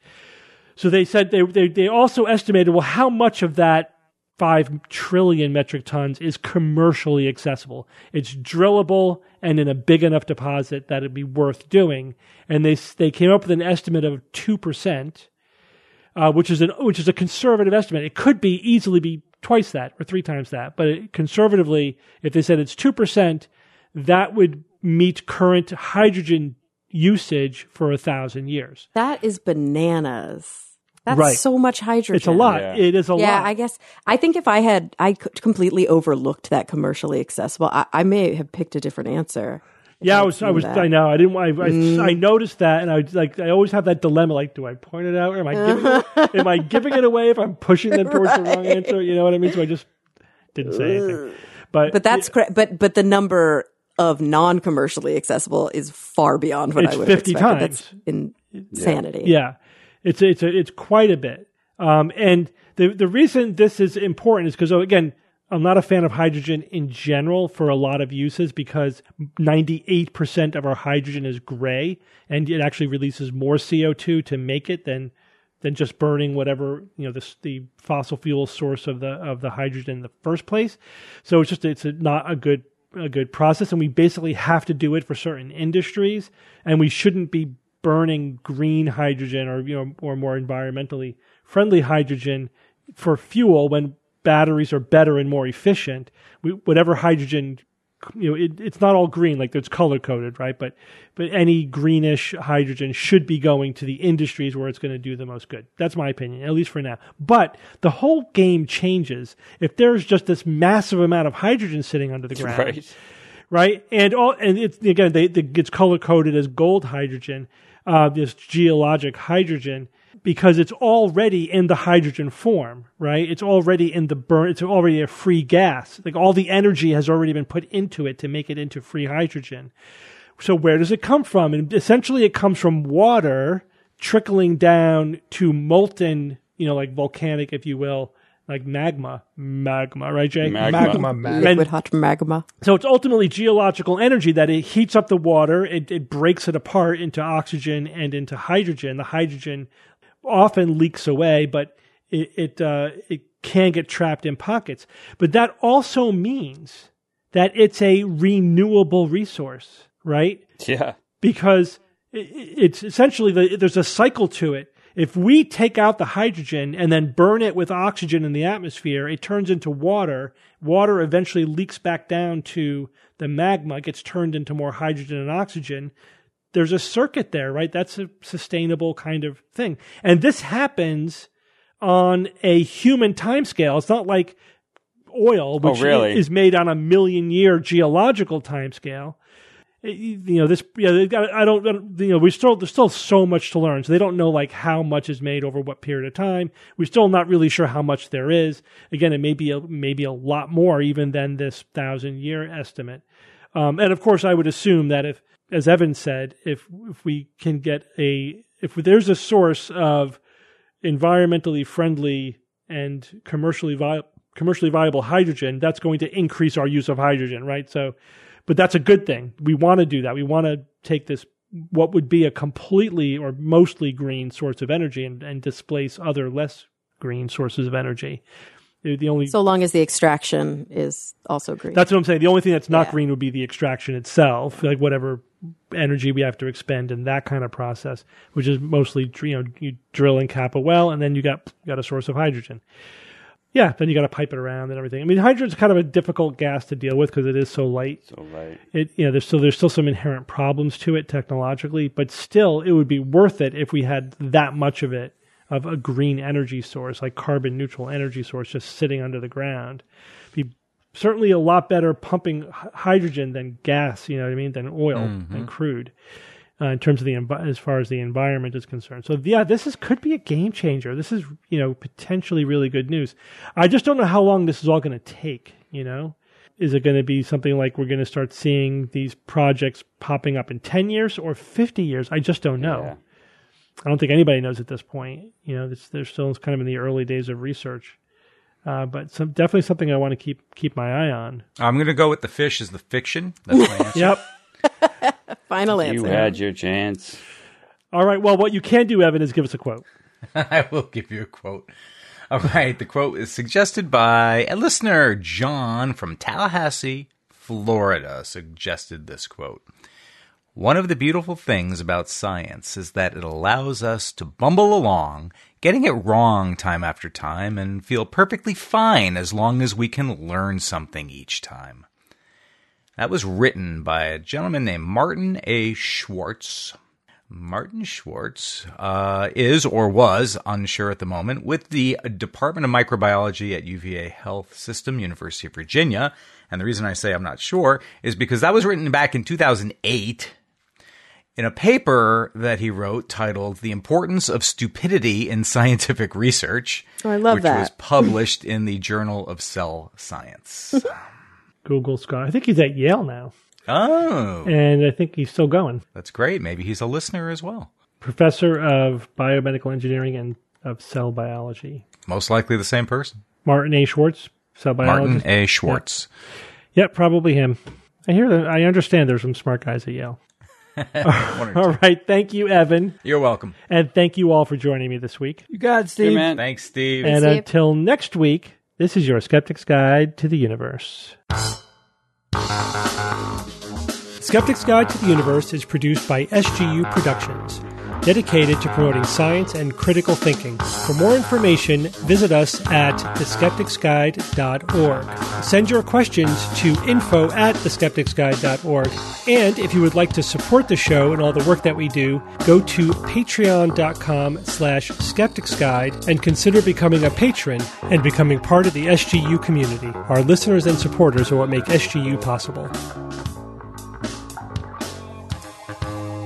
So they said they, they they also estimated, well, how much of that five trillion metric tons is commercially accessible? It's drillable and in a big enough deposit that it'd be worth doing. And they they came up with an estimate of two percent, uh, which is an which is a conservative estimate. It could be easily be twice that or three times that, but it, conservatively, if they said it's two percent, that would meet current hydrogen usage for a thousand years. That is bananas. That's right. So much hydrogen. It's a lot. Yeah. It is a yeah, lot. I guess. I think if I had, I completely overlooked that commercially accessible. I, I may have picked a different answer. Yeah, I was. I was. That. I know. I didn't. I, I, Mm. I noticed that, and I was like, I always have that dilemma. Like, do I point it out, or am I giving? it, am I giving it away if I'm pushing them towards the wrong answer? You know what I mean? So I just didn't say anything. But But that's correct. But but the number of non-commercially accessible is far beyond what It's I would have fifty expected. times. That's insanity. Yeah, it's it's a, it's quite a bit. Um, and the the reason this is important is because, again, I'm not a fan of hydrogen in general for a lot of uses because ninety-eight percent of our hydrogen is gray, and it actually releases more C O two to make it than than just burning whatever, you know, the, the fossil fuel source of the of the hydrogen in the first place. So it's just it's a, not a good a good process, and we basically have to do it for certain industries, and we shouldn't be burning green hydrogen or you know or more environmentally friendly hydrogen for fuel when batteries are better and more efficient. We, whatever hydrogen, you know, it, it's not all green, like it's color coded, right? But but any greenish hydrogen should be going to the industries where it's going to do the most good. That's my opinion, at least for now. But the whole game changes if there's just this massive amount of hydrogen sitting under the ground, Right. right? And all and it's again, they, they, it's color coded as gold hydrogen, uh, this geologic hydrogen, because it's already in the hydrogen form, right? It's already in the burn. It's already a free gas. Like all the energy has already been put into it to make it into free hydrogen. So where does it come from? And essentially it comes from water trickling down to molten, you know, like volcanic, if you will, like magma, magma, right, Jay? Magma. Magma, magma. Liquid hot magma. So it's ultimately geological energy that it heats up the water, it, it breaks it apart into oxygen and into hydrogen. The hydrogen often leaks away, but it it, uh, it can get trapped in pockets. But that also means that it's a renewable resource, right? Yeah. Because it, it's essentially, the, there's a cycle to it. If we take out the hydrogen and then burn it with oxygen in the atmosphere, it turns into water. Water eventually leaks back down to the magma, gets turned into more hydrogen and oxygen. There's a circuit there, right? That's a sustainable kind of thing. And this happens on a human timescale. It's not like oil, which Oh, really? is made on a million year geological timescale. You know, this, yeah, they've got, I don't, you know, we still, there's still so much to learn. So they don't know like how much is made over what period of time. We're still not really sure how much there is. Again, it may be a, maybe a lot more even than this thousand year estimate. Um, and of course, I would assume that if, as Evan said, if if we can get a, if there's a source of environmentally friendly and commercially vi- commercially viable hydrogen, that's going to increase our use of hydrogen, right? So, but that's a good thing. We want to do that. We want to take this, what would be a completely or mostly green source of energy and, and displace other less green sources of energy. The only So long as the extraction is also green. That's what I'm saying. The only thing that's not Yeah. green would be the extraction itself, like whatever energy we have to expend in that kind of process, which is mostly, you know, you drill and cap a well, and then you got you got a source of hydrogen. Yeah, then you got to pipe it around and everything. I mean, hydrogen's kind of a difficult gas to deal with because it is so light. So right. It, you know, there's still there's still some inherent problems to it technologically, but still, it would be worth it if we had that much of it, of a green energy source, like carbon neutral energy source, just sitting under the ground. Be certainly a lot better pumping h- hydrogen than gas, you know what I mean, than oil Mm-hmm. and crude, uh, in terms of the envi- as far as the environment is concerned. So yeah, this is could be a game changer. This is, you know, potentially really good news. I just don't know how long this is all going to take. You know, is it going to be something like we're going to start seeing these projects popping up in ten years or fifty years? I just don't know. Yeah. I don't think anybody knows at this point. You know, it's, they're still kind of in the early days of research. Uh, but some, definitely something I want to keep keep my eye on. I'm going to go with the fish as the fiction. That's my answer. Yep. Final You answer. had your chance. All right. Well, what you can do, Evan, is give us a quote. I will give you a quote. All right. The quote is suggested by a listener, John from Tallahassee, Florida, suggested this quote. One of the beautiful things about science is that it allows us to bumble along, getting it wrong time after time, and feel perfectly fine as long as we can learn something each time. That was written by a gentleman named Martin A. Schwartz. Martin Schwartz uh, is or was, unsure at the moment, with the Department of Microbiology at U V A Health System, University of Virginia. And the reason I say I'm not sure is because that was written back in two thousand eight in a paper that he wrote titled The Importance of Stupidity in Scientific Research, Oh, I love which that. was published in the Journal of Cell Science. Google Scholar. I think he's at Yale now, Oh, and I think he's still going. that's great. Maybe he's a listener as well. Professor of biomedical engineering and of cell biology. Most likely the same person. Martin A. Schwartz, So Martin biologist. A. Schwartz. Yep, yep, probably him. I hear that. I understand there's some smart guys at Yale. All right. Thank you, Evan. You're welcome. And thank you all for joining me this week. You got it, Steve. Hey, man. Thanks, Steve. And Steve. until next week, this is your Skeptic's Guide to the Universe. Skeptic's Guide to the Universe is produced by S G U Productions, dedicated to promoting science and critical thinking. For more information, visit us at the skeptics guide dot org. Send your questions to info at the skeptics guide dot org. And if you would like to support the show and all the work that we do, go to patreon.com slash skepticsguide and consider becoming a patron and becoming part of the S G U community. Our listeners and supporters are what make S G U possible.